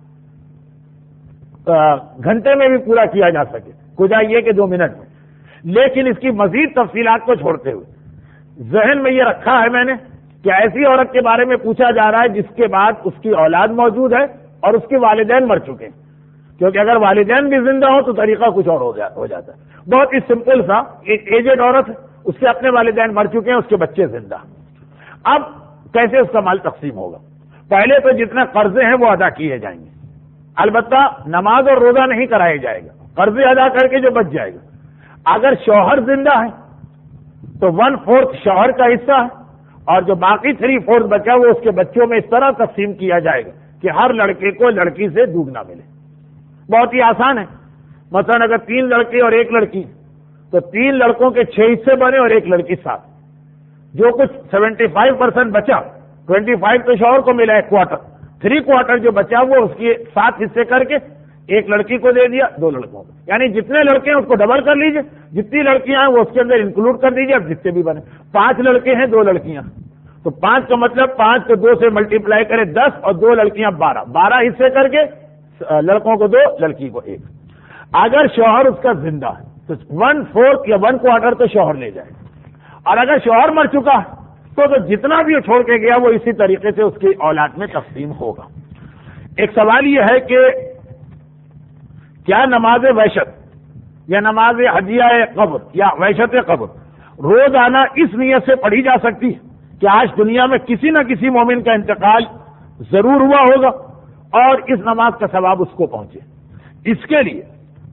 گھنٹے میں بھی پورا کیا جا سکے, کچھ یہ کہ 2 منٹ میں. لیکن اس کی مزید تفصیلات کو چھوڑتے ہوئے ذہن میں یہ رکھا ہے میں نے کہ ایسی عورت کے بارے میں پوچھا جا رہا ہے جس کے بعد اس کی اولاد موجود ہے اور اس کے والدین مر چکے ہیں، کیونکہ اگر والدین بھی زندہ ہو تو طریقہ کچھ اور ہو جاتا ہے۔ بہت ہی سمپل سا، ایک ایجڈ عورت ہے، اس کے اپنے والدین مر چکے ہیں، اس کے بچے زندہ۔ اب کیسے اس کا مال تقسیم ہوگا؟ پہلے تو جتنے قرضے ہیں وہ ادا کیے جائیں گے، البتہ نماز اور روزہ نہیں کرایا جائے گا، قرضے ادا کر کے جو بچ جائے گا۔ اگر شوہر زندہ ہے تو 1/4 شوہر کا حصہ ہے، اور جو باقی 3/4 بچا وہ اس کے بچوں میں اس طرح تقسیم کیا جائے گا کہ ہر لڑکے کو لڑکی سے دوگنا ملے۔ بہت ہی آسان ہے، مثلا اگر 3 لڑکے اور 1 لڑکی تو 3 لڑکوں کے 6 حصے بنے اور 1 لڑکی 7، جو کچھ 75% بچا 25 تو شوہر کو ملا، 1/4، 3/4 جو بچا وہ اس کے 7 حصے کر کے 1 لڑکی کو دے دیا، 2 لڑکوں کو، یعنی جتنے لڑکے ہیں اس کو ڈبل کر لیجئے، جتنی لڑکیاں ہیں وہ اس کے اندر انکلوڈ کر دیجئے، اب جتنے بھی بنے۔ 5 لڑکے ہیں 2 لڑکیاں، تو 5 کا مطلب 5 کو 2 سے ملٹیپلائی کرے 10 اور 2 لڑکیاں 12 حصے کر کے لڑکوں کو 2 لڑکی کو 1۔ اگر شوہر اس کا زندہ ہے تو 1/4 یا 1/4 تو شوہر لے جائے، اور اگر شوہر مر چکا ہے تو جتنا بھی وہ چھوڑ کے گیا وہ اسی طریقے سے اس کی اولاد میں تقسیم ہوگا۔ ایک سوال یہ ہے کہ کیا نماز وحشت یا نماز حجیہ قبر یا وحشت قبر روزانہ اس نیت سے پڑھی جا سکتی ہے کہ آج دنیا میں کسی نہ کسی مومن کا انتقال ضرور ہوا ہوگا اور اس نماز کا ثواب اس کو پہنچے؟ اس کے لیے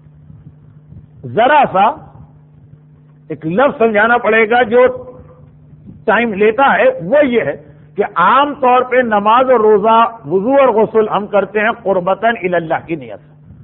ذرا سا ایک لفظ سمجھانا پڑے گا جو ٹائم لیتا ہے، وہ یہ ہے کہ عام طور پہ نماز اور روزہ، وضو اور غسل ہم کرتے ہیں قربتاً الی اللہ کی نیت سے،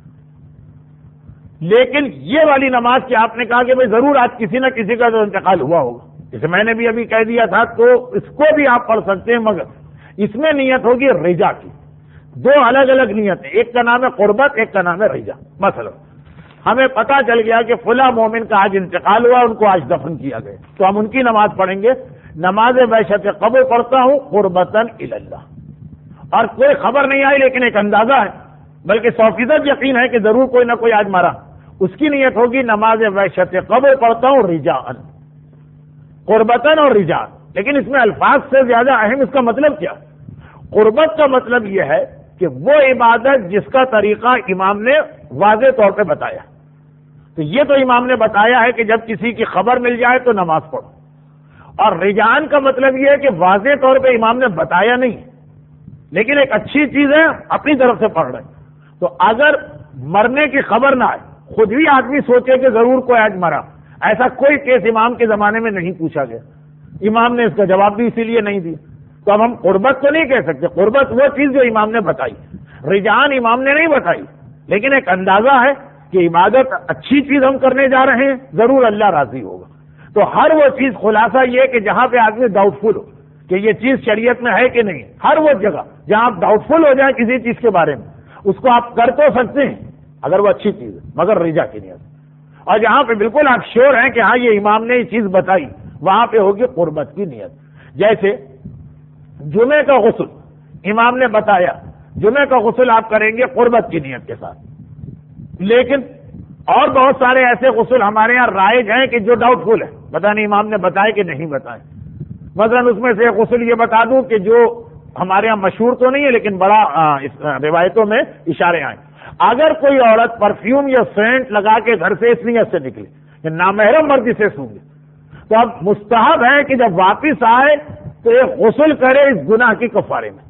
لیکن یہ والی نماز کہ آپ نے کہا کہ بھئی ضرور آج کسی نہ کسی کا تو انتقال ہوا ہوگا، جسے میں نے بھی ابھی کہہ دیا تھا، تو اس کو بھی آپ پڑھ سکتے ہیں، مگر اس میں نیت ہوگی رجا کی۔ 2 الگ الگ نیتیں، ایک کا نام ہے قربت، ایک کا نام ہے رجا۔ مثلا ہمیں پتا چل گیا کہ فلاں مومن کا آج انتقال ہوا، ان کو آج دفن کیا گیا، تو ہم ان کی نماز پڑھیں گے، نماز وحشت قبر پڑھتا ہوں قربتاً الی اللہ، اور کوئی خبر نہیں آئی لیکن ایک اندازہ ہے، بلکہ 100% یقین ہے کہ ضرور کوئی نہ کوئی آج مرا، اس کی نیت ہوگی نماز وحشت قبر پڑھتا ہوں رجاءً، قربتاً اور رجاءً۔ لیکن اس میں الفاظ سے زیادہ اہم اس کا مطلب کیا؟ قربت کا مطلب یہ ہے کہ وہ عبادت جس کا طریقہ امام نے واضح طور پہ بتایا، تو یہ تو امام نے بتایا ہے کہ جب کسی کی خبر مل جائے تو نماز پڑھو، اور رجعان کا مطلب یہ ہے کہ واضح طور پہ امام نے بتایا نہیں لیکن ایک اچھی چیز ہے اپنی طرف سے پڑھ رہے ہیں، تو اگر مرنے کی خبر نہ آئے، خود بھی آدمی سوچے کہ ضرور کوئی آج مرا، ایسا کوئی کیس امام کے زمانے میں نہیں پوچھا گیا، امام نے اس کا جواب بھی اسی لیے نہیں دیا، تو اب ہم قربت تو نہیں کہہ سکتے، قربت وہ چیز جو امام نے بتائی، رجعان امام نے نہیں بتائی، لیکن ایک اندازہ ہے کہ عبادت اچھی چیز ہم کرنے جا رہے ہیں، ضرور اللہ راضی ہوگا۔ تو ہر وہ چیز، خلاصہ یہ کہ جہاں پہ آدمی ڈاؤٹ فل ہو کہ یہ چیز شریعت میں ہے کہ نہیں، ہر وہ جگہ جہاں آپ ڈاؤٹ فل ہو جائیں کسی چیز کے بارے میں، اس کو آپ کر تو سکتے ہیں اگر وہ اچھی چیز ہے، مگر رجا کی نیت، اور جہاں پہ بالکل آپ شیور ہیں کہ ہاں یہ امام نے یہ چیز بتائی، وہاں پہ ہوگی قربت کی نیت۔ جیسے جمعے کا غسل امام نے بتایا، جمعے کا غسل آپ کریں گے قربت کی نیت کے ساتھ، لیکن اور بہت سارے ایسے غسل ہمارے یہاں رائج ہیں کہ جو ڈاؤٹ فل ہے، پتہ نہیں امام نے بتائے کہ نہیں بتائے۔ مثلا اس میں سے غسل یہ بتا دوں کہ جو ہمارے یہاں مشہور تو نہیں ہے لیکن بڑا روایتوں میں اشارے آئے، اگر کوئی عورت پرفیوم یا سینٹ لگا کے گھر سے اس نیت سے نکلے کہ نامحرم مردی سے سونگے، تو اب مستحب ہے کہ جب واپس آئے تو ایک غسل کرے اس گناہ کی کفارے میں،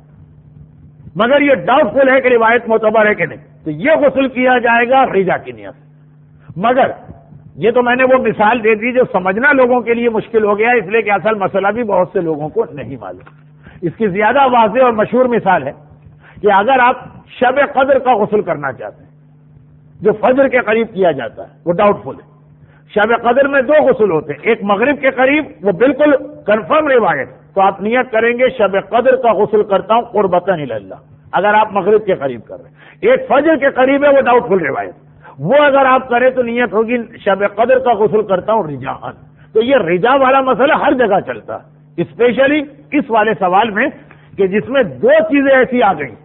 مگر یہ ڈاؤٹ فل ہے کہ روایت معتبر ہے کہ نہیں، تو یہ غسل کیا جائے گا رجا کی نیت سے۔ مگر یہ تو میں نے وہ مثال دے دی جو سمجھنا لوگوں کے لیے مشکل ہو گیا، اس لیے کہ اصل مسئلہ بھی بہت سے لوگوں کو نہیں معلوم۔ اس کی زیادہ واضح اور مشہور مثال ہے کہ اگر آپ شب قدر کا غسل کرنا چاہتے ہیں جو فجر کے قریب کیا جاتا ہے، وہ ڈاؤٹ فل ہے۔ شب قدر میں 2 غسل ہوتے ہیں، ایک مغرب کے قریب، وہ بالکل کنفرم روایت، تو آپ نیت کریں گے شب قدر کا غسل کرتا ہوں قربتاً الی اللہ، اگر آپ مغرب کے قریب کر رہے ہیں۔ ایک فجر کے قریب ہے، وہ ڈاؤٹ فل روایت، وہ اگر آپ کریں تو نیت ہوگی شب قدر کا غسل کرتا ہوں رجاءً۔ تو یہ رجا والا مسئلہ ہر جگہ چلتا ہے، اسپیشلی اس والے سوال میں کہ جس میں 2 چیزیں ایسی آ گئی۔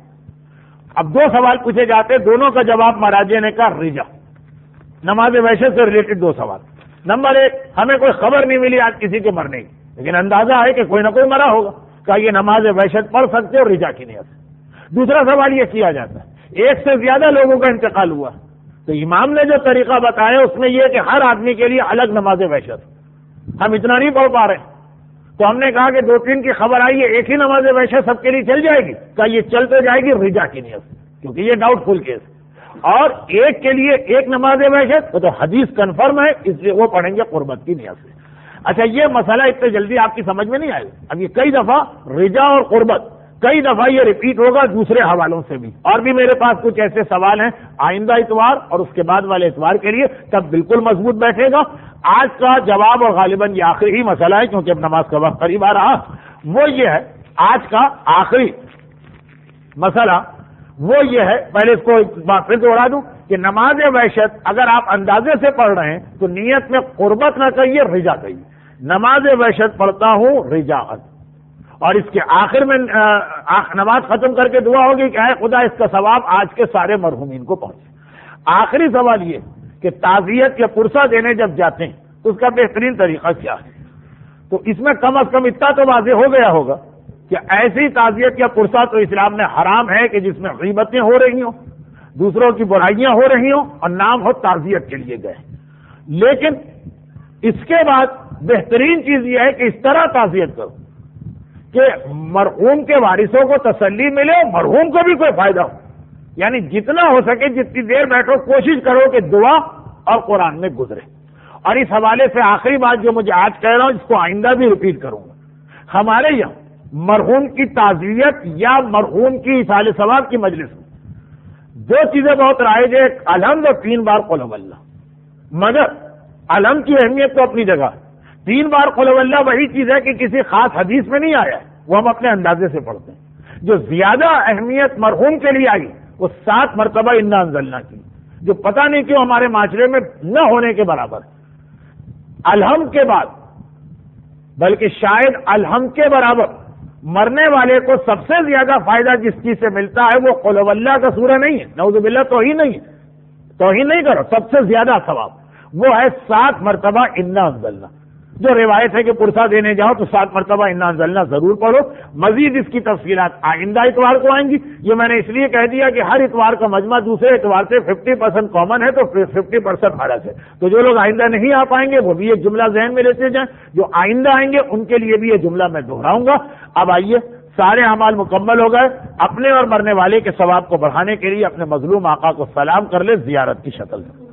اب 2 سوال پوچھے جاتے، دونوں کا جواب مراجع نے کہا رجا، نماز وحشت سے ریلیٹڈ 2 سوال۔ نمبر 1، ہمیں کوئی خبر نہیں ملی آج کسی کے مرنے کی، لیکن اندازہ ہے کہ کوئی نہ کوئی مرا ہوگا، کہا یہ نماز وحشت پڑھ سکتے اور رجا کی نیت سے۔ دوسرا سوال یہ کیا جاتا ہے ایک سے زیادہ لوگوں کا انتقال ہوا تو امام نے جو طریقہ بتایا اس میں یہ کہ ہر آدمی کے لیے الگ نماز وحشت، ہم اتنا نہیں پڑھ پا رہے ہیں تو ہم نے کہا کہ 2-3 کی خبر آئی ہے ایک ہی نماز وحشت سب کے لیے چل جائے گی، کہ یہ چل تو جائے گی رجا کی نیت سے، کیونکہ یہ ڈاؤٹ فل کیس ہے، اور ایک کے لیے ایک نماز وحشت تو حدیث کنفرم ہے، اس لیے وہ پڑھیں گے قربت کی نیت سے۔ اچھا یہ مسئلہ اتنے جلدی آپ کی سمجھ میں نہیں آئے گا، اب یہ کئی دفعہ رجا اور قربت کئی دفعہ یہ ریپیٹ ہوگا دوسرے حوالوں سے بھی، اور بھی میرے پاس کچھ ایسے سوال ہیں آئندہ اتوار اور اس کے بعد والے اتوار کے لیے، تب بالکل مضبوط بیٹھے گا۔ آج کا جواب اور غالباً یہ آخری ہی مسئلہ ہے کیونکہ اب نماز کا وقت قریب آ رہا، وہ یہ ہے آج کا آخری مسئلہ، وہ یہ ہے، پہلے اس کو ایک بار پھر دوہرا دوں کہ نماز وحشت اگر آپ اندازے سے پڑھ رہے ہیں تو نیت میں قربت نہ کہیے رجا کہیے، نماز وحشت پڑھتا ہوں رجاء، اور اس کے آخر میں نماز ختم کر کے دعا ہوگی کہ اے خدا اس کا ثواب آج کے سارے مرحومین کو پہنچے۔ آخری سوال یہ کہ تعزیت یا پرسہ دینے جب جاتے ہیں تو اس کا بہترین طریقہ کیا ہے؟ تو اس میں کم از کم اتنا تو واضح ہو گیا ہوگا کہ ایسی تعزیت یا پرسہ تو اسلام میں حرام ہے کہ جس میں غیبتیں ہو رہی ہوں، دوسروں کی برائیاں ہو رہی ہوں اور نام ہو تعزیت کے لیے گئے، لیکن اس کے بعد بہترین چیز یہ ہے کہ اس طرح تعزیت کرو کہ مرحوم کے وارثوں کو تسلی ملے اور مرحوم کو بھی کوئی فائدہ ہو، یعنی جتنا ہو سکے جتنی دیر بیٹھو کوشش کرو کہ دعا اور قرآن میں گزرے۔ اور اس حوالے سے آخری بات جو مجھے آج کہہ رہا ہوں اس کو آئندہ بھی ریپیٹ کروں گا، ہمارے یہاں مرحوم کی تعزیت یا مرحوم کی ایصال ثواب کی مجلس میں 2 چیزیں بہت رائج ہے، الحمد اور 3 بار قل هو اللہ، مگر الحمد کی اہمیت تو اپنی جگہ، 3 بار قل هو اللہ وہی چیز ہے کہ کسی خاص حدیث میں نہیں آیا ہے، وہ ہم اپنے اندازے سے پڑھتے ہیں۔ جو زیادہ اہمیت مرحوم کے لیے آئی وہ 7 مرتبہ انا انزلنا کی، جو پتہ نہیں کیوں ہمارے معاشرے میں نہ ہونے کے برابر ہے۔ الحمد کے بعد بلکہ شاید الحمد کے برابر مرنے والے کو سب سے زیادہ فائدہ جس چیز سے ملتا ہے وہ قل هو اللہ کا سورہ نہیں ہے، نعوذ باللہ توہین نہیں ہے، توہین نہیں کرو، سب سے زیادہ ثواب وہ ہے 7 مرتبہ انا انزلنا۔ جو روایت ہے کہ پرسہ دینے جاؤ تو 7 مرتبہ انا انزلنا ضرور پڑھو۔ مزید اس کی تفصیلات آئندہ اتوار کو آئیں گی، یہ میں نے اس لیے کہہ دیا کہ ہر اتوار کا مجمع دوسرے اتوار سے 50% کامن ہے تو 50% فرق ہے، تو جو لوگ آئندہ نہیں آ پائیں گے وہ بھی ایک جملہ ذہن میں لیتے جائیں، جو آئندہ آئیں گے ان کے لیے بھی یہ جملہ میں دہراؤں گا۔ اب آئیے سارے اعمال مکمل ہو گئے، اپنے اور مرنے والے کے ثواب کو بڑھانے کے لیے اپنے مظلوم آقا کو سلام کر لے زیارت کی شکل میں۔